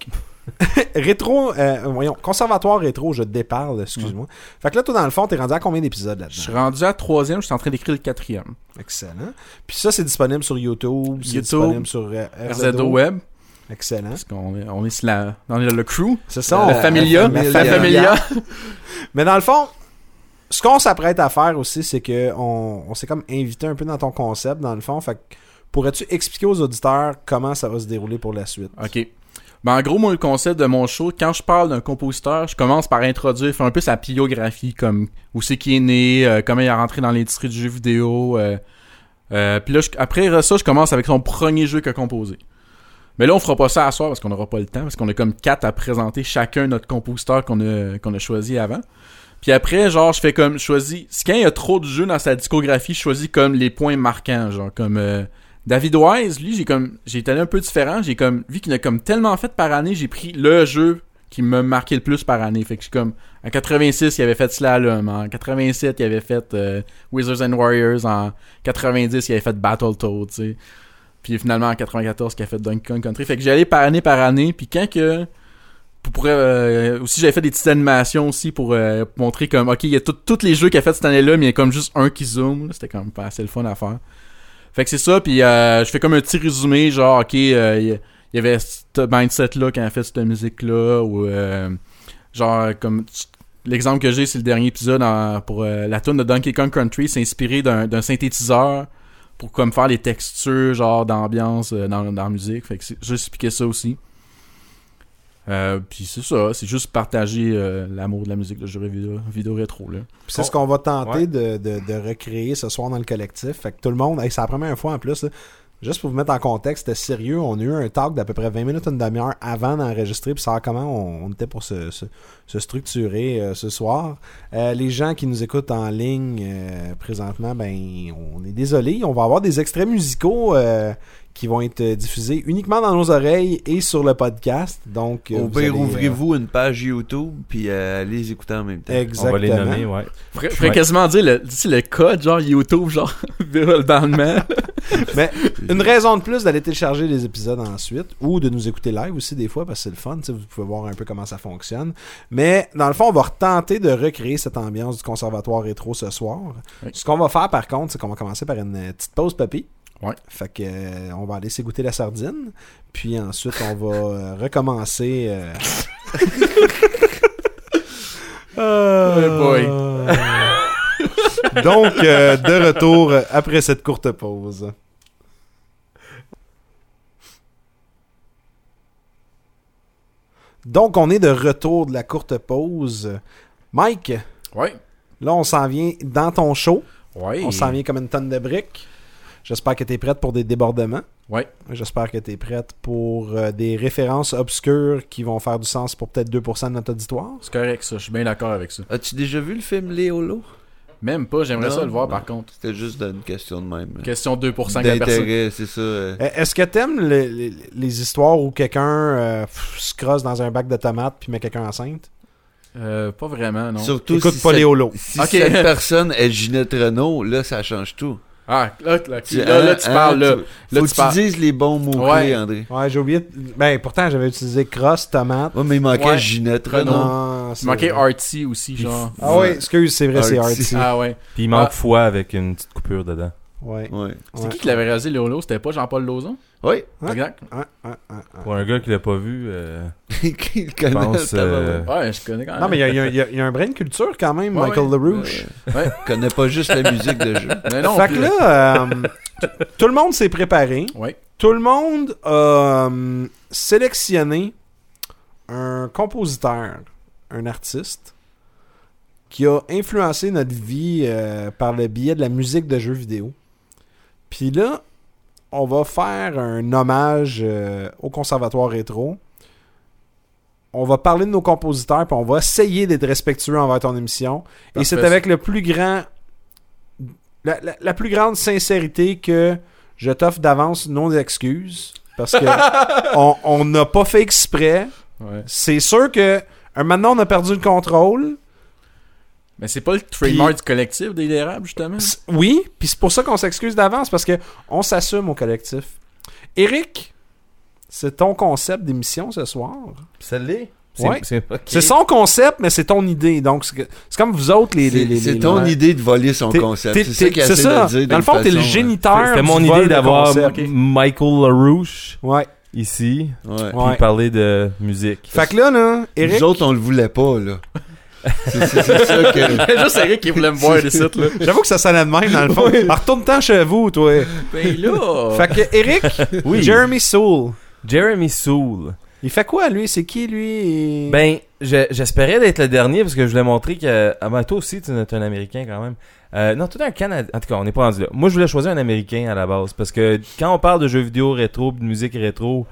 Conservatoire rétro, je te déparle, excuse-moi. Fait que là, toi, dans le fond, t'es rendu à combien d'épisodes là-dedans? Je suis rendu à 3e, je suis en train d'écrire le 4e. Excellent. Puis ça, c'est disponible sur YouTube, c'est disponible sur RZO Web. Excellent. Parce qu'on est, on est sur dans le crew. C'est ça. La familia. La familia. Mais dans le fond, ce qu'on s'apprête à faire aussi, c'est que on s'est comme invité un peu dans ton concept, dans le fond. Fait que pourrais-tu expliquer aux auditeurs comment ça va se dérouler pour la suite? OK. Ben, en gros, moi, le concept de mon show, quand je parle d'un compositeur, je commence par introduire, faire un peu sa biographie, comme où c'est qu'il est né, comment il est rentré dans l'industrie du jeu vidéo. Puis là, après ça, je commence avec son premier jeu qu'il a composé. Mais là, on fera pas ça à soir parce qu'on n'aura pas le temps, parce qu'on a comme 4 à présenter chacun notre compositeur qu'on a choisi avant. Puis après, genre, je fais comme, quand il y a trop de jeux dans sa discographie, je choisis comme les points marquants, genre, comme David Wise, lui, j'ai été allé un peu différent, vu qu'il a comme tellement fait par année, j'ai pris le jeu qui m'a marqué le plus par année. Fait que je suis comme, en 86, il avait fait Slalom, en 87, il avait fait Wizards and Warriors, en 90, il avait fait Battletoads, tu sais. Puis finalement, en 94, il a fait Donkey Kong Country. Fait que j'allais par année, puis quand que... aussi, j'avais fait des petites animations aussi pour montrer comme, ok, il y a tous les jeux qu'il a fait cette année-là, mais il y a comme juste un qui zoome. C'était comme pas assez le fun à faire. Fait que c'est ça, puis je fais comme un petit résumé, genre, ok, il y avait ce mindset-là quand il a fait cette musique-là, ou genre, comme... L'exemple que j'ai, c'est le dernier épisode pour la tune de Donkey Kong Country, c'est inspiré d'un synthétiseur pour comme faire les textures genre d'ambiance dans la musique. Fait que j'ai expliqué ça aussi. Puis c'est ça, c'est juste partager l'amour de la musique de jeux vidéo rétro là. Puis c'est ce qu'on va tenter de recréer ce soir dans le collectif. Fait que tout le monde, c'est la première fois en plus là, juste pour vous mettre en contexte, c'était sérieux, on a eu un talk d'à peu près 20 minutes, une demi-heure avant d'enregistrer, puis savoir comment on était pour se structurer ce soir. Les gens qui nous écoutent en ligne présentement, ben on est désolé, on va avoir des extraits musicaux qui vont être diffusés uniquement dans nos oreilles et sur le podcast. Donc, au pire, ouvrez-vous une page YouTube puis allez les écouter en même temps. Exactement. On va les nommer, ouais. Faudrait quasiment dire le code, genre YouTube, genre viralement. Mais une raison de plus d'aller télécharger les épisodes ensuite ou de nous écouter live aussi des fois parce que c'est le fun, vous pouvez voir un peu comment ça fonctionne. Mais dans le fond, on va tenter de recréer cette ambiance du conservatoire rétro ce soir. Oui. Ce qu'on va faire par contre, c'est qu'on va commencer par une petite pause papy. Ouais. Fait que on va aller s'égoutter la sardine, puis ensuite on va recommencer. Boy. Donc de retour après cette courte pause. Donc on est de retour de la courte pause. Mike. Ouais. Là on s'en vient dans ton show. Ouais. On s'en vient comme une tonne de briques. J'espère que tu es prête pour des débordements. Ouais. J'espère que tu es prête pour des références obscures qui vont faire du sens pour peut-être 2% de notre auditoire. C'est correct, ça. Je suis bien d'accord avec ça. As-tu déjà vu le film Léolo? Même pas. J'aimerais ça le voir, par contre. C'était juste une question de même. Question de 2% de la d'intérêt, c'est ça. Est-ce que t'aimes les histoires où quelqu'un se crosse dans un bac de tomates puis met quelqu'un enceinte? Pas vraiment, non. Surtout écoute pas Léolo. Si cette personne est Ginette Renault, là, ça change tout. Ah, là, tu parles, là. Faut que tu dises les bons mots-clés, André. Ouais, j'ai oublié. Ben, pourtant, j'avais utilisé crosse, tomate. Ouais, mais il manquait Ginette Renault. Non, il manquait Artsy aussi, genre. Ah ouais, excuse, c'est vrai, c'est Artsy. Ah ouais. Puis il manque foie avec une petite coupure dedans. Ouais. C'est qui l'avait rasé, Léolo? C'était pas Jean-Paul Lauzon? Oui. Exact. Pour un gars qui l'a pas vu, qui le connaît, pense, ouais, je connais quand même. Non, mais il y a un brin de culture quand même, Michael LaRouche. Ouais. Connaît pas juste la musique de jeu. Mais non, fait que là, tout le monde s'est préparé. Ouais. Tout le monde a sélectionné un compositeur, un artiste qui a influencé notre vie par le biais de la musique de jeux vidéo. Puis là, on va faire un hommage au Conservatoire rétro. On va parler de nos compositeurs, puis on va essayer d'être respectueux envers ton émission. Parfait. Et c'est avec le plus grand... La plus grande sincérité que je t'offre d'avance nos excuses. Parce que on n'a pas fait exprès. Ouais. C'est sûr que maintenant, on a perdu le contrôle. Mais c'est pas le trademark du collectif des Dérables, justement? Oui, puis c'est pour ça qu'on s'excuse d'avance, parce que on s'assume au collectif. Eric, C'est ton concept d'émission ce soir. Celle-là? Ouais. Okay. C'est son concept, mais c'est ton idée. Donc, c'est comme vous autres, c'est ton idée de voler son concept. C'est ça qu'il essaie de dire. Dans le fond, t'es le géniteur. C'était mon idée d'avoir Michael LaRouche ici. Puis parler de musique. Fait que là, Eric... Nous autres, on le voulait pas, là. C'est ça que... Juste Eric qui voulait me voir des sites, là. J'avoue que ça sonnait de même, dans le fond. Alors, retourne-t'en chez vous, toi. Ben là... Fait que, Eric, Jeremy Soule. Jeremy Soule. Il fait quoi, lui? C'est qui, lui? Ben, j'espérais d'être le dernier parce que je voulais montrer que... Ah ben, toi aussi, tu es un Américain, quand même. Non, toi, un Canadien. En tout cas, on n'est pas rendu là. Moi, je voulais choisir un Américain à la base parce que quand on parle de jeux vidéo rétro, de musique rétro...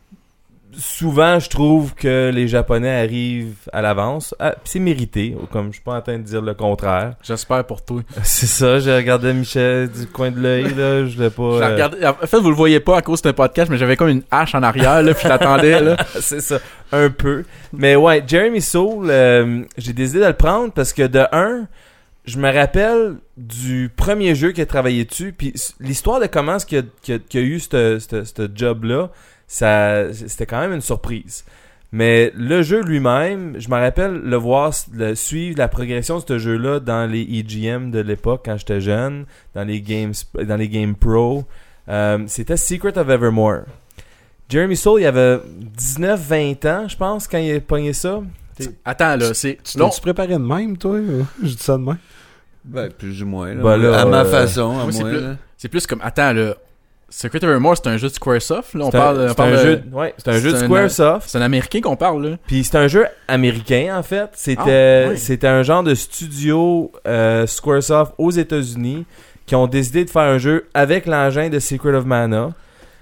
Souvent, je trouve que les Japonais arrivent à l'avance. Ah, c'est mérité, comme je suis pas en train de dire le contraire. J'espère pour toi. C'est ça, j'ai regardé Michel du coin de l'œil, là, je l'ai pas... En fait, vous le voyez pas à cause d'un podcast, mais j'avais comme une hache en arrière, là, puis je l'attendais, là. C'est ça, un peu. Mais ouais, Jeremy Soule, j'ai décidé de le prendre parce que de un, je me rappelle du premier jeu qu'il a travaillé dessus, puis l'histoire de comment est-ce qu'il y a eu ce job-là, c'était quand même une surprise. Mais le jeu lui-même, je me rappelle suivre la progression de ce jeu-là dans les EGM de l'époque quand j'étais jeune, dans les Game Pro. C'était Secret of Evermore. Jeremy Soule, il avait 19-20 ans, je pense, quand il a pogné ça. Attends, là, Tu t'es préparé de même, toi? Je dis ça de même. Ben, plus ou moins, là. Ben là, à ma façon, à moi, c'est plus comme, attends, là, Secret of Evermore, c'est un jeu de Squaresoft, là. C'est un jeu de Squaresoft. C'est un Américain qu'on parle, là. Puis c'est un jeu américain, en fait. C'était un genre de studio Squaresoft aux États-Unis qui ont décidé de faire un jeu avec l'engin de Secret of Mana.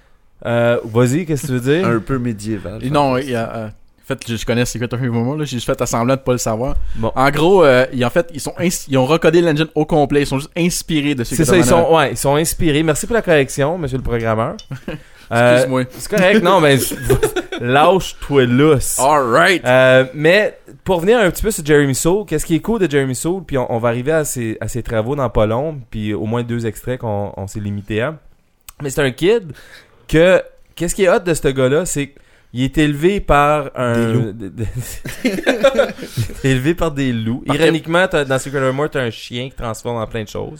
Vas-y, qu'est-ce que tu veux dire? Un peu médiéval. Non, il y a... En fait, je connais Secret of Evermore, là, j'ai juste fait semblant de pas le savoir. Bon. En gros, ils ont recodé l'engine au complet, ils sont juste inspirés de Secret of Mana. C'est ça, ils sont inspirés. Merci pour la correction, monsieur le programmeur. Excuse-moi. C'est correct, non, mais lâche-toi lousse. Alright. Mais pour revenir un petit peu sur Jeremy Soule, qu'est-ce qui est cool de Jeremy Soule, puis on va arriver à ses travaux dans pas long, puis au moins 2 extraits qu'on s'est limité à. Mais c'est un kid que... Qu'est-ce qui est hot de ce gars-là, c'est il est élevé par un... Des loups. Il est élevé par des loups. Ironiquement, dans Secret of Evermore, t'as un chien qui transforme en plein de choses.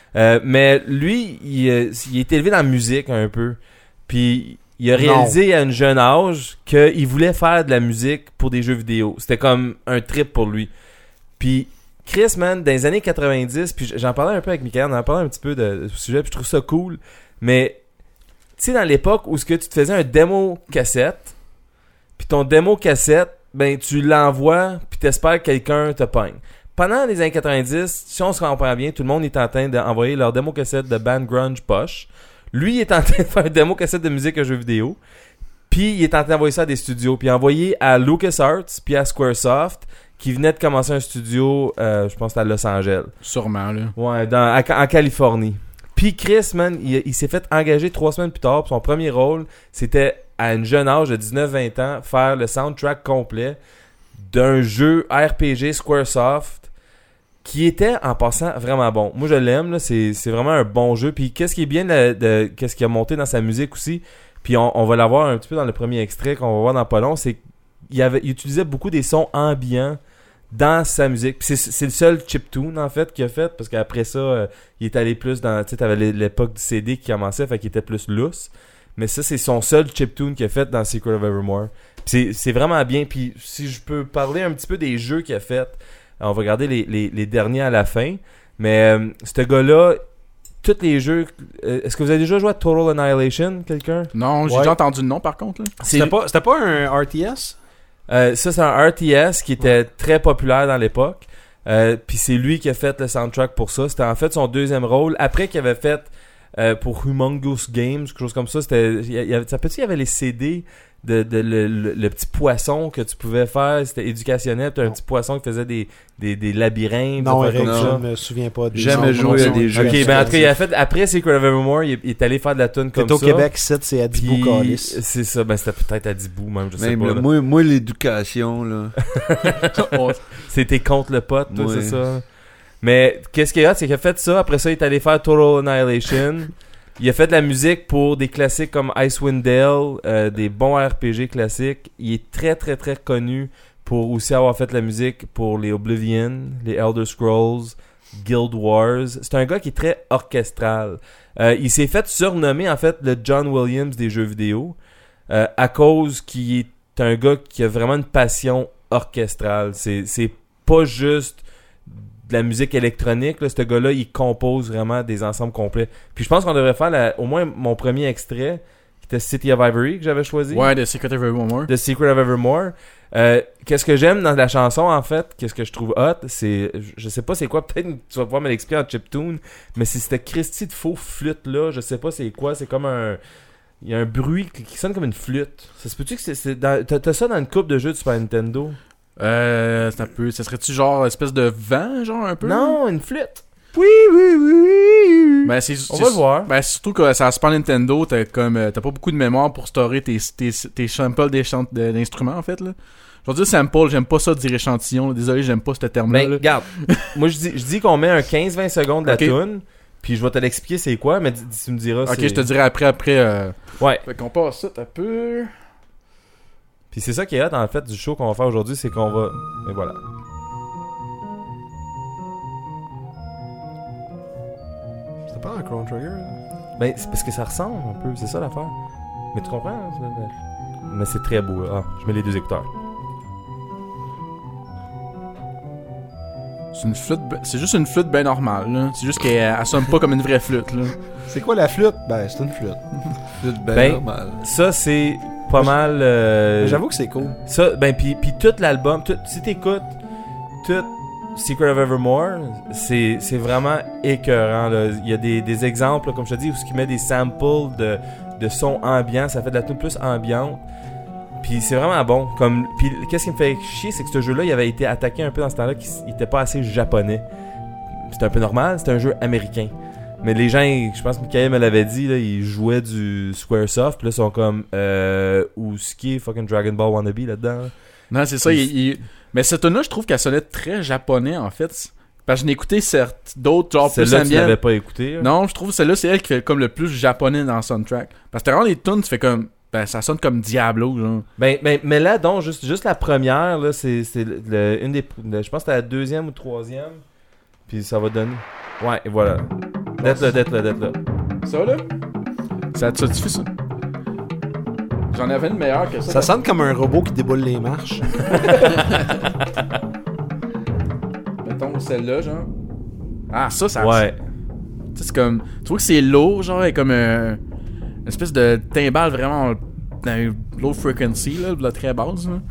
Mais lui, il est élevé dans la musique un peu. Puis il a réalisé à un jeune âge qu'il voulait faire de la musique pour des jeux vidéo. C'était comme un trip pour lui. Puis Chris, man, dans les années 90, puis j'en parlais un peu avec Mickaël, on en parlait un petit peu de ce sujet, puis je trouve ça cool. Mais tu sais, dans l'époque où tu te faisais un démo cassette, puis ton démo cassette, ben tu l'envoies, puis t'espères que quelqu'un te pogne. Pendant les années 90, si on se comprend bien, tout le monde est en train d'envoyer leur démo cassette de band grunge poche. Lui, il est en train de faire un démo cassette de musique à jeux vidéo, puis il est en train d'envoyer ça à des studios, puis envoyer à LucasArts, puis à Squaresoft, qui venait de commencer un studio, je pense que c'était à Los Angeles. Sûrement, là. Ouais, en Californie. Puis Chris, man, il s'est fait engager 3 semaines plus tard. Puis son premier rôle, c'était à un jeune âge de 19-20 ans, faire le soundtrack complet d'un jeu RPG Squaresoft qui était, en passant, vraiment bon. Moi, je l'aime, là. C'est vraiment un bon jeu. Puis qu'est-ce qui est bien qu'est-ce qui a monté dans sa musique aussi, puis on va l'avoir un petit peu dans le premier extrait qu'on va voir dans pas long, c'est qu'il utilisait beaucoup des sons ambiants dans sa musique. Puis c'est le seul chiptune en fait qu'il a fait, parce qu'après ça il est allé plus dans, tu sais, t'avais l'époque du CD qui commençait, fait qu'il était plus loose, mais ça c'est son seul chiptune qu'il a fait dans Secret of Evermore. Puis c'est vraiment bien. Puis si je peux parler un petit peu des jeux qu'il a fait, on va regarder les derniers à la fin, mais ce gars-là, tous les jeux, est-ce que vous avez déjà joué à Total Annihilation, quelqu'un? Non, j'ai déjà entendu le nom par contre, là. C'était pas un RTS? Ça, c'est un RTS qui était très populaire dans l'époque. Puis c'est lui qui a fait le soundtrack pour ça. C'était en fait son deuxième rôle. Après qu'il avait fait pour Humongous Games, quelque chose comme ça, il y avait les CD le petit poisson que tu pouvais faire. C'était éducationnel. T'as un petit poisson qui faisait des labyrinthes. Non, Eric, je me souviens pas. Jamais joué à des jeux. Ok, ben en tout cas, il a fait, après Secret of Evermore, il est allé faire de la tune comme ça. Au Québec, c'est à Dibou Calis. C'est ça, ben c'était peut-être à Dibou même, je sais pas. Là. Moi, l'éducation, là. C'était contre le pote, toi, c'est ça. Mais qu'est-ce qu'il y a, c'est qu'il a fait ça. Après ça, il est allé faire Total Annihilation. Il a fait de la musique pour des classiques comme Icewind Dale, des bons RPG classiques. Il est très très très connu pour aussi avoir fait de la musique pour les Oblivion, les Elder Scrolls, Guild Wars. C'est un gars qui est très orchestral. Il s'est fait surnommer en fait le John Williams des jeux vidéo à cause qu'il est un gars qui a vraiment une passion orchestrale. C'est pas juste de la musique électronique, là. Ce gars-là, il compose vraiment des ensembles complets. Puis je pense qu'on devrait faire au moins mon premier extrait, qui était City of Ivory, que j'avais choisi. Ouais, The Secret of Evermore. The Secret of Evermore. Qu'est-ce que j'aime dans la chanson, en fait, qu'est-ce que je trouve hot, c'est... Je sais pas c'est quoi, peut-être tu vas pouvoir me l'expliquer en chiptune, mais c'est cette Christie de faux flûte-là, je sais pas c'est quoi, c'est comme un... Il y a un bruit qui sonne comme une flûte. Ça se peut-tu que t'as ça dans une coupe de jeux de Super Nintendo? C'est un peu... Ça serait-tu genre espèce de vent, genre un peu? Non, une flûte. Oui. Ben, On va le voir. Ben, surtout que c'est à Super Nintendo, t'as pas beaucoup de mémoire pour storer tes samples d'instruments, en fait, là. Je vais dire sample, j'aime pas ça dire échantillon, là. Désolé, j'aime pas ce terme-là. Ben, là. regarde. Moi, je dis qu'on met un 15-20 secondes de la Ok. toune, puis je vais te l'expliquer c'est quoi, mais tu me diras Ok, je te dirai après. Ouais. Fait qu'on passe ça un peu... Puis c'est ça qui est hot, en fait, du show qu'on va faire aujourd'hui, c'est qu'on va... Et voilà. C'était pas un Chrono Trigger, là? Ben, c'est parce que ça ressemble un peu, c'est ça l'affaire. Mais tu comprends? Hein? Mais c'est très beau. Ah, je mets les deux écouteurs. C'est une flûte... C'est juste une flûte bien normale, là. C'est juste qu'elle sonne pas comme une vraie flûte, là. C'est quoi la flûte? Ben, c'est une flûte. C'est Ben, normal. Ça, c'est pas mal... J'avoue que c'est cool. Ça, ben, puis tout l'album, si t'écoutes tout Secret of Evermore, c'est vraiment écœurant, là. Il y a des exemples, là, comme je te dis, où il met des samples de sons ambiants, ça fait de la tune plus ambiante. Puis c'est vraiment bon. Puis qu'est-ce qui me fait chier, c'est que ce jeu-là, il avait été attaqué un peu dans ce temps-là, qu'il était pas assez japonais. C'est un peu normal, c'est un jeu américain. Mais les gens, je pense que Mikael me l'avait dit, là, ils jouaient du Squaresoft, puis là, ils sont comme, ou ce qui est fucking Dragon Ball Wannabe là-dedans. Là. Non, c'est ça. Mais cette tune-là, je trouve qu'elle sonnait très japonais, en fait. Parce que je n'ai écouté d'autres, genre plus Celle-là, tu ambiantes. l'avais pas écouté. Là. Non, je trouve que celle-là, c'est elle qui fait comme le plus japonais dans le soundtrack. Parce que t'as vraiment des tunes, tu fais comme... Ben, ça sonne comme Diablo, genre. Mais là, donc, juste la première, là, c'est une des... je pense que c'était la deuxième ou troisième. Puis ça va donner... Ouais, et voilà. D'être là. Ça, là? Ça te fait ça? J'en avais une meilleure que ça. Ça sonne comme un robot qui déboule les marches. Mettons celle-là, genre. Ah, ça... Ouais. Tu sais, c'est comme... Tu vois que c'est lourd, genre, et comme une espèce de timbale vraiment dans low frequency, là, de la très basse, là.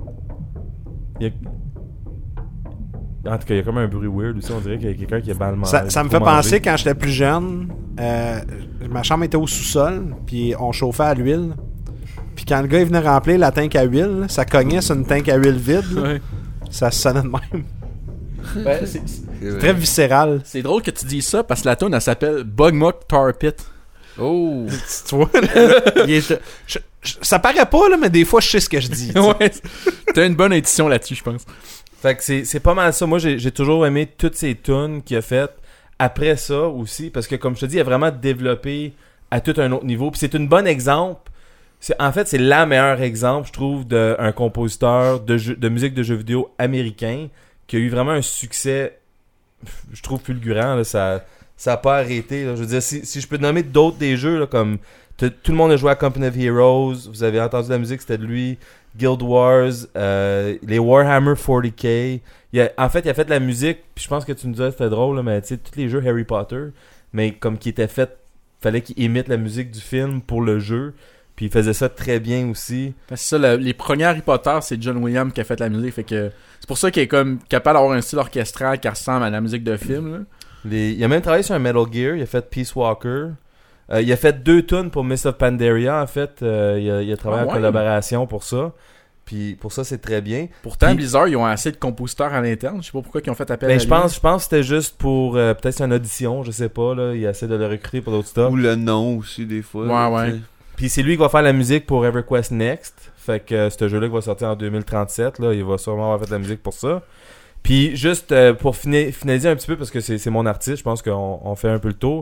En tout cas, il y a comme un bruit weird aussi. On dirait qu'il y a quelqu'un qui a mal mangé. Ça me fait penser quand j'étais plus jeune. Ma chambre était au sous-sol, puis on chauffait à l'huile. Puis quand le gars il venait remplir la tank à huile, ça cognait sur une tank à huile vide. Là. Ouais. Ça sonnait de même. Ben, C'est très viscéral. c'est drôle que tu dises ça parce que la tune elle s'appelle Bugmuck Tar Pit. Oh! Tu vois, là, ça paraît pas, là, mais des fois, je sais ce que je dis. Ouais. T'as une bonne édition là-dessus, je pense. Fait que c'est pas mal ça. Moi, j'ai toujours aimé toutes ces tunes qu'il a faites après ça aussi. Parce que, comme je te dis, il a vraiment développé à tout un autre niveau. Puis c'est un bon exemple. En fait, c'est la meilleure exemple, je trouve, d'un compositeur de musique de jeux vidéo américain qui a eu vraiment un succès, je trouve, fulgurant. Là, ça a pas arrêté. Là. Je veux dire, si je peux te nommer d'autres des jeux, là, comme tout le monde a joué à Company of Heroes, vous avez entendu la musique, c'était de lui, Guild Wars, les Warhammer 40K. En fait, il a fait de la musique, puis je pense que tu nous disais c'était drôle, là, mais tu sais, tous les jeux Harry Potter, mais comme qui étaient faits, fallait qu'il imite la musique du film pour le jeu. Puis il faisait ça très bien aussi. Parce que ça, les premiers Harry Potter, c'est John Williams qui a fait la musique. Fait que c'est pour ça qu'il est comme capable d'avoir un style orchestral qui ressemble à la musique de film. Là. Il a même travaillé sur un Metal Gear. Il a fait Peace Walker. Il a fait 2 tunes pour Mist of Pandaria. En fait, il a travaillé en collaboration pour ça. Puis pour ça, c'est très bien. Pourtant, puis, Blizzard, ils ont assez de compositeurs à l'interne. Je sais pas pourquoi ils ont fait appel à je lui. pense que c'était juste pour peut-être c'est une audition, je sais pas. Là, il essaie de le recruter pour d'autres stuff. Ou le nom aussi, des fois. Ouais. T'sais. Puis c'est lui qui va faire la musique pour EverQuest Next. Fait que ce jeu-là qui va sortir en 2037, là, il va sûrement avoir fait de la musique pour ça. Puis juste pour finaliser un petit peu, parce que c'est mon artiste, je pense qu'on fait un peu le tour.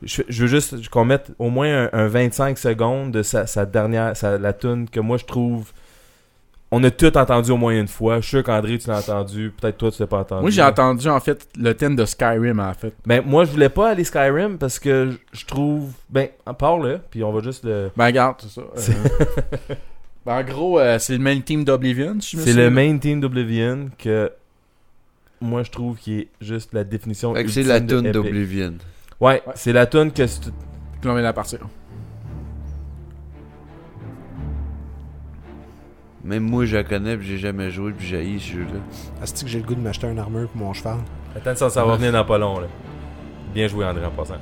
je veux juste qu'on mette au moins un 25 secondes de sa dernière, la tune que moi je trouve. On a tout entendu au moins une fois. Je suis sûr qu'André, tu l'as entendu. Peut-être toi, tu l'as pas entendu. Moi, j'ai entendu, en fait, le thème de Skyrim, en fait. Ben, moi, je voulais pas aller Skyrim parce que je trouve... Ben, parle-le, puis on va juste le... Ben, regarde, c'est ça. Ben, en gros, c'est le main team d'Oblivion, si je me C'est souviens. le main team d'Oblivion que... Moi, je trouve qui est juste la définition Fait que c'est ultime la de tune epic. d'Oblivion. Ouais, c'est la tune que... Puis on vient de partir. Même moi, je la connais, puis j'ai jamais joué, puis j'ai haï ce jeu-là. Est-ce que j'ai le goût de m'acheter un armure pour mon cheval? Attends, ça va venir dans pas long, là. Bien joué, André, en passant.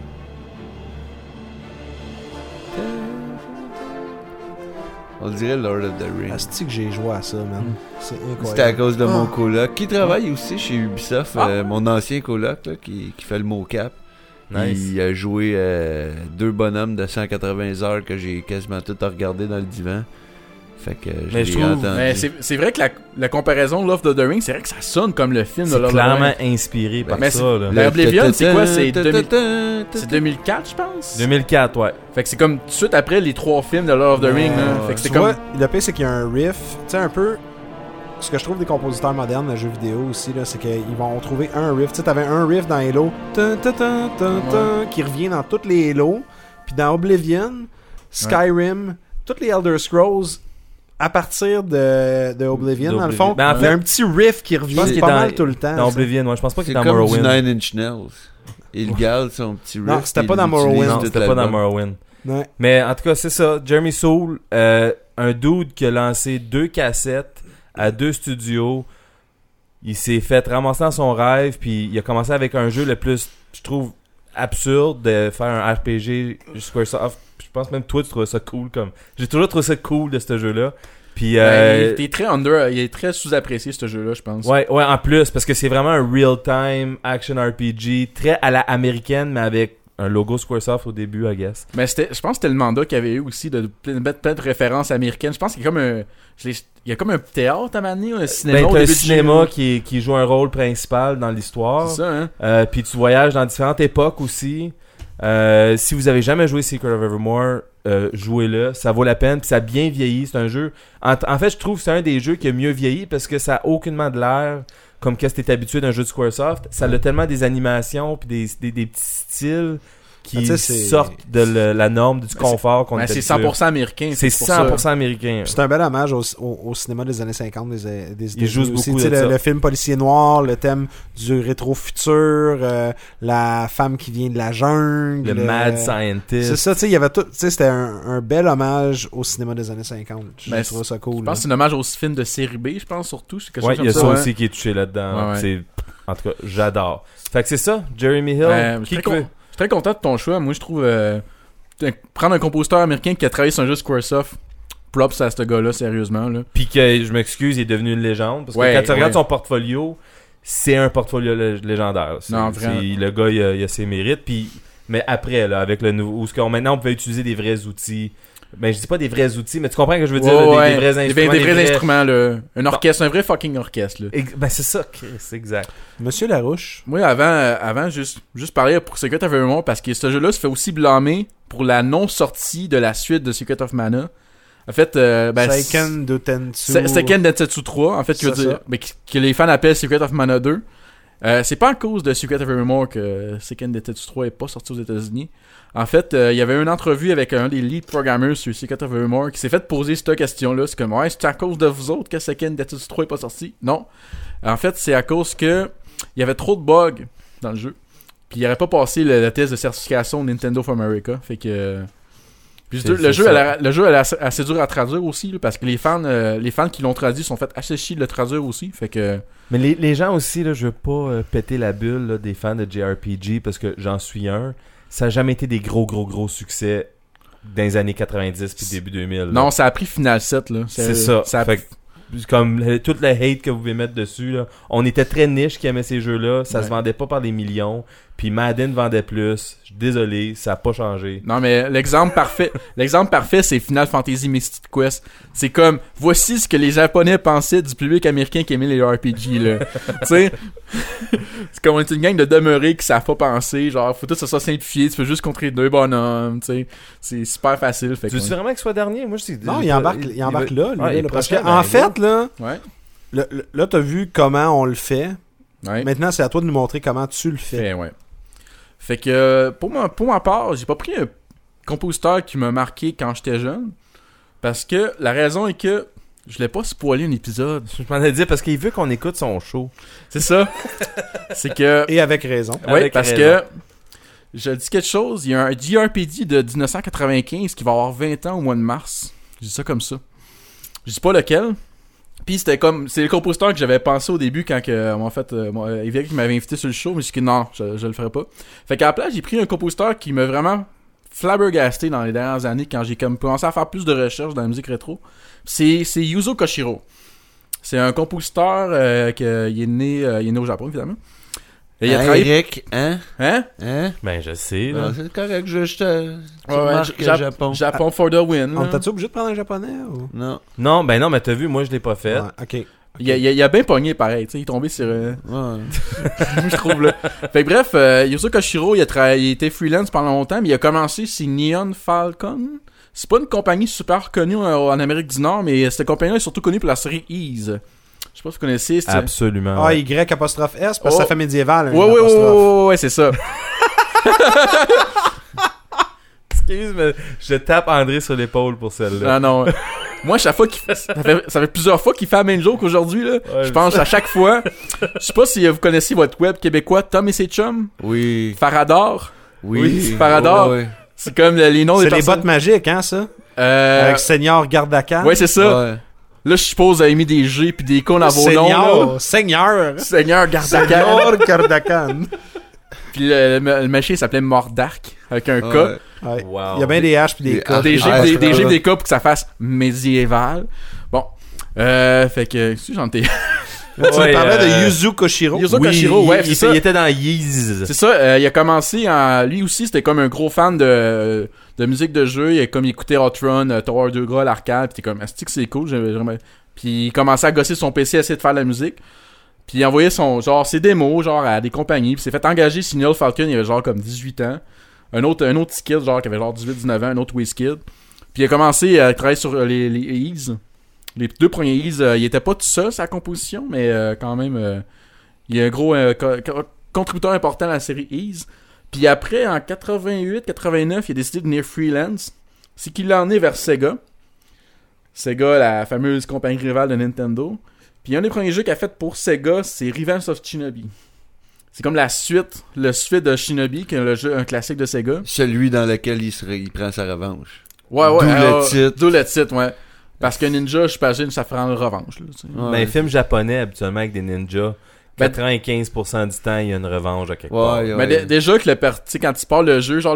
On dirait Lord of the Rings. Est-ce que j'ai joué à ça, man? C'est incroyable. C'était à cause de mon coloc, qui travaille aussi chez Ubisoft, mon ancien coloc, là, qui fait le mocap. Nice. Il a joué 2 bonhommes de 180 heures que j'ai quasiment tout regardé dans le divan. Fait que Mais je je l'ai trouve- entendu. Mais c'est vrai que la comparaison Love of the Rings, c'est vrai que ça sonne comme le film de C'est Lord of the clairement Rings. inspiré par Mais ça, c'est- là. Le Oblivion, c'est quoi? C'est C'est 2004, je pense? 2004, ouais. Fait que c'est comme tout de suite après les 3 films de Lord of the Rings. Là. Fait que c'est Tu comme... vois, le pire, c'est qu'il y a un riff. Tu sais, un peu. Ce que je trouve des compositeurs modernes de jeux vidéo aussi, là, c'est qu'ils vont trouver un riff. Tu sais, t'avais un riff dans Halo qui revient dans toutes les Halo. Puis dans Oblivion, Skyrim, toutes les Elder Scrolls. À partir de Oblivion, dans le fond, Ben, en il y a fait, un petit riff qui revient pense qu'il est pas dans- mal tout le temps. Dans ça. Oblivion, ouais. Je pense pas qu'il C'est est dans comme du Morrowind. 9 Inch Nails. Il garde son petit riff. Non, c'était puis pas il dans l'utilise Morrowind. Non, tout c'était pas dans l'album. Morrowind. Ouais. Mais en tout cas, c'est ça. Jeremy Soule, un dude qui a lancé 2 cassettes à 2 studios. Il s'est fait ramasser dans son rêve, puis il a commencé avec un jeu le plus, je trouve, absurde de faire un RPG Squaresoft. Je pense même toi, tu trouves ça cool. Comme j'ai toujours trouvé ça cool de ce jeu-là. Puis Ben, il est très il est très sous-apprécié ce jeu-là, je pense. ouais, en plus, parce que c'est vraiment un real-time action RPG, très à la américaine, mais avec un logo Squaresoft au début, I guess. Mais je pense que c'était le mandat qu'il y avait eu aussi de mettre plein de références américaines. Je pense qu'il y a comme un... Il y a comme un théâtre à m'amener, un cinéma Ben, au t'as un début du cinéma jeu. qui joue un rôle principal dans l'histoire. C'est ça, hein? Puis tu voyages dans différentes époques aussi. Si vous avez jamais joué Secret of Evermore, jouez-le, ça vaut la peine, puis ça a bien vieilli, c'est un jeu. En fait, je trouve que c'est un des jeux qui a mieux vieilli parce que ça a aucunement de l'air comme qu'est-ce que t'es habitué d'un jeu de Squaresoft. Ça a tellement des animations puis des petits styles qui Ah, tu sais, c'est- sortent de la norme du confort qu'on Ben, était c'est habitué. 100% américain. C'est pour ça. 100% américain. C'est un bel hommage au cinéma des années 50 des États-Unis. Ils jouent aussi. beaucoup Tu sais, de ça. le film policier noir, le thème du rétro-futur, la femme qui vient de la jungle. Le mad scientist. C'est ça, tu sais, il y avait tout. Tu sais, c'était un bel hommage au cinéma des années 50. Je Ben, trouve ça cool. Je pense que c'est un hommage au film de série B, je pense, surtout. C'est quelque Ouais, chose il y a comme ça ça. aussi qui est touché là-dedans. Ouais, ouais. C'est, en tout cas, j'adore. Fait que c'est ça, Jeremy Hill. Je suis très content de ton choix. Moi, je trouve... prendre un compositeur américain qui a travaillé sur un jeu Squaresoft, props à ce gars-là, sérieusement. Là. Puis que, je m'excuse, il est devenu une légende. Parce que Ouais, quand tu regardes ouais. son portfolio, c'est un portfolio légendaire. Non, vraiment. Le gars, il a ses mérites. Puis, mais après, là, avec le nouveau... Maintenant, on peut utiliser des vrais outils. Ben, je dis pas des vrais outils, mais tu comprends ce que je veux dire, là, des vrais instruments. Des vrais instruments, là. Un orchestre, un vrai fucking orchestre, là. Ben, c'est ça, Chris, c'est exact. Monsieur Larouche. Moi, avant juste parler pour Secret of Evermore, parce que ce jeu-là se fait aussi blâmer pour la non-sortie de la suite de Secret of Mana. En fait, Seiken Dotensu. Seiken Densetsu 3, en fait, C'est ça. que les fans appellent Secret of Mana 2. C'est pas à cause de Secret of Evermore que Seiken Densetsu 3 est pas sorti aux États-Unis. En fait, il y avait une entrevue avec un des lead programmers sur Secret of Evermore qui s'est fait poser cette question-là. C'est comme, ouais, c'est à cause de vous autres que Seiken Densetsu 3 est pas sorti? Non. En fait, c'est à cause que il y avait trop de bugs dans le jeu. Puis il n'aurait pas passé le test de certification Nintendo of America. Fait que... Puis le jeu est assez dur à traduire aussi, là, parce que les fans qui l'ont traduit sont fait assez chier de le traduire aussi. Fait que... Mais les gens aussi, là, je veux pas péter la bulle là, des fans de JRPG parce que j'en suis un. Ça n'a jamais été des gros succès dans les années 90 puis début 2000. Là. Non, ça a pris Final 7, là. C'est ça. Fait que, comme tout le hate que vous pouvez mettre dessus, là, on était très niche qui aimait ces jeux-là. Ça se vendait pas par des millions. puis Madden vendait plus. Je suis désolé, ça a pas changé. Non, mais l'exemple parfait, c'est Final Fantasy Mystic Quest. C'est comme, voici ce que les Japonais pensaient du public américain qui aimait les RPG, là. Tu sais, c'est comme on est une gang de demeurés qui savent pas penser, genre, faut tout ça soit simplifié, tu peux juste contrer 2 bonhommes, tu sais. C'est super facile. Fait Tu veux vraiment qu'il soit dernier? Moi, je sais. Non, il embarque là, lui, Ouais, là, parce prochain, que, en fait, là, Ouais. là, t'as vu comment on le fait. Ouais. Maintenant, c'est à toi de nous montrer comment tu le fais. Ouais. Fait que pour ma part, j'ai pas pris un compositeur qui m'a marqué quand j'étais jeune. Parce que la raison est que je voulais pas spoiler un épisode. Je m'en ai dit parce qu'il veut qu'on écoute son show. C'est ça. C'est que. Et avec raison. Oui, Avec parce raison. que. Je dis quelque chose, il y a un JRPG de 1995 qui va avoir 20 ans au mois de mars. Je dis ça comme ça. Je dis pas lequel. Puis c'était comme, c'est le compositeur que j'avais pensé au début quand en fait Evier qui m'avait invité sur le show, mais je dis que non, je le ferais pas. Fait qu'à la place, j'ai pris un compositeur qui m'a vraiment flabbergasté dans les dernières années quand j'ai comme commencé à faire plus de recherches dans la musique rétro. C'est Yuzo Koshiro. C'est un compositeur qui est né au Japon évidemment. Et il a travaillé. Eric, hein? Ben, je sais, là. Ah, c'est correct, je te Ouais, marque Japon. Japon for the win. On là. t'a-tu obligé de prendre un japonais ou? Non. Non, ben non, mais t'as vu, moi, je l'ai pas fait. Ouais, ok. Il a bien pogné pareil, tu sais, il est tombé sur Ouais. je trouve là. Fait que bref, Yuzo Koshiro, il était freelance pendant longtemps, mais il a commencé chez Neon Falcon. C'est pas une compagnie super connue en Amérique du Nord, mais cette compagnie-là est surtout connue pour la série Ease. Je sais pas si vous connaissez. Absolument. Ah, Y apostrophe S, parce que ça fait médiéval. un Ouais, apostrophe. ouais, c'est ça. Excuse, mais je tape André sur l'épaule pour celle-là. Ah non. Moi, chaque fois qu'il fait, ça fait plusieurs fois qu'il fait la même joke aujourd'hui, là. Ouais, Je pense à chaque fois. Je sais pas si vous connaissez votre web québécois, Tom et ses chums. Oui. Farador. Oui. Farador. Ouais. C'est comme les noms des C'est les personnes. bottes magiques, hein, ça? Avec Seigneur Gardakan. Ouais, c'est ça. Ouais. Là, je suppose, vous avez mis des G puis des cons dans vos noms, là. Seigneur. Seigneur Gardakan. Seigneur Gardakan. Puis le machin s'appelait Mordark, avec un K. Ouais. Ouais. Wow. Il y a bien des H puis des Des K. H. Des G, Ah, des c'est G, vrai. des K pour que ça fasse médiéval. Bon. Fait que, si j'en étais. Là, tu Ouais, me parlais de Yuzo Koshiro. Yuzo Oui, Koshiro, ouais, c'est ça. il était dans Yeez. C'est ça, il a commencé lui aussi, c'était comme un gros fan de musique de jeu, il a comme écouté Hot Run, Tower 2 Gras, l'arcade, pis t'es comme, est-ce que c'est cool, puis il commençait à gosser son PC, à essayer de faire de la musique, puis il envoyait ses démos, genre, à des compagnies, puis s'est fait engager chez Neon Falcon, il avait genre comme 18 ans, un autre petit kid, genre, qui avait genre 18-19 ans, un autre WizKid, puis il a commencé à travailler sur les Ease. Les 2 premiers Ease, il était pas tout seul sa composition, mais quand même, il est un gros contributeur important à la série Ease. Puis après, en 88-89, il a décidé de devenir freelance. C'est qu'il en est vers Sega. Sega, la fameuse compagnie rivale de Nintendo. Puis un des premiers jeux qu'il a fait pour Sega, c'est Revenge of Shinobi. C'est comme le suite de Shinobi, qui est un classique de Sega. Celui dans lequel il prend sa revanche. Ouais, D'où le titre. D'où le titre, ouais. Parce que Ninja, je suis pas sûr, ça ferait une revanche. Là, tu sais. Ouais. Mais un film japonais, habituellement, avec des ninjas, Ben, 95% du temps, il y a une revanche à quelque part. Ouais, Mais ouais. déjà que tu sais, quand tu parles le jeu, genre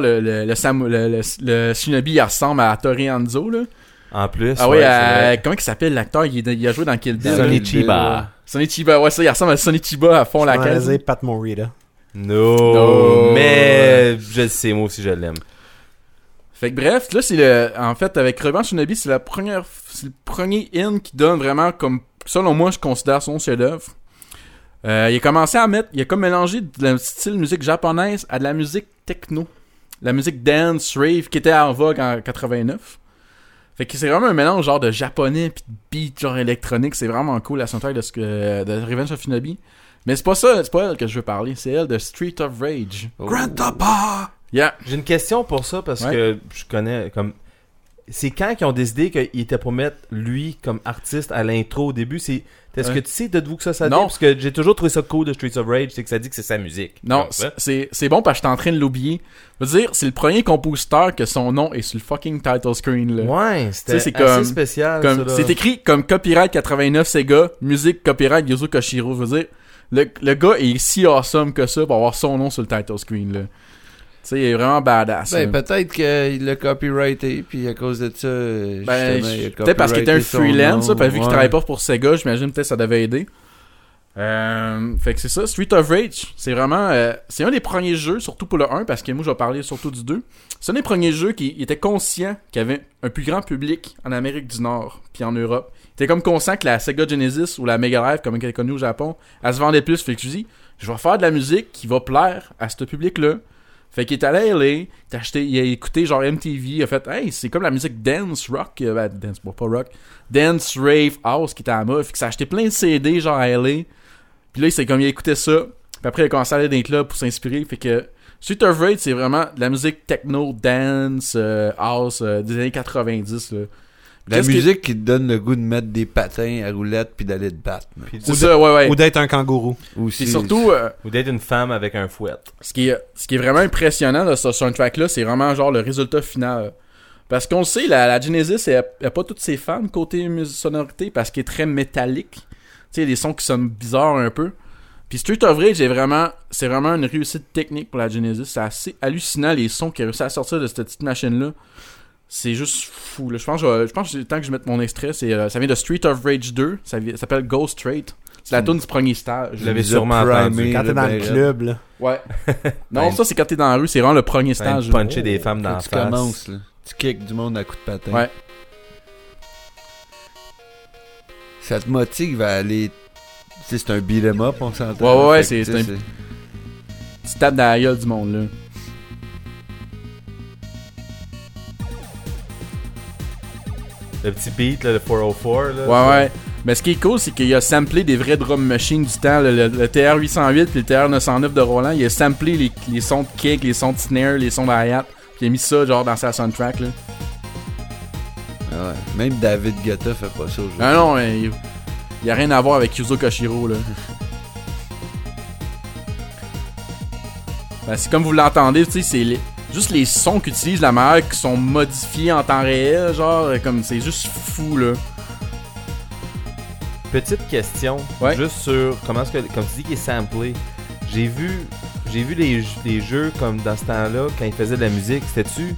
le Shinobi, il ressemble à Tori Hanzo, là. En plus, Ah oui, ouais, c'est vrai. comment il s'appelle l'acteur? Il a joué dans Kill Bill. Sonny Bill, Chiba. Sonny Chiba, ouais, ça, il ressemble à Sonny Chiba à fond la On va case. dire Pat Morita. No, mais je le sais, moi aussi, je l'aime. Fait que bref, là, en fait, avec Revenge Shinobi, c'est le premier in qui donne vraiment comme, selon moi, je considère son chef-d'œuvre. Il a commencé il a comme mélangé de la style musique japonaise à de la musique techno. La musique dance, rave, qui était en vogue en 89. Fait que c'est vraiment un mélange genre de japonais pis de beat genre électronique. C'est vraiment cool la soundtrack de Revenge of Shinobi. Mais c'est pas elle que je veux parler. C'est elle de Street of Rage. Oh. Grandpapa! Yeah. J'ai une question pour ça parce Ouais. que je connais comme. C'est quand qu'ils ont décidé qu'il était pour mettre lui comme artiste à l'intro au début. Est-ce Ouais. que tu sais de d'où que ça vient? Non. Parce que j'ai toujours trouvé ça cool de Streets of Rage, c'est que ça dit que c'est sa musique. Non, Comme ça. c'est bon parce que j'étais en train de l'oublier. Je veux dire, c'est le premier compositeur que son nom est sur le fucking title screen, là. Ouais, Tu c'était sais, c'est assez comme- spécial. Comme, ça, là. c'est écrit comme copyright 89 Sega, musique copyright Yuzo Koshiro. Je veux dire, le gars est si awesome que ça pour avoir son nom sur le title screen, là. Tu sais, il est vraiment badass. Ben, là. peut-être qu'il l'a copyrighté, puis à cause de ça, Ben, justement, il a peut-être parce qu'il était un copyrighté son freelance, nom. ça, puis vu qu'il Ouais. travaille pas pour Sega, j'imagine peut-être ça devait aider. Fait que c'est ça, Street of Rage, c'est vraiment c'est un des premiers jeux, surtout pour le 1, parce que moi je vais parler surtout du 2. C'est un des premiers jeux qui était conscient qu'il y avait un plus grand public en Amérique du Nord puis en Europe. Il était comme conscient que la Sega Genesis ou la Mega Drive, comme elle est connue au Japon, elle se vendait plus. Fait que je dis, je vais faire de la musique qui va plaire à ce public-là. Fait qu'il est allé à LA, il a écouté genre MTV, il a fait hey, c'est comme la musique dance rock, dance, bon, pas rock, dance rave house qui était à la mode. Fait que ça a acheté plein de CD genre à LA. Puis là, il a écouté ça. Puis après, il a commencé à aller dans les clubs pour s'inspirer. Fait que Street of Rage, c'est vraiment de la musique techno, dance, house des années 90. Là. La musique qui te donne le goût de mettre des patins à roulettes puis d'aller te battre. C'est ça, ouais. Ou d'être un kangourou. C'est surtout... ou d'être une femme avec un fouet. Ce qui est vraiment impressionnant de ce soundtrack-là, c'est vraiment genre le résultat final. Parce qu'on le sait, la Genesis, elle a pas toutes ses fans côté sonorité parce qu'elle est très métallique. Tu sais, des sons qui sonnent bizarres un peu. Puis Street of Rage, c'est vraiment une réussite technique pour la Genesis. C'est assez hallucinant les sons qu'il a réussi à sortir de cette petite machine-là. C'est juste fou. Là. Je pense que tant que je mette mon extrait, ça vient de Street of Rage 2. Ça s'appelle Go Straight. C'est la tune du premier stage. Je l'avais sûrement entendu. Quand t'es dans le club, là. Ouais. Non, ça c'est quand t'es dans la rue. C'est vraiment le premier stage. Puncher des femmes dans la face. Tu commences, là. Tu kicks du monde à coups de patin. Ouais. Ça te motive à aller... Tu sais, c'est un beat'em up, on s'entend. Ouais, c'est un... Tu tapes dans la gueule du monde, là. Le petit beat, là, le 404. Là, ouais. Mais ce qui est cool, c'est qu'il a samplé des vrais drum machines du temps. Le TR-808 puis le TR-909 de Roland, il a samplé les sons de kick, les sons de snare, les sons de hi-hat. Puis il a mis ça genre dans sa soundtrack, là. Ah ouais. Même David Guetta fait pas ça aujourd'hui. Ah non, il y a rien à voir avec Yuzo Koshiro, là. Ben, c'est comme vous l'entendez, tu sais, c'est juste les sons qu'utilise la manière qui sont modifiés en temps réel, genre, comme c'est juste fou, là. Petite question, juste sur comment est-ce que, comme tu dis qu'il est samplé, j'ai vu les jeux comme dans ce temps-là, quand ils faisaient de la musique, c'était-tu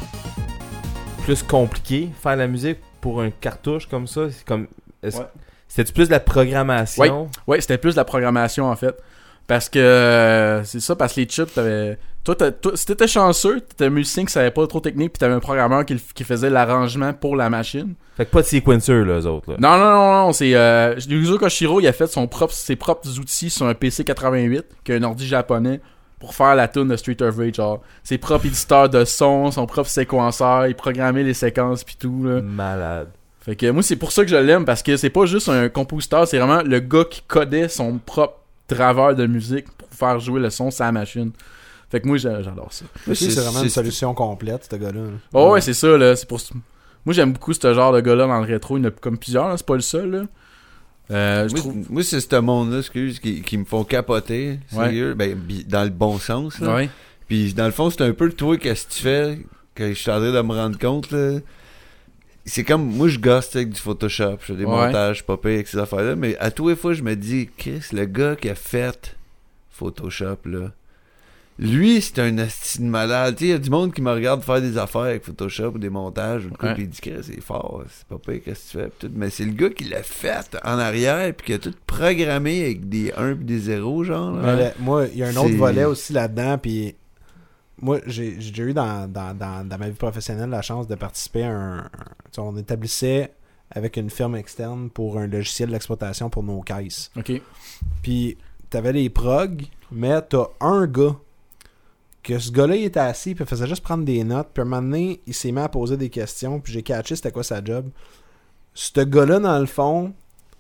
plus compliqué faire la musique pour un cartouche comme ça? C'est comme, c'était-tu plus de la programmation? Ouais, c'était plus de la programmation en fait. Parce que c'est ça, parce que les chips, t'avais. Toi, si t'étais chanceux, t'étais un musicien qui savait pas trop technique, puis t'avais un programmeur qui faisait l'arrangement pour la machine. Fait que pas de sequencer, là, eux autres. Là. Non, c'est. Yuzo Koshiro, il a fait ses propres outils sur un PC-88, qui est un ordi japonais, pour faire la tune de Street of Rage. Genre, ses propres éditeurs de son, son propre séquenceur, il programmait les séquences, pis tout, là. Malade. Fait que moi, c'est pour ça que je l'aime, parce que c'est pas juste un compositeur, c'est vraiment le gars qui codait son propre draveur de musique pour faire jouer le son sur la machine. Fait que moi, j'adore ça. C'est vraiment une solution complète, ce gars-là. Oh ouais, c'est ça, là. C'est pour... Moi, j'aime beaucoup ce genre de gars-là dans le rétro. Il y en a comme plusieurs, là. C'est pas le seul, là. Moi, c'est ce monde-là, qui me font capoter. Sérieux. Ben, dans le bon sens, là. Ouais. Puis, dans le fond, c'est un peu toi, qu'est-ce que tu fais, que je suis en train de me rendre compte, là. C'est comme, moi, je gosse avec du Photoshop, je fais des montages, pas pire avec ces affaires-là, mais à tous les fois, je me dis, Chris, le gars qui a fait Photoshop, là, lui, c'est un asti de malade. Tu sais, il y a du monde qui me regarde faire des affaires avec Photoshop ou des montages, ou puis il dit, Chris, c'est fort, c'est pas pire, qu'est-ce que tu fais, tout. Mais c'est le gars qui l'a fait en arrière, puis qui a tout programmé avec des 1 puis des 0, genre. Là. Moi, il y a un autre volet aussi là-dedans, puis moi, j'ai déjà eu dans ma vie professionnelle la chance de participer à on établissait avec une firme externe pour un logiciel d'exploitation pour nos caisses. OK. Puis, t'avais les progs, mais t'as un gars que ce gars-là, il était assis, puis il faisait juste prendre des notes, puis à un moment donné, il s'est mis à poser des questions, puis j'ai catché c'était quoi sa job. Ce gars-là, dans le fond,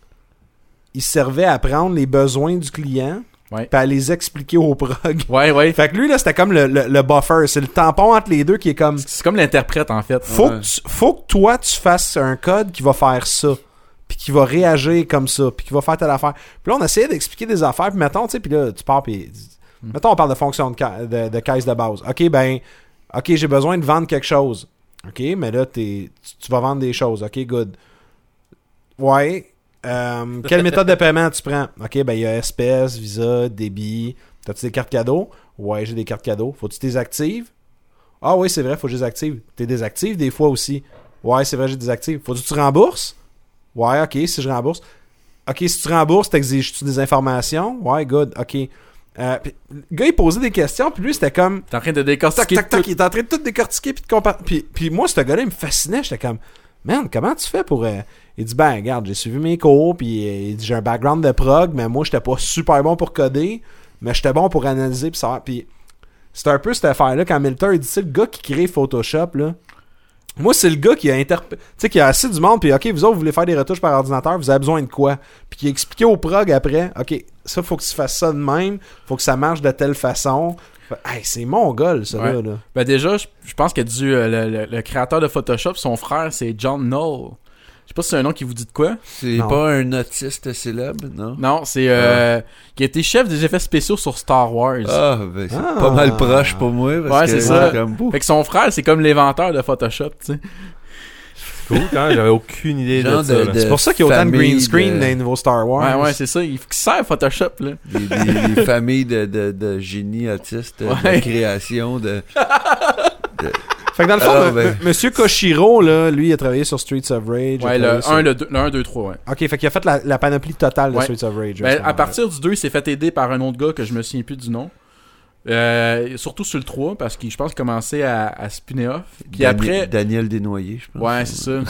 il servait à prendre les besoins du client, puis à les expliquer au prog. Ouais. Fait que lui, là, c'était comme le buffer. C'est le tampon entre les deux qui est comme... C'est comme l'interprète, en fait. Faut que toi, tu fasses un code qui va faire ça. Puis qui va réagir comme ça. Puis qui va faire telle affaire. Puis là, on essayait d'expliquer des affaires. Puis mettons, tu sais, puis là, tu pars, puis... Mettons, on parle de fonction de caisse de base. OK, j'ai besoin de vendre quelque chose. OK, mais là, tu vas vendre des choses. OK, good. Ouais. Quelle méthode de paiement tu prends? OK, ben il y a espèces, Visa, débit. T'as-tu des cartes cadeaux? Ouais, j'ai des cartes cadeaux. Faut que tu désactives? Ah oui, c'est vrai, faut que je désactive. T'es désactive des fois aussi. Ouais, c'est vrai, j'ai désactive. Faut que tu rembourses? Ouais, OK, si je rembourse. OK, si tu rembourses, t'exiges-tu des informations? Ouais, good, OK. Puis, le gars, il posait des questions, puis lui, c'était comme... T'es en train de décortiquer Tac, il est en train de tout décortiquer, puis de comparer. Puis moi, ce gars-là, il me fascinait. J'étais comme, man, comment tu fais pour... Il dit, ben, regarde, j'ai suivi mes cours, puis il dit, j'ai un background de prog, mais moi, j'étais pas super bon pour coder, mais j'étais bon pour analyser, puis savoir. Puis c'était un peu cette affaire-là, quand Milter, il dit, c'est le gars qui crée Photoshop, là. Moi, c'est le gars qui a tu sais, qui a assis du monde, puis OK, vous autres, vous voulez faire des retouches par ordinateur, vous avez besoin de quoi? Puis qui a expliqué au prog après, OK, ça, faut que tu fasses ça de même, faut que ça marche de telle façon. Hey, c'est mongol, ça, ouais. là. Ben déjà, je pense que le créateur de Photoshop, son frère, c'est John Knoll. Je sais pas si c'est un nom qui vous dit de quoi. C'est Non. pas un autiste célèbre, non? Non, c'est qui a été chef des effets spéciaux sur Star Wars. Ah, ben c'est pas mal proche pour moi. Parce Ouais, que c'est ça. Comme... Fait que son frère, c'est comme l'inventeur de Photoshop, tu sais. Cool, quand même, j'avais aucune idée Genre de ça. là. de- C'est pour ça qu'il y a autant de famille green screen de- dans les nouveaux Star Wars. Ouais, c'est ça. Il sert Photoshop, là. des familles de génies autistes, Ouais. de création, de... Fait que dans le fond, Alors, ben- Monsieur Koshiro, là, lui, il a travaillé sur Streets of Rage. Ouais, il a le travaillé 1, 2, 3, ouais. sur- Ok, fait qu'il a fait la panoplie totale de Ouais. Streets of Rage. Ben, ce à moment-là. partir du 2, il s'est fait aider par un autre gars que je me souviens plus du nom. Surtout sur le 3, parce que je pense qu'il commençait à spinner off. Puis après... Daniel Desnoyers, je pense. Ouais, c'est ça.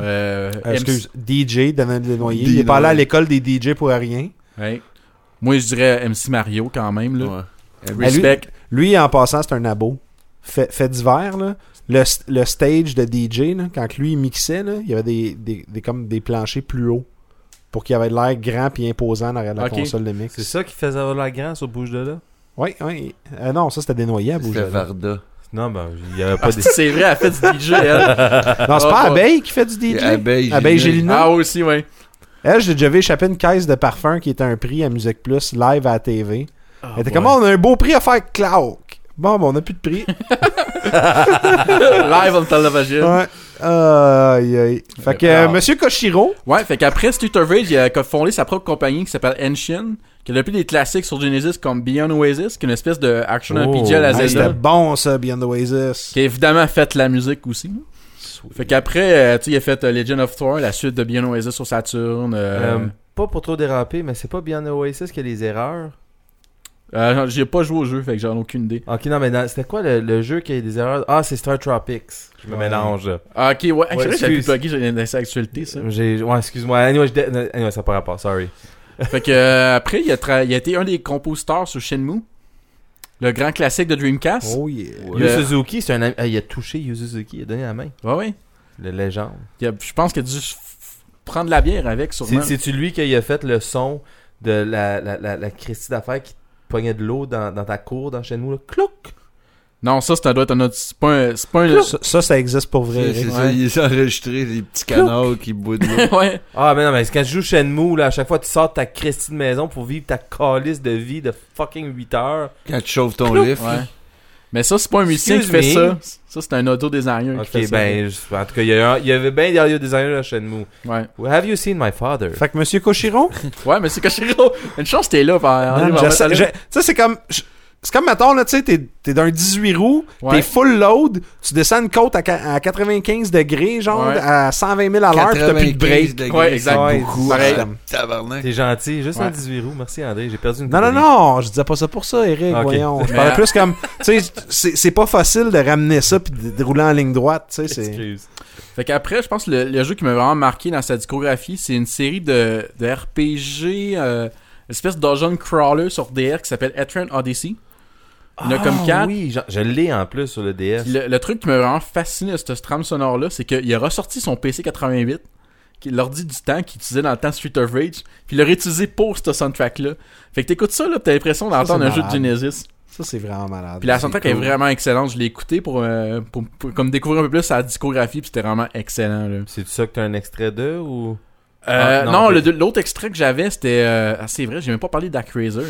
Excuse, DJ, Daniel Desnoyers. DJ, Il est pas allé à ouais. l'école des DJ pour rien. Ouais. Moi, je dirais MC Mario quand même, là. Ouais. Respect. Lui, en passant, c'est un abo. Fait divers, là. Le stage de DJ, là, quand lui, il mixait, là, il y avait des comme des planchers plus hauts. Pour qu'il y avait l'air grand et imposant derrière la Ok. console de mix. C'est ça qui faisait avoir la grande sur Bouge de là? Oui, oui. Non, ça, c'était Desnoyers à bouger. C'était Varda. Non, ben, il y avait Ah, pas des... c'est vrai, elle fait du DJ, elle. Non, c'est Ah, pas pas- Abeille qui fait du DJ. Abeille Gélina. Ah, aussi, ouais. Elle, j'ai déjà vu échapper une caisse de parfum qui était un prix à Musique Plus live à la TV. Elle était comme, on a un beau prix à faire Clark. Bon, ben, on a plus de prix. Live on television. Ouais. Aïe, aïe. Fait que, Monsieur Koshiro. Ouais, fait qu'après Street of Rage, il a fondé sa propre compagnie qui s'appelle Ancient, qui a depuis des classiques sur Genesis comme Beyond Oasis, qui est une espèce de action RPG à la Hey, Zelda, c'était bon, ça, Beyond the Oasis. qui a évidemment fait la musique aussi. Fait qu'après, tu sais, il a fait Legend of Thor, la suite de Beyond Oasis sur Saturn. Pas pour trop déraper, mais c'est pas Beyond Oasis qui a les erreurs. J'ai pas joué au jeu, fait que j'en ai aucune idée. Ok, non, mais c'était quoi le jeu qui a des erreurs? Ah, c'est Star Tropics. Je me mélange. là. Ah, ok, ouais, j'avais excuse. plus bugué, j'ai laissé l'actualité, ça. Ouais, excuse-moi. Anyway, ça n'a pas rapport, sorry. Fait que après, il a été un des compositeurs sur Shenmue, le grand classique de Dreamcast. Oh yeah. Yu Suzuki, c'est un ami. Il a touché Yu Suzuki, il a donné la main. Ouais. Le légende. Je pense qu'il a dû prendre la bière avec, sûrement. C'est-tu lui qui a fait le son de la Christie d'affaires qui pognait de l'eau dans ta cour dans chez nous, là? Clouc! Non, ça doit être un autre. C'est pas un. Ça existe pour vrai. C'est Eric. ça, il est enregistré des petits canards qui boivent de l'eau. Ouais. Ah, mais non, mais quand tu joues Shenmue, là, à chaque fois tu sors de ta Christie de maison pour vivre ta calice de vie de fucking 8 heures. Quand tu chauffes ton lift. Ouais. Mais ça, c'est pas un musicien qui Excuse fait me. ça. Ça, c'est un auto-designer qui fait Ok, ça. ben, en tout cas, il y avait bien des audio designers à Shenmue. Ouais. Have you seen my father? Fait que Monsieur Koshiro. Ouais, mais c'est Koshiro. Une chance, t'es là. Man, ça, c'est comme. C'est comme, mettons, là, tu sais, t'es d'un 18 roues, Ouais. t'es full load, tu descends une côte à 95 degrés, genre, Ouais. à 120 000 à l'heure, pis t'as plus de break. Ouais, exact. Ouais, Beaucoup. pareil. Tabarnak. T'es gentil, juste Ouais. un 18 roues. Merci André, j'ai perdu une Non, non, colonie. non, je disais pas ça pour ça, Eric, Ok. voyons. Je Mais- parlais plus comme, tu sais, c'est pas facile de ramener ça pis de rouler en ligne droite, tu sais, c'est... Excuse. Fait qu'après, je pense que le jeu qui m'a vraiment marqué dans sa discographie, c'est une série de RPG, une espèce de dungeon crawler sur DS qui s'appelle Etrian Odyssey. Il y en a comme 4. Oui, je l'ai en plus sur le DS. Puis le truc qui m'a vraiment fasciné de cette trame sonore-là, c'est qu'il a ressorti son PC 88, qui est l'ordi du temps qu'il utilisait dans le temps de Street of Rage, puis il l'a réutilisé pour ce soundtrack-là. Fait que t'écoutes ça, là, t'as l'impression d'entendre un c'est jeu de malade. Genesis. Ça, c'est vraiment malade. Puis la soundtrack C'est est cool. vraiment excellente. Je l'ai écouté pour comme découvrir un peu plus sa discographie, puis c'était vraiment excellent, là. C'est ça que t'as un extrait de ou... Non, ok. l'autre extrait que j'avais, c'était... c'est vrai, j'ai même pas parlé d'Actraiser.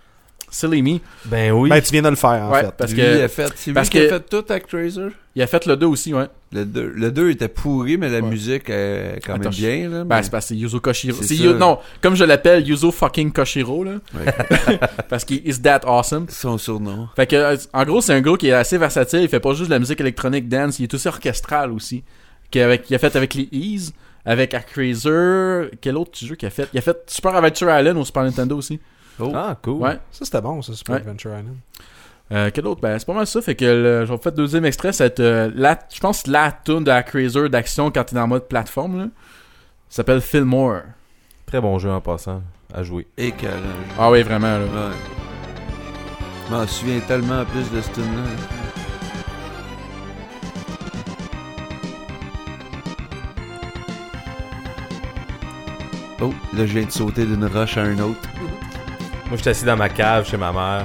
Silly Me. Ben oui. Ben, tu viens de le faire, en Ouais, fait. parce Lui, que il a fait, c'est parce lui qui a que- fait tout Actraiser. il a fait le 2 aussi, ouais. Le 2 était pourri, mais la Ouais. musique est quand Attends, même bien. Là, Ben, mais- c'est parce que c'est Yuzo Koshiro. C'est C'est ça. non, comme je l'appelle, Yuzo fucking Koshiro, là. Ouais. Parce qu'il is that awesome. Son surnom. Fait que, en gros, c'est un gars qui est assez versatile. Il fait pas juste de la musique électronique dance, il est aussi orchestral aussi. Qu'il a fait avec les Ease. avec Actraiser. Quel autre jeu qu'il a fait? Il a fait Super Adventure Island au Super Nintendo aussi. Oh. Ah, cool. Ouais. Ça, c'était bon, ça, Super Adventure Island. Quel autre? Ben, c'est pas mal ça. Fait que je vais vous faire deuxième extrait. C'est je pense la tune de Actraiser d'action quand t'es dans le mode plateforme. Là. Ça s'appelle Fillmore. Très bon jeu en passant à jouer. Et carrément. Ah oui, vraiment. Là. Ouais. Je m'en souviens tellement plus de ce tune-là. Oh, là, je viens de sauter d'une roche à un autre. Moi, j'étais assis dans ma cave chez ma mère.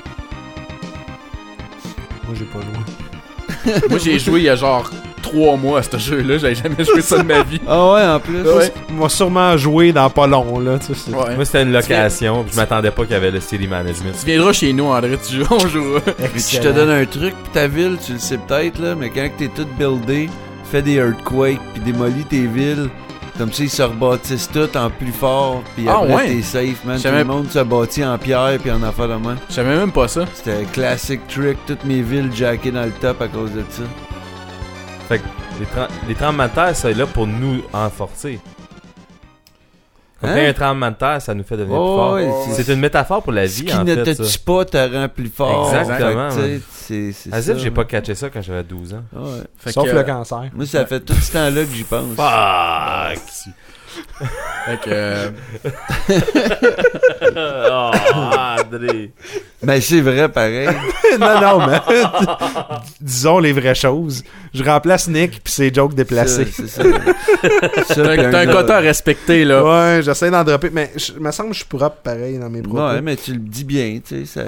Moi, j'ai pas joué. Moi, j'ai joué il y a genre 3 mois à ce jeu-là. J'avais jamais joué ça de ma vie. Ah ouais, en plus. Ouais. Moi, sûrement joué dans pas long, là. Tu sais, Ouais. Moi, c'était une location, puis je m'attendais pas qu'il y avait le city management. Tu viendras chez nous, André. On jouera. Mais je te donne un truc, pis ta ville, tu le sais peut-être, là, mais quand t'es tout buildé, fais des earthquakes, pis démolis tes villes, comme ça, ils se rebâtissent tout en plus fort, pis après, ouais. t'es safe, man. Tout J'avais- le monde se bâtit en pierre, pis en affaire de main. Je savais même pas ça. C'était un classic trick, toutes mes villes jackées dans le top à cause de ça. Fait que les tremblements de terre, c'est là pour nous renforcer. Comme Hein? quand il y a un tremblement de terre, ça nous fait devenir Oh, plus fort. ouais, C'est une métaphore pour la Ce vie, qui en ne fait, te ça. tue pas te rend plus fort. Exactement, Fait que, tu sais, c'est As if ça, j'ai pas catché ça quand j'avais 12 ans. Ouais. Fait Sauf que, le cancer. Moi, ça fait tout ce temps-là que j'y pense. Fuck! Fait que, Oh, André. Mais c'est vrai, pareil. non, mais disons les vraies choses. Je remplace Nick pis ses jokes déplacés. Ça, c'est ça. Ça, puis t'as un quota à respecter, là. Ouais, j'essaie d'en dropper, mais il me semble que je suis propre pareil dans mes propos. Ouais, mais tu le dis bien, tu sais.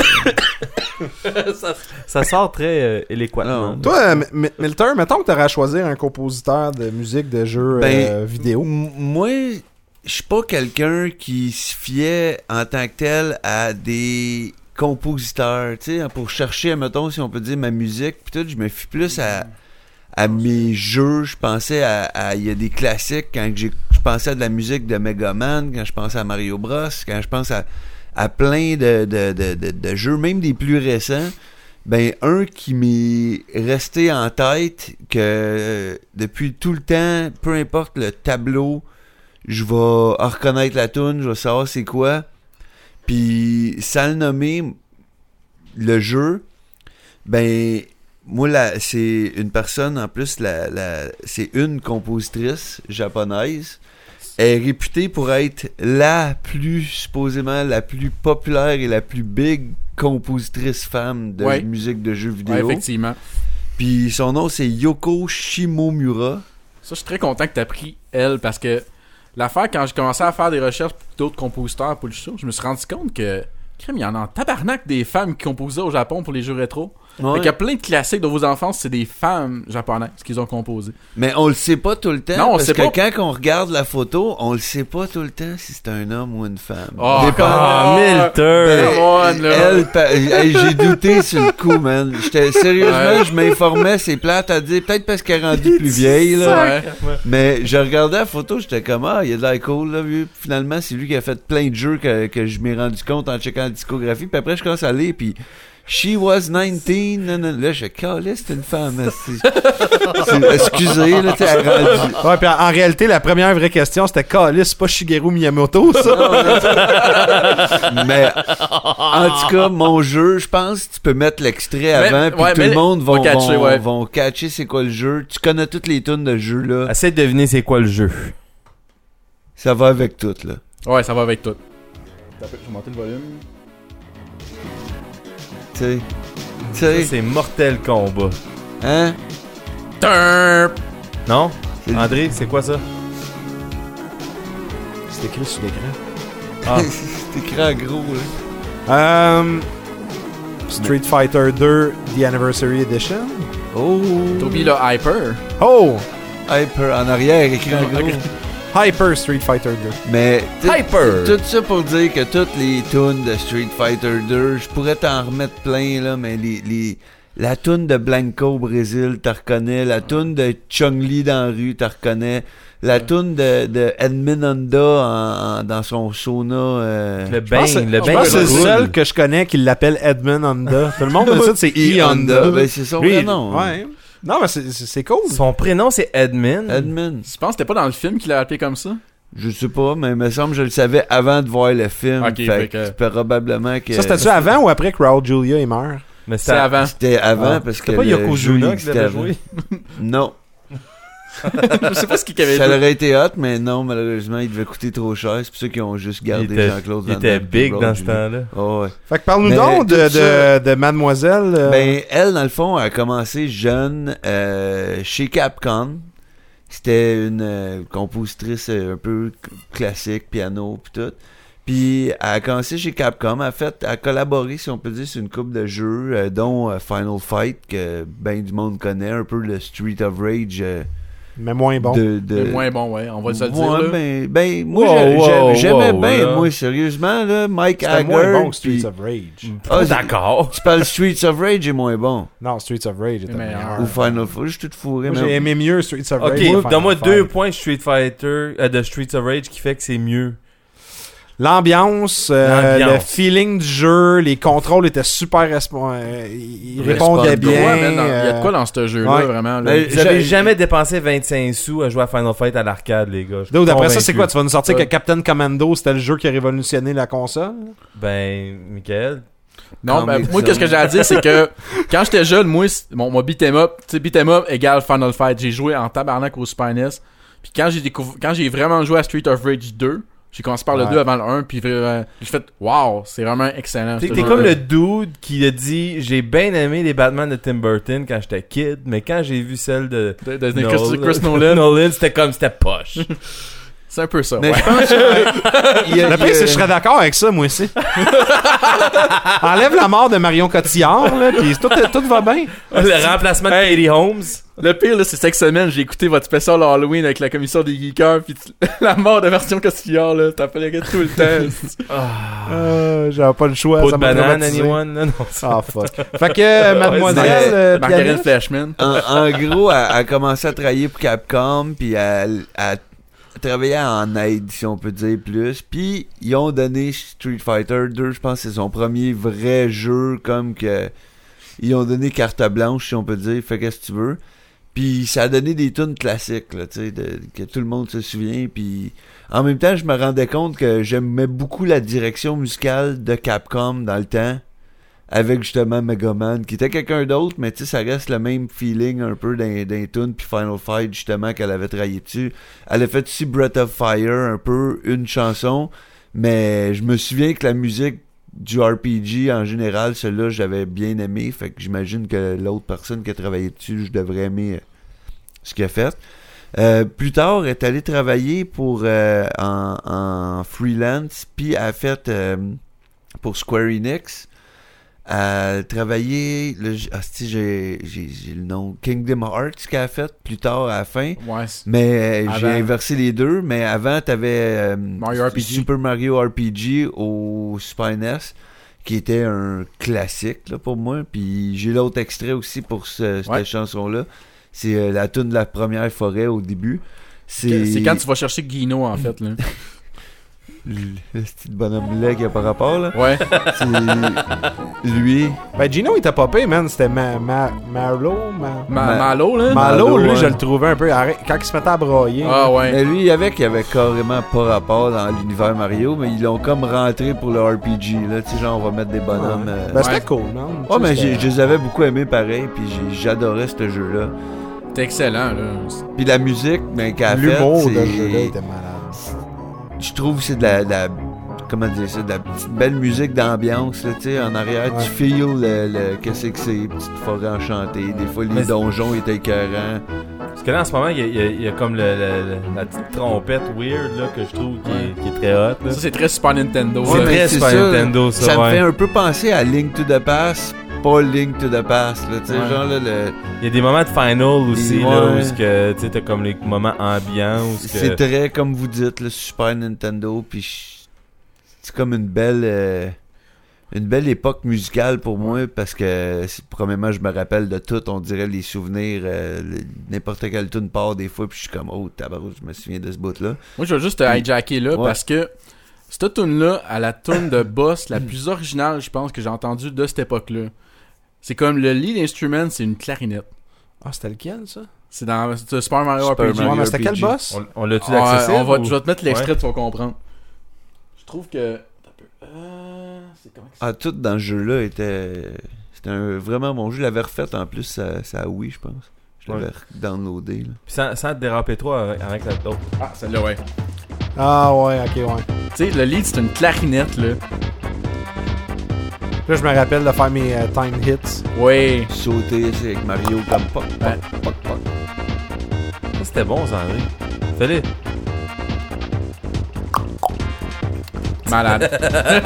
Ça sort très éloquemment. Non. Toi, Milter, mettons que t'aurais à choisir un compositeur de musique de jeux vidéo. Moi, je suis pas quelqu'un qui se fiait en tant que tel à des compositeurs, tu sais, pour chercher, mettons, si on peut dire ma musique, pis tout, je me fie plus à mes jeux. Je pensais à il y a des classiques quand je pensais à de la musique de Mega Man, quand je pensais à Mario Bros, quand je pense à plein de jeux, même des plus récents. Ben, un qui m'est resté en tête, que depuis tout le temps, peu importe le tableau, je vais reconnaître la toune, je vais savoir c'est quoi. Puis, sans le nommer, le jeu, ben, moi, c'est une personne, en plus, c'est une compositrice japonaise. Elle est réputée pour être supposément la plus populaire et la plus big compositrice femme de musique de jeux vidéo. Ouais, effectivement. Puis son nom, c'est Yoko Shimomura. Ça, je suis très content que t'as pris elle, parce que l'affaire, quand j'ai commencé à faire des recherches pour d'autres compositeurs pour le show, je me suis rendu compte que, crème, il y en a en tabarnak des femmes qui composaient au Japon pour les jeux rétro. Ouais. Fait qu'il y a plein de classiques de vos enfances, c'est des femmes japonaises qu'ils ont composé. Mais on le sait pas tout le temps. Non, on parce sait que pas. quand on regarde la photo, on le sait pas tout le temps si c'est un homme ou une femme. Oh, J'ai douté sur le coup, man. Sérieusement, je m'informais, c'est plate à dire. Peut-être parce qu'elle est rendue plus vieille, là. Ouais. Mais je regardais la photo, j'étais comme, il y a de la cool, là, vu. Finalement, c'est lui qui a fait plein de jeux que je m'ai rendu compte en checkant la discographie. Puis après, je commence à lire, puis She was 19, là, je calais, c'est une femme. Excusez, là, tu sais, Ouais, puis en réalité, la première vraie question, c'était Callis, c'est pas Shigeru Miyamoto, ça? Mais, en tout cas, mon jeu, je pense que tu peux mettre l'extrait avant, puis tout le monde vont catcher c'est quoi le jeu. Tu connais toutes les tunes de jeu, là. Essaye de deviner c'est quoi le jeu. Ça va avec tout, là. Ouais, ça va avec tout. Je vais monter le volume. Tu Ça, sais. c'est Mortel Kombat. Hein? Non? C'est- André, c'est quoi ça? C'est écrit sur l'écran. Ah. C'est écrit en gros, là. Street Fighter 2 The Anniversary Edition. Oh! Toby le Hyper. Oh! Hyper, en arrière, écrit en gros. Hyper Street Fighter 2. Mais Hyper! tout ça pour dire que toutes les tunes de Street Fighter 2, je pourrais t'en remettre plein, là, mais la tune de Blanco au Brésil, t'as reconnais. La tune de Chun-Li dans la rue, t'as reconnais. La tune de Edmund Honda dans son sauna. Le Je pense bang, le je bang. pense que c'est le cool. seul que je connais qui l'appelle Edmund Honda. Tout le monde me dit que c'est E Honda. Ben, c'est son Lui, vrai nom. Ouais. Non, mais c'est cool. Son prénom, c'est Edmund. Edmund. Je pense que c'était pas dans le film qu'il l'a appelé comme ça. Je sais pas, mais il me semble que je le savais avant de voir le film. Ok, fait que- probablement que... Ça, c'était-tu avant ou après que Raul Julia il meurt? Mais C'est avant. C'était avant Ah. parce que C'était pas le Yokozuna jeu qui l'avait existait joué. avant. Non. Je sais pas ce qu'il avait Ça dit. aurait été hot, mais non, malheureusement, il devait coûter trop cher. C'est pour ça qu'ils ont juste gardé Jean-Claude Il Van était Damme, big puis dans Raul ce Julia. temps-là. Oh, ouais. Fait que parle-nous Mais donc tout ça- de Mademoiselle. Ben, elle, dans le fond, a commencé jeune chez Capcom. C'était une compositrice un peu classique, piano pis tout. Puis elle a commencé chez Capcom. Elle a collaboré, si on peut dire, sur une couple de jeux, dont Final Fight, que ben du monde connaît, un peu le Street of Rage mais moins bon. Le moins bon, ouais. On va se le dire, Ouais, là. ben, moi, Wow, j'aimais wow, bien, là. moi, sérieusement, là, Mike C'était Haggard. moins bon que Streets puis- of Rage. Ah, D'accord. Tu parles Streets of Rage est moins bon. Non, Streets of Rage était meilleur. meilleur. Ou Final Fight, je suis tout fourré. Moi, mais- j'ai aimé mieux Streets of Rage. Ok, que Final donne-moi Fight. 2 points Street Fighter de Streets of Rage qui fait que c'est mieux. L'ambiance, L'ambiance. le feeling du jeu, les contrôles étaient super ils répondaient Respondent. bien. Ouais, man, il y a de quoi dans ce jeu-là, ouais. vraiment. Là. Mais- Vous avez J'ai- jamais dépensé 25 sous à jouer à Final Fight à l'arcade, les gars. Je suis Donc, d'après ça, c'est convaincu. quoi? Tu vas nous sortir Ouais. que Captain Commando, c'était le jeu qui a révolutionné la console? Ben, Michael. Non, ben, Comic moi, qu'est-ce que j'ai à dire, c'est que quand j'étais jeune, moi, mon beat'em up, tu sais, beat'em up égale Final Fight. J'ai joué en tabarnak au Super NES. Puis quand j'ai vraiment joué à Street of Rage 2, j'ai commencé par le Ouais. 2 avant le 1, puis j'ai fait « Wow, c'est vraiment excellent. » T'es ce comme jeu-là. le dude qui a dit j'ai bien aimé les Batman de Tim Burton quand j'étais kid, mais quand j'ai vu celle de de Chris Nolan. Nolan, c'était poche. C'est un peu ça, Mais ouais. je pense que... Le pire, c'est que je serais d'accord avec ça, moi aussi. Enlève la mort de Marion Cotillard, là, pis tout va bien. Le remplacement de Katie Holmes. Le pire, là, c'est cette semaine, j'ai écouté votre spécial Halloween avec la commission des geekers, pis la mort de version Costillard, là, t'as fait tout le temps. J'avais pas le choix. Pas ça de m'a banane, traumatisé. anyone? Non, c'est- Ah, fuck. Fait que, mademoiselle, Margaret pianiste, Flashman. En gros, elle a commencé à travailler pour Capcom, puis elle travaillait en aide, si on peut dire plus. Puis ils ont donné Street Fighter 2, je pense que c'est son premier vrai jeu, comme que ils ont donné carte blanche, si on peut dire, fais qu'est-ce que tu veux. Puis ça a donné des tunes classiques, là, tu sais, que tout le monde se souvient. Puis en même temps, je me rendais compte que j'aimais beaucoup la direction musicale de Capcom dans le temps. Avec justement Megaman, qui était quelqu'un d'autre, mais tu sais, ça reste le même feeling un peu d'un tune, puis Final Fight, justement, qu'elle avait travaillé dessus. Elle a fait aussi Breath of Fire, un peu, une chanson, mais je me souviens que la musique du RPG, en général, celle-là, j'avais bien aimé, fait que j'imagine que l'autre personne qui a travaillé dessus, je devrais aimer ce qu'il a fait. Plus tard, elle est allée travailler pour en freelance, puis elle a fait pour Square Enix. À travailler j'ai le nom Kingdom Hearts qu'elle a fait plus tard à la fin, Ouais. mais j'ai Avant. inversé les deux, mais avant t'avais Mario RPG. Super Mario RPG au Super NES qui était un classique là, pour moi, puis j'ai l'autre extrait aussi pour cette Ouais. chanson là, c'est la tune de la première forêt au début, C'est quand tu vas chercher Guino, en fait, là. le petit bonhomme là qui a pas rapport là, Ouais. c'est lui. Ben, Gino, il t'a popé, man. C'était Malo. Malo, là. Malo, Malo, lui, ouais. je le trouvais un peu. Quand il se mettait à broyer. Ah, ouais. Mais lui, il y avait carrément pas rapport dans l'univers Mario, mais ils l'ont comme rentré pour le RPG, là, tu sais, genre, on va mettre des bonhommes. Ben, c'était Ouais. cool, man. Ouais, mais Tu sais, je les avais beaucoup aimés pareil, puis j'adorais ce jeu-là. C'était excellent, là. Puis la musique, ben, qu'elle a l'humour faite, de ce c'est... jeu-là était malade. Je trouve que c'est de la comment dire ça, de la petite belle musique d'ambiance, là, tu sais, en arrière, Ouais. tu feels qu'est-ce que c'est, petite forêt enchantée, des fois, les Mais- donjons étaient écœurants. Parce que là, en ce moment, il y a comme la petite trompette weird là, que je trouve qui est très hot. Là. Ça, c'est très Super Nintendo. Ouais, C'est ça. mais très c'est Super ça. Nintendo, ça, Ça me ouais. fait un peu penser à Link to the Past, pas Link to the Past, là, tu sais, Ouais. genre, là, Il y a des moments de final aussi, Ouais. là, où est-ce que, tu sais, t'as comme les moments ambiants, où est-ce c'est que... très, comme vous dites, le Super Nintendo, puis c'est comme une belle époque musicale pour moi, parce que, premièrement, je me rappelle de tout, on dirait les souvenirs, n'importe quelle tune part des fois, puis je suis comme, oh, tabarouche, je me souviens de ce bout-là. Moi, je vais juste te hijacker là, Ouais. parce que cette tune-là, à la tune de boss la plus originale, je pense, que j'ai entendue de cette époque-là. C'est comme le lead instrument, c'est une clarinette. Ah, c'était lequel, ça? C'est dans Super Mario Super RPG. Mario Ouais, mais c'était quel RPG. boss? On l'a-tu accessible? Je vais te mettre l'extrait, Ouais. tu vas comprendre. Je trouve que... c'est comment que c'est? Ah, tout dans ce jeu-là c'était vraiment mon jeu. Je l'avais refait en plus, ça Wii, je pense. Je l'avais downloadé. Là. Puis sans te déraper trop avec l'autre. Ah, celle-là, ouais. Ah, ouais, ok, ouais. Tu sais, le lead, c'est une clarinette, là. Là, je me rappelle de faire mes time hits. Ouais. Sauter c'est avec Mario comme pop, pop, Ouais. pop, pop. Ça, c'était bon, ça, André. Fais-le. Malade.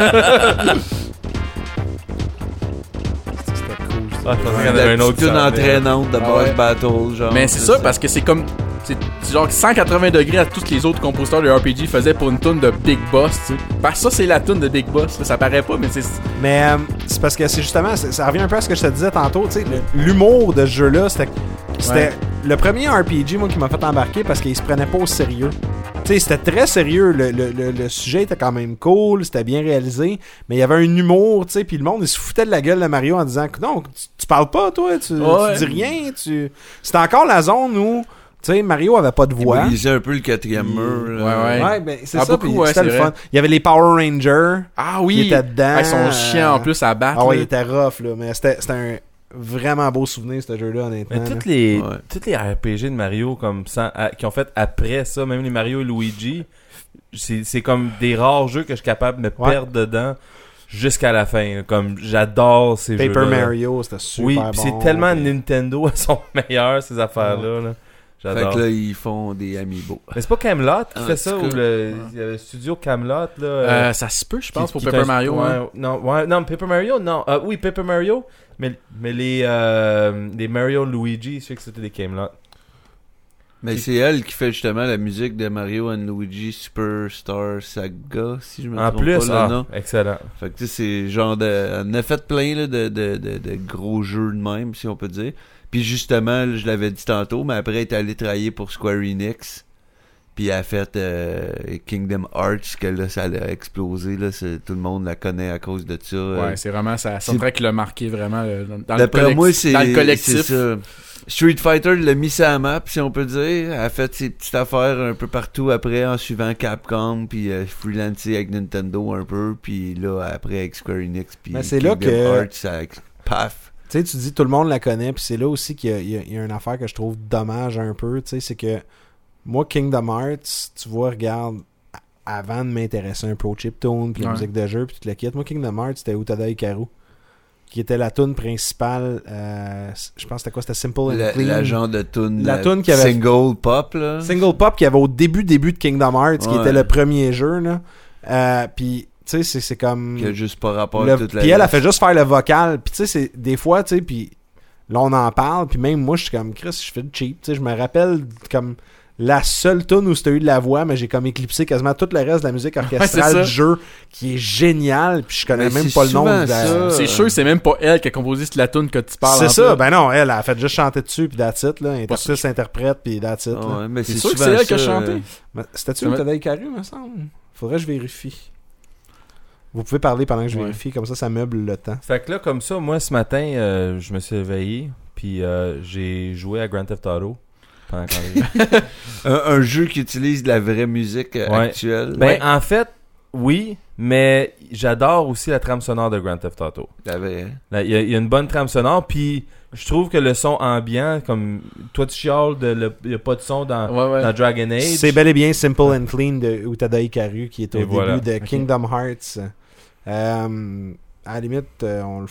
C'était cool, ça. Ah, je pensais qu'il y en La avait un autre. petite tune qui s'en venait. entraînante de Ah boss ouais. battle, genre. Mais c'est ça, parce que c'est comme... C'est genre 180 degrés à tous les autres compositeurs de RPG faisaient pour une tune de Big Boss, tu sais. Parce que ça, c'est la tune de Big Boss. Ça paraît pas, mais c'est... Mais c'est parce que c'est justement, ça revient un peu à ce que je te disais tantôt, tu sais, l'humour de ce jeu-là, c'était Ouais. le premier RPG, moi, qui m'a fait embarquer parce qu'il se prenait pas au sérieux. Tu sais, c'était très sérieux, le sujet était quand même cool, c'était bien réalisé, mais il y avait un humour, tu sais, puis le monde, il se foutait de la gueule de Mario en disant « Non, tu parles pas, toi, tu dis rien, C'était encore la zone où, tu sais, Mario avait pas de Il voix. brisait un peu le quatrième mur. là. Ouais. Ouais, ben, c'est Ah, ça, beaucoup, puis ouais, c'était le c'est fun. vrai. Il y avait les Power Rangers Ah qui oui! étaient dedans. Ah, ils sont chiants en plus à battre. Ah ouais, il là. était rough, là. Mais c'était un vraiment beau souvenir, ce jeu-là, honnêtement. Mais là. toutes les Ouais. RPG de Mario comme ça, qui ont fait après ça, même les Mario et Luigi, c'est comme des rares jeux que je suis capable de me Ouais. perdre dedans jusqu'à la fin. Là. Comme j'adore ces jeux-là. Paper Mario, c'était super Oui, bon. puis c'est tellement puis- Nintendo à son meilleur, ces affaires-là. Là. Fait J'adore. que là, ils font des amiibo. Mais c'est pas Camelot qui En fait ça, tout ou cas, il y a le studio Camelot, là. Ça se peut, je qui- pense, pour qui Paper est un- Mario. ouais, hein. non, Paper Mario, non. Oui, Paper Mario, mais les Mario Luigi, je sais que c'était des Camelot. Mais c'est elle qui fait justement la musique de Mario and Luigi Superstar Saga, si je me En trompe plus, pas le nom. excellent. Fait que tu sais, c'est genre de... Elle en a fait plein là, de gros jeux de même, si on peut dire. Puis justement, là, je l'avais dit tantôt, mais après, elle est allée travailler pour Square Enix. Puis elle a fait Kingdom Hearts, que là, ça a explosé. Là, tout le monde la connaît à cause de ça. Ouais, c'est vraiment ça. Ça dirait qu'il l'a marqué vraiment dans D'après moi, c'est dans le collectif. c'est ça. Street Fighter l'a mis sur la map, si on peut dire. Elle a fait ses petites affaires un peu partout après, en suivant Capcom, puis freelancé avec Nintendo un peu, puis là, après avec Square Enix, puis Mais c'est là Kingdom que- Hearts, ça paf. Tu sais, tu dis tout le monde la connaît, puis c'est là aussi qu'il y a une affaire que je trouve dommage un peu, tu sais, c'est que moi, Kingdom Hearts, tu vois, regarde, avant de m'intéresser un peu au chiptune, puis la Ouais. musique de jeu, puis tout le kit, moi, Kingdom Hearts, c'était Utada Hikaru, qui était la tune principale, je pense que c'était quoi, c'était Simple and Clean. La genre de tune, La toune qui avait- single pop, là. Single Pop qu'il y avait au début de Kingdom Hearts, qui Ouais. était le premier jeu, là. Puis, tu sais, c'est comme... Qui a juste pas rapport Le- à toute la puis elle a fait juste faire le vocal. Puis tu sais, c'est des fois, tu sais, puis là on en parle, puis même moi je suis comme Chris, je fais le cheap. Tu sais, je me rappelle comme la seule tune où c'était eu de la voix, mais j'ai comme éclipsé quasiment tout le reste de la musique orchestrale ça. du jeu, qui est génial. Puis je connais Mais même c'est pas le nom souvent de la... ça. C'est sûr, c'est même pas elle qui a composé la tune que tu parles. C'est en ça, plus. ben non, elle a fait juste chanter dessus, puis that's it, là. Interprète, interprète, puis that's it, Ah là. ouais, mais C'est c'est sûr que souvent c'est elle qui a ça, chanté. Mais c'était-tu Ça où va- t'avais Hikaru, me semble? Faudrait que je vérifie. Vous pouvez parler pendant que je Ouais. vérifie, comme ça meuble le temps. Fait que là, comme ça, moi, ce matin, je me suis réveillé, puis j'ai joué à Grand Theft Auto. Pendant qu'on un jeu qui utilise de la vraie musique Ouais. actuelle. Ben, Ouais. en fait, oui, mais j'adore aussi la trame sonore de Grand Theft Auto. La vraie. Là, il y a une bonne trame sonore, puis je trouve que le son ambiant, comme toi tu chiales, il n'y a pas de son dans, Ouais. dans Dragon Age. C'est bel et bien Simple and Clean de Utada Hikaru qui est au Et début voilà. de Ok. Kingdom Hearts. À la limite, on le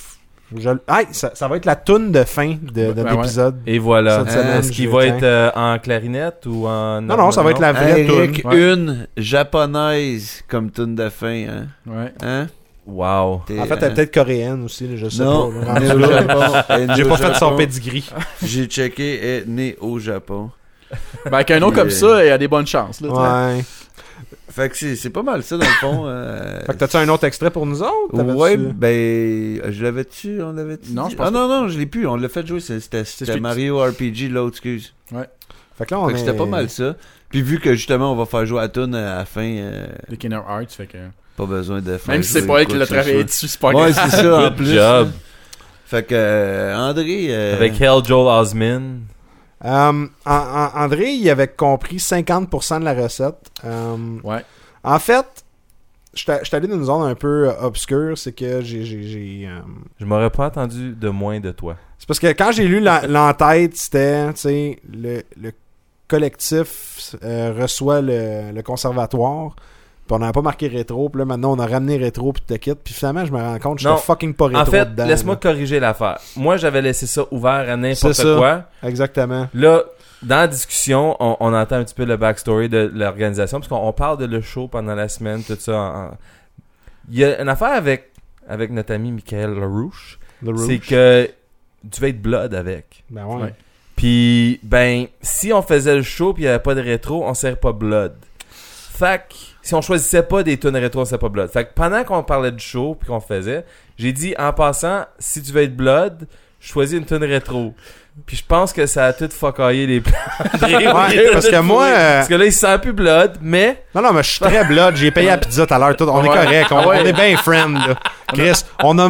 ça va être la toune de fin de Ben l'épisode. Et voilà. Cette semaine, Est-ce qu'il je va tiens. être en clarinette ou en... Non, ça va être la vraie Eric, toune. Ouais. une japonaise comme tune de fin, hein? Ouais. Hein? Wow. T'es, En fait, elle est peut-être coréenne aussi, là, je sais non, pas. née au Japon. Elle est née J'ai au pas fait son Japon. pedigree. J'ai checké, elle est née au Japon. Ben, avec un nom comme ça, il y a des bonnes chances. Là, tu sais. Ouais. Fait que c'est pas mal ça, dans le fond. Fait que t'as-tu un autre extrait pour nous autres? T'avais-tu- Ouais, ben, je l'avais-tu, on l'avait-tu? Non, dit? je pense Ah non, je l'ai plus, on l'a fait jouer, c'était celui- Mario RPG, l'autre, excuse. Fait que là, on Fait que c'était pas mal ça. Puis vu que justement, on va faire jouer à la toune à la fin, De Kingdom Hearts, fait que... pas besoin de faire Même si c'est jouer pas elle quoi qui l'a que ce travaillé soit. dessus, c'est pas Ouais, grave. c'est ça, en Good plus. job. Fait que, André... Avec Hell Joel Osment. André, il avait compris 50% de la recette. Ouais. En fait, je suis allé dans une zone un peu obscure, c'est que j'ai Je m'aurais pas attendu de moins de toi. c'est parce que quand j'ai lu l'entête, c'était, tu sais, le collectif reçoit le conservatoire, puis on n'avait pas marqué rétro, puis là maintenant on a ramené rétro puis tout le kit, puis finalement je me rends compte que j'étais Non. fucking pas rétro En fait, dedans. laisse-moi là. corriger l'affaire. Moi, j'avais laissé ça ouvert à n'importe C'est ça. quoi. Exactement. Là, dans la discussion, on entend un petit peu le backstory de l'organisation, parce qu'on parle de le show pendant la semaine, tout ça. Il y a une affaire avec notre ami Michael LaRouche, c'est que tu vas être blood avec. Ben ouais. Ouais. Puis, ben, si on faisait le show puis il n'y avait pas de rétro, on serait pas blood. Fait que, si on choisissait pas des tunes rétro, on serait pas blood. Fait que pendant qu'on parlait du show puis qu'on faisait, j'ai dit, en passant, si tu veux être blood, choisis une tune rétro. Puis je pense que ça a tout fuckaillé les plans. Ouais, parce que moi... Parce que là, il se sent plus blood, mais... Non, mais je suis très blood. J'ai payé la pizza tout à l'heure. Tout. On est correct. On est bien friend. Là. Chris, on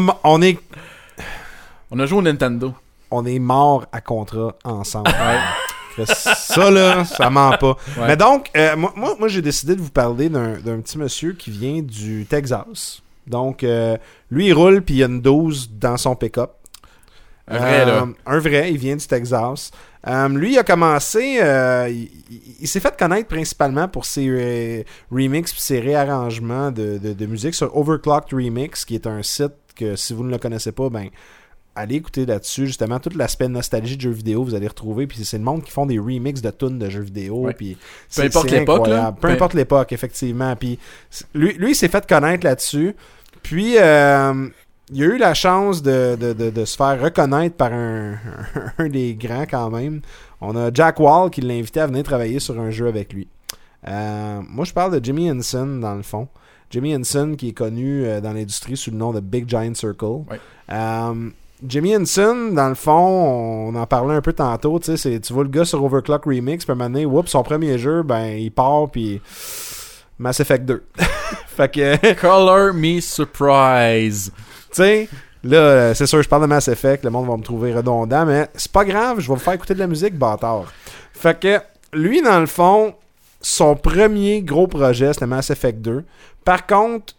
On a joué au Nintendo. est morts à contrat ensemble. Chris, ça, là, ça ment pas. Ouais. Mais donc, moi j'ai décidé de vous parler d'un petit monsieur qui vient du Texas. Donc, lui, il roule puis il y a une 12 dans son pick-up. Un vrai, là. Un vrai, il vient du Texas. Lui, il a commencé... il s'est fait connaître principalement pour ses remixes et ses réarrangements de musique sur Overclocked Remix, qui est un site que, si vous ne le connaissez pas, ben allez écouter là-dessus. Justement, tout l'aspect nostalgie de jeux vidéo, vous allez retrouver. Puis c'est le monde qui font des remixes de tunes de jeux vidéo. Ouais. Puis Peu importe l'époque, là. Peu importe l'époque, effectivement. Puis lui, il s'est fait connaître là-dessus. Puis... il a eu la chance de se faire reconnaître par un des grands quand même. On a Jack Wall qui l'a invité à venir travailler sur un jeu avec lui. Moi, je parle de Jimmy Henson dans le fond. Jimmy Henson qui est connu dans l'industrie sous le nom de Big Giant Circle. Ouais. Jimmy Henson, dans le fond, on en parlait un peu tantôt. Tu vois le gars sur Overclock Remix, puis à un moment donné, oups, son premier jeu, ben il part, puis Mass Effect 2. Fait que... Color me surprise. Tu sais, là, c'est sûr, je parle de Mass Effect, le monde va me trouver redondant, mais c'est pas grave, je vais vous faire écouter de la musique, bâtard. Fait que, lui, dans le fond, son premier gros projet, c'était Mass Effect 2. Par contre,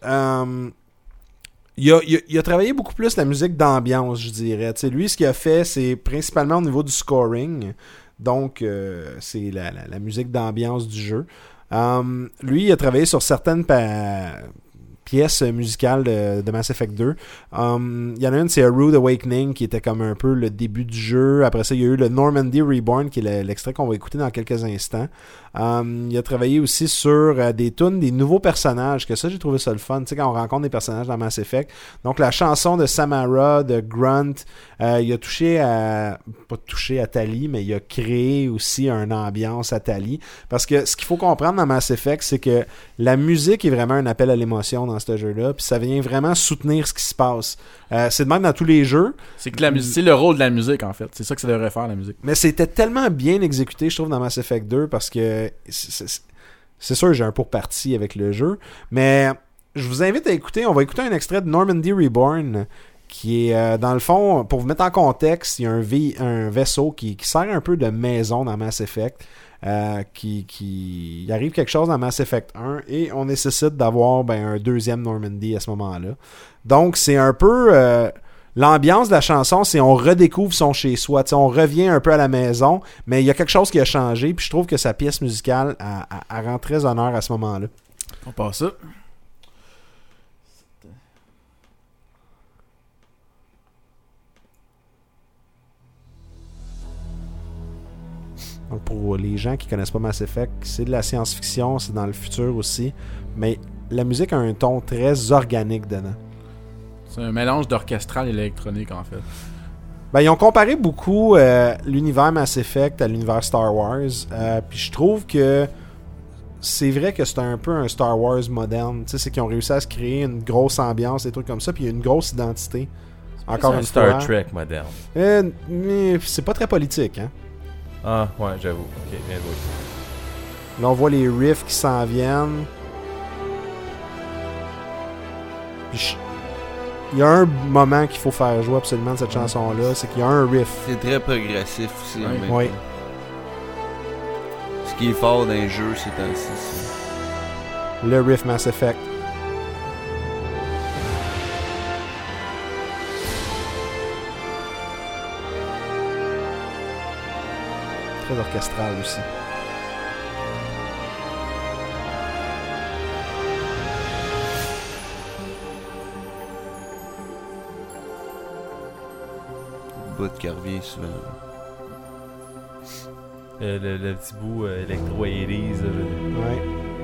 il a travaillé beaucoup plus la musique d'ambiance, je dirais. Tu sais, lui, ce qu'il a fait, c'est principalement au niveau du scoring. Donc, c'est la musique d'ambiance du jeu. Lui, il a travaillé sur certaines pièces musicales de Mass Effect 2. Il y en a une, c'est A Rude Awakening, qui était comme un peu le début du jeu. Après ça, il y a eu le Normandy Reborn, qui est l'extrait qu'on va écouter dans quelques instants. Il a travaillé aussi sur des tunes, des nouveaux personnages, que ça, j'ai trouvé ça le fun, tu sais, quand on rencontre des personnages dans Mass Effect. Donc, la chanson de Samara, de Grunt, il a pas touché à Tali, mais il a créé aussi une ambiance à Tali. Parce que ce qu'il faut comprendre dans Mass Effect, c'est que la musique est vraiment un appel à l'émotion dans ce jeu-là, puis ça vient vraiment soutenir ce qui se passe. C'est de même dans tous les jeux. C'est que la musique, c'est le rôle de la musique, en fait. C'est ça que ça devrait faire, la musique. Mais c'était tellement bien exécuté, je trouve, dans Mass Effect 2, parce que c'est sûr, j'ai un pourparti avec le jeu, mais je vous invite à écouter. On va écouter un extrait de Normandy Reborn, qui est, dans le fond, pour vous mettre en contexte, il y a un vaisseau qui sert un peu de maison dans Mass Effect. Il arrive quelque chose dans Mass Effect 1 et on nécessite d'avoir un deuxième Normandy à ce moment-là. Donc, c'est un peu... l'ambiance de la chanson, c'est on redécouvre son chez-soi. On revient un peu à la maison, mais il y a quelque chose qui a changé. Puis je trouve que sa pièce musicale elle rend très honneur à ce moment-là. On passe ça. Donc pour les gens qui connaissent pas Mass Effect, c'est de la science-fiction, c'est dans le futur aussi. Mais la musique a un ton très organique dedans. C'est un mélange d'orchestral et électronique, en fait. Ils ont comparé beaucoup l'univers Mass Effect à l'univers Star Wars. Puis je trouve que c'est vrai que c'est un peu un Star Wars moderne. Tu sais, c'est qu'ils ont réussi à se créer une grosse ambiance, des trucs comme ça, puis il y a une grosse identité. Encore une Star fois. Trek moderne. Mais c'est pas très politique, hein. Ah, ouais, j'avoue. Ok, bien joué. Là, on voit les riffs qui s'en viennent. Puis il y a un moment qu'il faut faire jouer absolument de cette chanson-là, c'est qu'il y a un riff. C'est très progressif aussi. Ouais. en même Oui. temps. qui est fort dans les jeux ces temps-ci. Le riff Mass Effect. Très orchestral aussi. Le bout qui revient souvent. Le petit bout électro-80s. Ouais.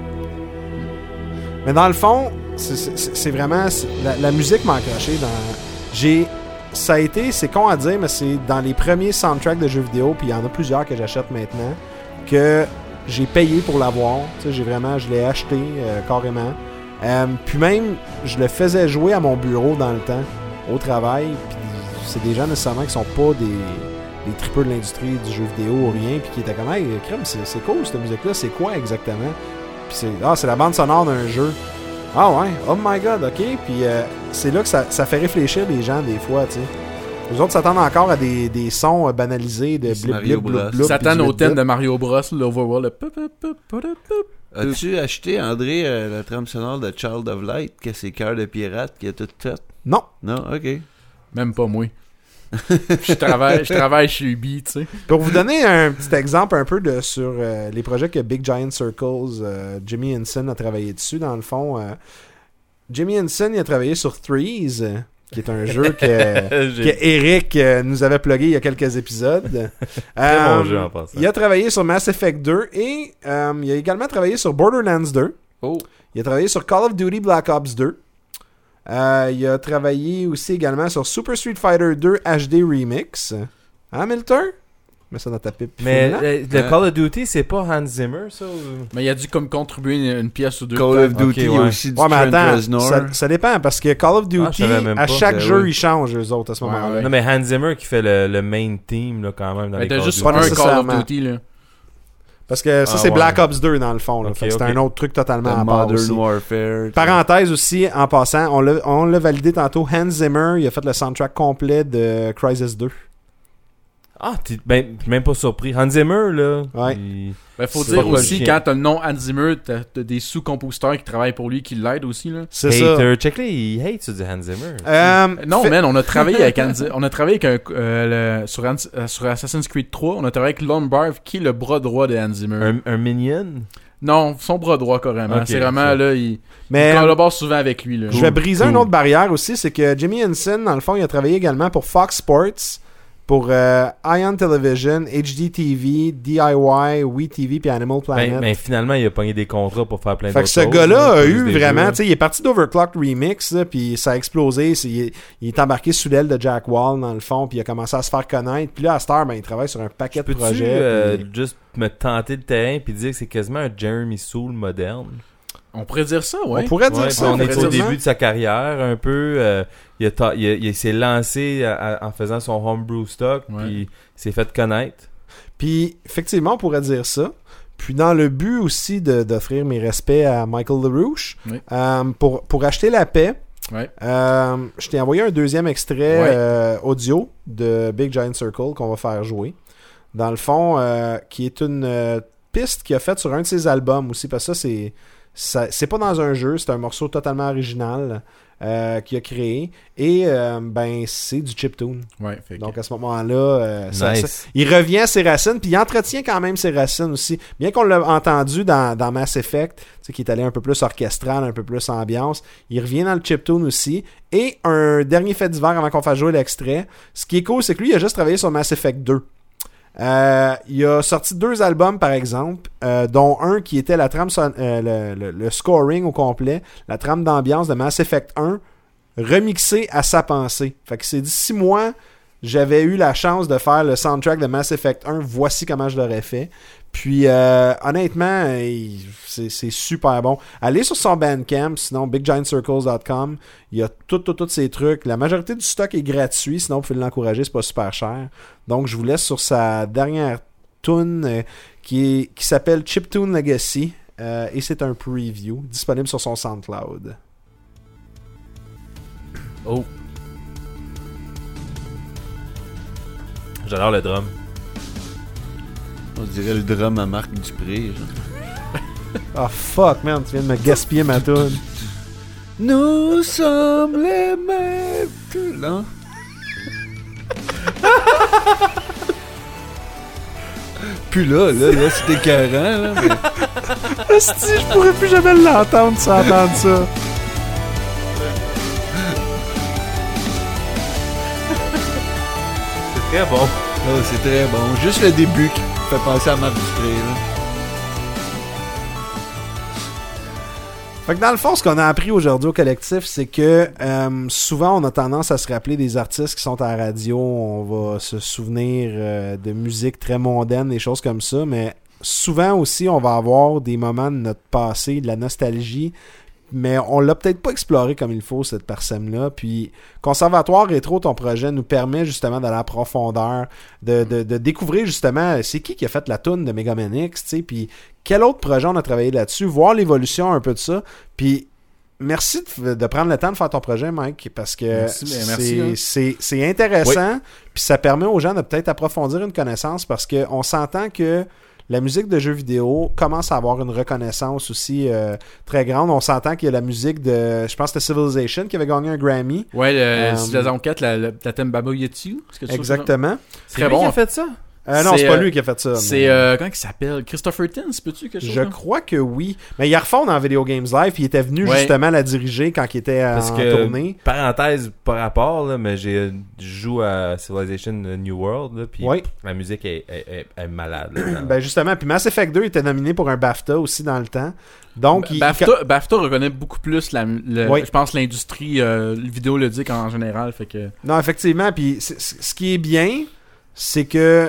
Mais dans le fond, c'est vraiment... La musique m'a accroché dans... Ça a été, c'est con à dire, mais c'est dans les premiers soundtracks de jeux vidéo, puis il y en a plusieurs que j'achète maintenant, que j'ai payé pour l'avoir. Tu sais, je l'ai acheté carrément. Puis même, je le faisais jouer à mon bureau dans le temps, au travail, puis c'est des gens nécessairement qui sont pas des tripeux de l'industrie du jeu vidéo ou rien, puis qui étaient comme « Hey, crème, c'est cool cette musique-là, c'est quoi exactement? » Puis c'est la bande sonore d'un jeu. Ah ouais, oh my god, ok. Puis c'est là que ça fait réfléchir les gens des fois, tu sais. Les autres s'attendent encore à des sons banalisés de blip blip blip blip. Ils s'attendent au thème de Mario Bros, l'Overworld. As-tu acheté, André, la trame sonore de Child of Light, que c'est Cœur de pirate, qui a tout fait? Non. Non, ok. Même pas moi. je travaille chez Ubi, tu sais. Pour vous donner un petit exemple un peu sur les projets que Big Giant Circles, Jimmy Henson a travaillé dessus, dans le fond. Jimmy Henson, il a travaillé sur Threes, qui est un jeu que Eric nous avait plugué il y a quelques épisodes. Très bon jeu en passant. Il a travaillé sur Mass Effect 2 et il a également travaillé sur Borderlands 2. Oh. Il a travaillé sur Call of Duty Black Ops 2. Il a travaillé aussi également sur Super Street Fighter 2 HD Remix. Hein, Milton? Mets ça dans ta pipe. Mais le Call of Duty, c'est pas Hans Zimmer, ça? Mais il a dû comme contribuer une pièce ou deux. Call of Duty, il y a aussi du ouais, mais Trent attends, Reznor. ça dépend, parce que Call of Duty, à chaque jeu, ils changent, eux autres, à ce moment-là. Ouais. Non, mais Hans Zimmer qui fait le main team, là, quand même, dans les t'as Call juste of Duty. un Call of Duty, là. Parce que ça, c'est ouais. Black Ops 2 dans le fond. Là. Ok, Fait que c'est un autre truc totalement à part Modern aussi. Warfare. Parenthèse aussi, en passant, on l'a validé tantôt. Hans Zimmer, il a fait le soundtrack complet de Crysis 2. Ah, t'es même pas surpris. Hans Zimmer, là. Ouais. Ben, faut C'est dire pas aussi, le quand t'as le nom Hans Zimmer, t'as des sous-compositeurs qui travaillent pour lui, qui l'aident aussi, là. C'est ça. Hater. Check-le, il hate sur du Hans Zimmer. Non, man, on a travaillé avec sur Assassin's Creed 3, on a travaillé avec Lombard, qui est le bras droit de Hans Zimmer. Un minion? Non, son bras droit, carrément. Ok, c'est vraiment, là, il Mais collabore souvent avec lui, là. je vais briser une autre barrière aussi, c'est que Jimmy Henson, dans le fond, il a travaillé également pour Fox Sports, pour Ion Television, HDTV, DIY, WeTV puis Animal Planet. Ben, finalement, il a pogné des contrats pour faire plein Fait d'autres que ce choses. gars-là a eu des vraiment, jeux. tu sais, il est parti d'Overclocked Remix, là, puis ça a explosé. Il est embarqué sous l'aile de Jack Wall, dans le fond, puis il a commencé à se faire connaître. Puis là, à cette heure, ben, il travaille sur un paquet de Peux-tu projets. puis- juste me tenter le terrain puis dire que c'est quasiment un Jeremy Soule moderne? On pourrait dire ça, ouais. On pourrait dire Ouais, ça. puis on est au effectivement. début de sa carrière un peu. Il s'est lancé en faisant son homebrew stock, Ouais. puis il s'est fait connaître. Puis, effectivement, on pourrait dire ça. Puis, dans le but aussi d'offrir mes respects à Michael LaRouche, Oui. pour acheter la paix, Ouais. je t'ai envoyé un deuxième extrait audio de Big Giant Circle qu'on va faire jouer. Dans le fond, qui est une piste qu'il a faite sur un de ses albums aussi, parce que c'est pas dans un jeu, c'est un morceau totalement original qu'il a créé. Et ben c'est du chiptune. Ouais, fait que- Donc à ce moment-là, Nice. il revient à ses racines, puis il entretient quand même ses racines aussi. Bien qu'on l'a entendu dans Mass Effect, tu sais, qui est allé un peu plus orchestral, un peu plus ambiance, il revient dans le chiptune aussi. Et un dernier fait divers avant qu'on fasse jouer l'extrait. Ce qui est cool, c'est que lui, il a juste travaillé sur Mass Effect 2. Il a sorti 2 albums par exemple, dont un qui était la trame le scoring au complet, la trame d'ambiance de Mass Effect 1 remixé à sa pensée. Fait que c'est dit 6 mois j'avais eu la chance de faire le soundtrack de Mass Effect 1, voici comment je l'aurais fait. Puis honnêtement, c'est super bon. Allez sur son Bandcamp, sinon biggiantcircles.com. Il y a tous ces trucs. La majorité du stock est gratuit, sinon vous pouvez l'encourager, c'est pas super cher. Donc je vous laisse sur sa dernière tune qui s'appelle Chiptune Legacy. Et c'est un preview disponible sur son SoundCloud. Oh. J'adore le drum. On dirait le drum à Marc Dupré. Oh fuck, man, tu viens de me gaspiller ma toune. Nous sommes les mêmes. Non? Puis là, c'était écœurant, là. Mais... Esti, je pourrais plus jamais l'entendre sans entendre ça. C'est très bon. Oh, c'est très bon. Juste le début qui fait penser à Marc Dupré, là. Fait que dans le fond, ce qu'on a appris aujourd'hui au collectif, c'est que souvent on a tendance à se rappeler des artistes qui sont à la radio, on va se souvenir de musique très mondaine, des choses comme ça, mais souvent aussi on va avoir des moments de notre passé, de la nostalgie, mais on l'a peut-être pas exploré comme il faut, cette personne-là. Puis Conservatoire Rétro, ton projet nous permet justement d'aller à la profondeur, de découvrir justement c'est qui a fait la toune de Mega Man X, tu sais, puis quel autre projet on a travaillé là-dessus, voir l'évolution un peu de ça. Puis merci de prendre le temps de faire ton projet, Mike, parce que c'est intéressant, oui. Puis ça permet aux gens de peut-être approfondir une connaissance, parce qu'on s'entend que la musique de jeux vidéo commence à avoir une reconnaissance aussi très grande. On s'entend qu'il y a la musique de, je pense que c'était Civilization qui avait gagné un Grammy. Ouais, le Civilization 4, la thème Baba Yatsou. Exactement. C'est très bon. Qui a fait ça? Non, c'est pas lui qui a fait ça. C'est, comment il s'appelle? Christopher Tin, peux-tu quelque chose? Je crois que oui. Mais il refond dans Video Games Live, il était venu justement la diriger quand il était en tournée. Parenthèse par rapport, là, mais je joue à Civilization New World, là, puis la musique est malade. Là, ben justement, puis Mass Effect 2 était nominé pour un BAFTA aussi dans le temps. Donc, BAFTA reconnaît beaucoup plus je pense l'industrie vidéoludique en général. Fait que... Non, effectivement, puis ce qui est bien, c'est que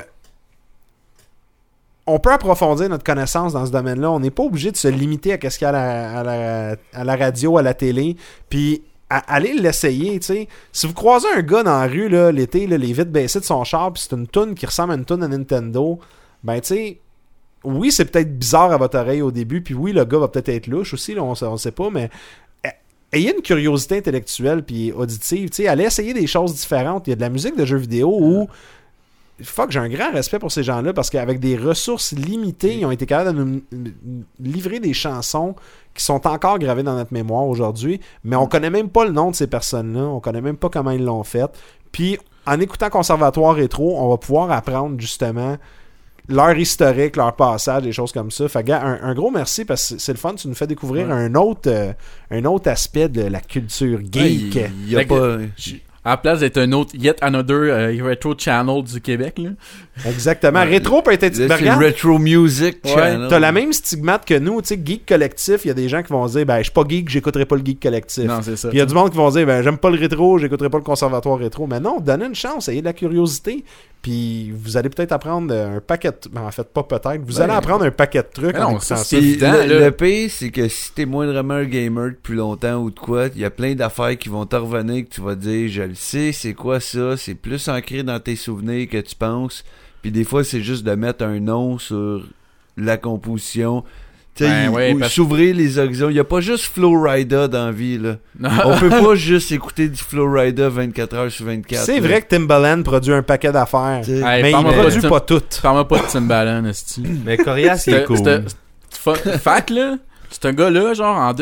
on peut approfondir notre connaissance dans ce domaine-là. On n'est pas obligé de se limiter à ce qu'il y a à la radio, à la télé. Puis, allez l'essayer, tu sais. Si vous croisez un gars dans la rue, là, l'été, là, les vitres baissées de son char, puis c'est une toune qui ressemble à une toune à Nintendo, ben, tu sais, oui, c'est peut-être bizarre à votre oreille au début, puis oui, le gars va peut-être être louche aussi, là, on sait pas, mais ayez une curiosité intellectuelle puis auditive, tu sais. Allez essayer des choses différentes. Il y a de la musique de jeux vidéo où... j'ai un grand respect pour ces gens-là, parce qu'avec des ressources limitées, ils ont été capables de nous livrer des chansons qui sont encore gravées dans notre mémoire aujourd'hui, mais on connaît même pas le nom de ces personnes-là, on connaît même pas comment ils l'ont fait. Puis, en écoutant Conservatoire Rétro, on va pouvoir apprendre justement leur historique, leur passage, des choses comme ça. Fait que, un gros merci, parce que c'est le fun, tu nous fais découvrir un autre aspect de la culture geek. Il y a pas... À la place d'être un autre Yet Another Retro Channel du Québec, là. Exactement. Rétro peut être... C'est le Retro Music Channel. T'as la même stigmate que nous, tu sais, Geek Collectif, il y a des gens qui vont se dire, ben, je suis pas geek, j'écouterai pas le Geek Collectif. Non, c'est ça. Puis il y a du monde qui vont se dire, ben, j'aime pas le rétro, j'écouterai pas le Conservatoire Rétro. Mais non, donnez une chance, ayez de la curiosité. Puis vous allez peut-être apprendre un paquet de... En fait, pas peut-être. Vous allez apprendre un paquet de trucs en écoutant ça. Le pire, c'est que si t'es moindrement un gamer depuis longtemps ou de quoi, il y a plein d'affaires qui vont te revenir, que tu vas dire, je le sais, c'est quoi ça? C'est plus ancré dans tes souvenirs que tu penses. Puis des fois, c'est juste de mettre un nom sur la composition. S'ouvrir les horizons. Il n'y a pas juste Flowrider dans la vie, là. On peut pas juste écouter du Flowrider 24 heures sur 24. C'est vrai que Timbaland produit un paquet d'affaires, mais il produit pas toutes. Parle-moi pas de Timbaland, esti. Mais Corias, c'est cool. Fact, là, c'est un gars-là, genre, en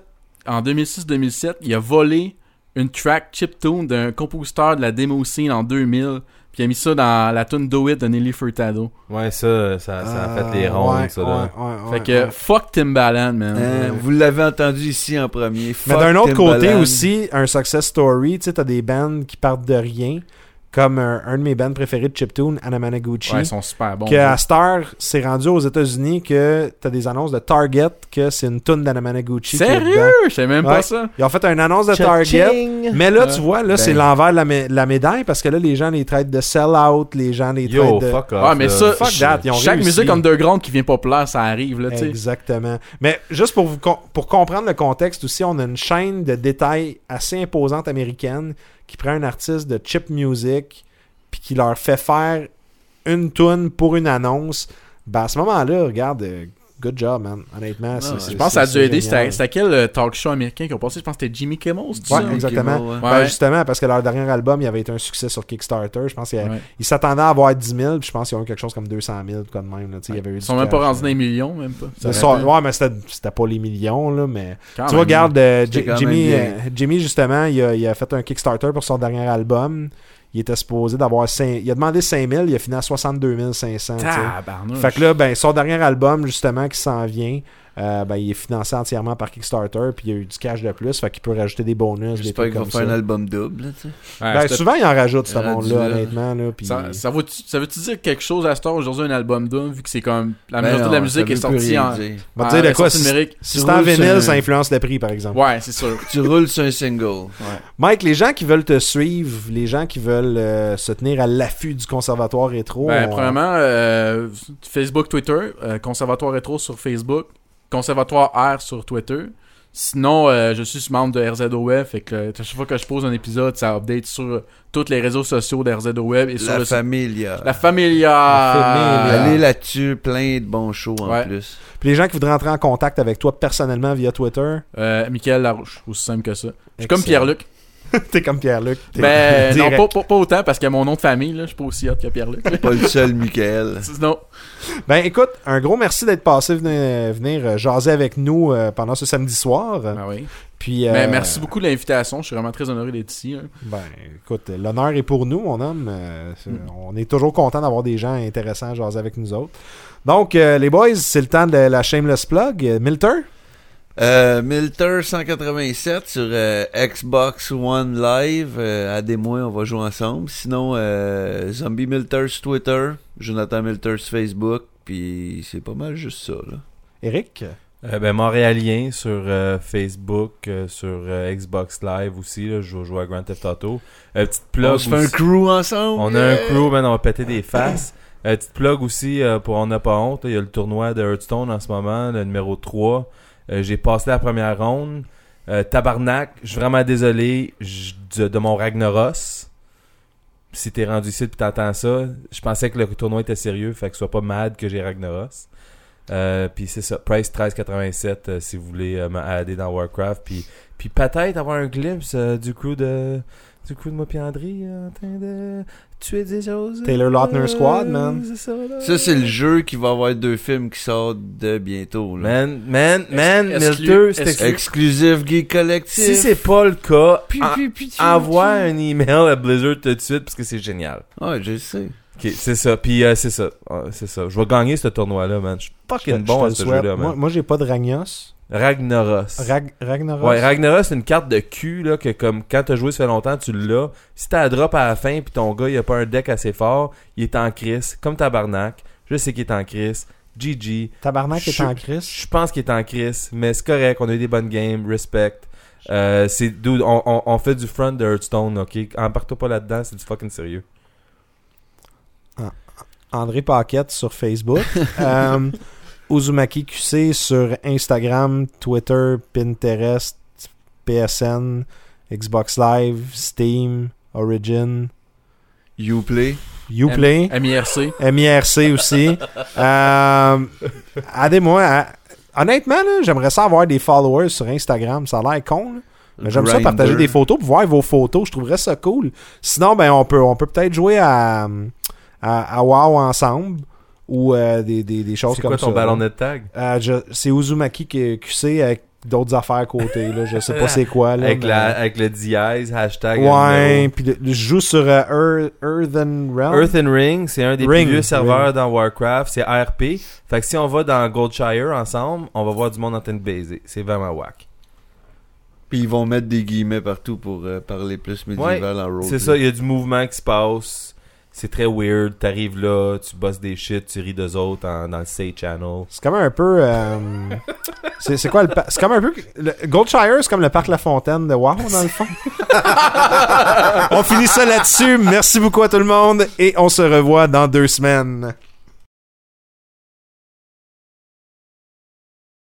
2006-2007, il a volé une track chiptune d'un compositeur de la demo scene en 2000. Puis il a mis ça dans la tune Do It de Nelly Furtado. Ouais, ça a fait les rondes, ça, là. Fait que, fuck Timbaland, man. Vous l'avez entendu ici en premier. Mais d'un autre côté aussi, un success story, tu sais, t'as des bands qui partent de rien. Comme un de mes bands préférés de chiptune, Anamanaguchi. Ouais, ils sont super bons. Que à Star, c'est rendu aux États-Unis que t'as des annonces de Target que c'est une tune d'Anamanaguchi. Sérieux? Je sais même pas ça. Ils ont fait une annonce de Target. Mais là, tu vois, là, c'est l'envers de la médaille, parce que là, les gens les traitent de sell-out, les gens les traitent de... fuck off. Ah, mais ça, fuck that, ils ont chaque réussi. musique underground qui vient populaire, ça arrive, là, tu sais. Exactement. Mais juste pour comprendre le contexte aussi, on a une chaîne de détails assez imposante américaine qui prend un artiste de chip music puis qui leur fait faire une tune pour une annonce. Ben à ce moment-là, regarde, good job, man. Honnêtement, je pense que ça a dû aider. C'était quel talk show américain qui ont passé? Je pense que c'était Jimmy Kimmel, c'est ouais, ça? Exactement. Kimmel, Ben, justement, parce que leur dernier album, il avait été un succès sur Kickstarter. Je pense qu'ils s'attendaient à avoir 10 000, puis je pense qu'ils ont eu quelque chose comme 200 000, quoi de même. Là, il y avait eu ils sont même pas rendus dans les millions, même pas. Ouais, mais c'était pas les millions, là, mais... Quand tu vois, regarde, Jimmy, justement, il a fait un Kickstarter pour son dernier album. Il était supposé d'avoir il a demandé 5 000, il a fini à 62 500. Fait que là, ben, son dernier album, justement, qui s'en vient, ben, il est financé entièrement par Kickstarter, puis il y a eu du cash de plus, fait qu'il peut rajouter des bonus. J'espère qu'il va faire un album double. Là, ben, souvent, il en rajoute, ce monde-là, honnêtement. Là, puis... ça veut-tu dire quelque chose à cette heure aujourd'hui, un album double, vu que c'est comme la majorité de la musique est sortie en dire de quoi, numérique. Si c'est en vinyle, ça influence le prix, par exemple. Ouais, c'est sûr. Tu roules sur un single. Mike, les gens qui veulent te suivre, les gens qui veulent se tenir à l'affût du Conservatoire Rétro... Ben, premièrement, Facebook, Twitter, Conservatoire Rétro sur Facebook, Conservatoire R sur Twitter. Sinon, je suis membre de RZO Web, fait que chaque fois que je pose un épisode, ça update sur tous les réseaux sociaux de RZO Web et sur La Familia. La Familia. Allez là-dessus, plein de bons shows en plus. Puis les gens qui voudraient entrer en contact avec toi personnellement via Twitter, Michael Larouche, aussi simple que ça. Je suis comme Pierre-Luc. T'es comme Pierre-Luc. Ben non, pas autant parce que mon nom de famille, là, je suis pas aussi hot que Pierre-Luc. Pas le seul Michael. Non. Ben écoute, un gros merci d'être passé venir jaser avec nous pendant ce samedi soir. Ben oui. Puis, merci beaucoup de l'invitation, je suis vraiment très honoré d'être ici. Hein. Ben écoute, l'honneur est pour nous, mon homme. On est toujours content d'avoir des gens intéressants à jaser avec nous autres. Donc les boys, c'est le temps de la shameless plug. Milter? Milter 187 sur Xbox One Live. À des mois, on va jouer ensemble. Sinon, Zombie Milter sur Twitter, Jonathan Milter sur Facebook, puis c'est pas mal juste ça. Là. Eric? Ben Montréalien sur Facebook, sur Xbox Live aussi. Là, je joue à Grand Theft Auto. Petite plug. On se fait un crew ensemble. On a un crew, man, on va péter des faces. Petite plug aussi pour On n'a pas honte. Il y a le tournoi de Hearthstone en ce moment, le numéro 3. J'ai passé la première ronde. Tabarnak, je suis vraiment désolé de mon Ragnaros. Si t'es rendu ici et t'entends ça, je pensais que le tournoi était sérieux, fait que sois pas mad que j'ai Ragnaros. Puis c'est ça, price 13,87 si vous voulez m'aider dans Warcraft. Puis peut-être avoir un glimpse du crew de moi pis André en train de tuer des choses. Taylor Lautner Squad, man. Ça, c'est le jeu qui va avoir 2 films qui sortent de bientôt. Là. Man, Milter, c'est exclusif Geek Collective. Si c'est pas le cas, envoie un email à Blizzard tout de suite parce que c'est génial. Ouais, je sais. Ok, c'est ça. Puis c'est ça. Je vais gagner ce tournoi-là, man. Je suis fucking bon à ce jeu-là, man. Moi, j'ai pas de Ragnos. Ragnaros. Ragnaros? Ouais, Ragnaros, c'est une carte de cul, là, que comme quand t'as joué ça fait longtemps, tu l'as. Si t'as la drop à la fin pis ton gars, il a pas un deck assez fort, il est en crise. Comme Tabarnak. Je sais qu'il est en crise. GG. Tabarnak est en crise? Je pense qu'il est en crise, mais c'est correct. On a eu des bonnes games. Respect. Dude, on fait du front de Hearthstone, ok? Embarque-toi pas là-dedans, c'est du fucking sérieux. André Paquette sur Facebook. Uzumaki QC sur Instagram, Twitter, Pinterest, PSN, Xbox Live, Steam, Origin, Uplay, MIRC aussi. Aidez-moi. Honnêtement, là, j'aimerais ça avoir des followers sur Instagram. Ça a l'air con. Là. Mais j'aime ça partager des photos pour voir vos photos. Je trouverais ça cool. Sinon, ben on peut peut-être jouer à WoW ensemble. Ou des choses comme ça. C'est quoi ton ballon de tag? C'est Uzumaki QC avec d'autres affaires à côté. Là. Je sais pas c'est quoi. Là, avec le dièse, hashtag. Ouais, puis je joue sur Earthen Realm. Earthen Ring, c'est un des plus vieux serveurs dans Warcraft. C'est ARP. Fait que si on va dans Goldshire ensemble, on va voir du monde en train de baiser. C'est vraiment whack. Puis ils vont mettre des guillemets partout pour parler plus médiéval en road. C'est ça, il y a du mouvement qui se passe. C'est très weird, t'arrives là, tu bosses des shit, tu ris d'eux autres dans le Say Channel. C'est comme un peu... c'est quoi le... C'est comme un peu... Goldshire, c'est comme le parc La Fontaine de WoW, dans le fond. On finit ça là-dessus. Merci beaucoup à tout le monde et on se revoit dans 2 semaines.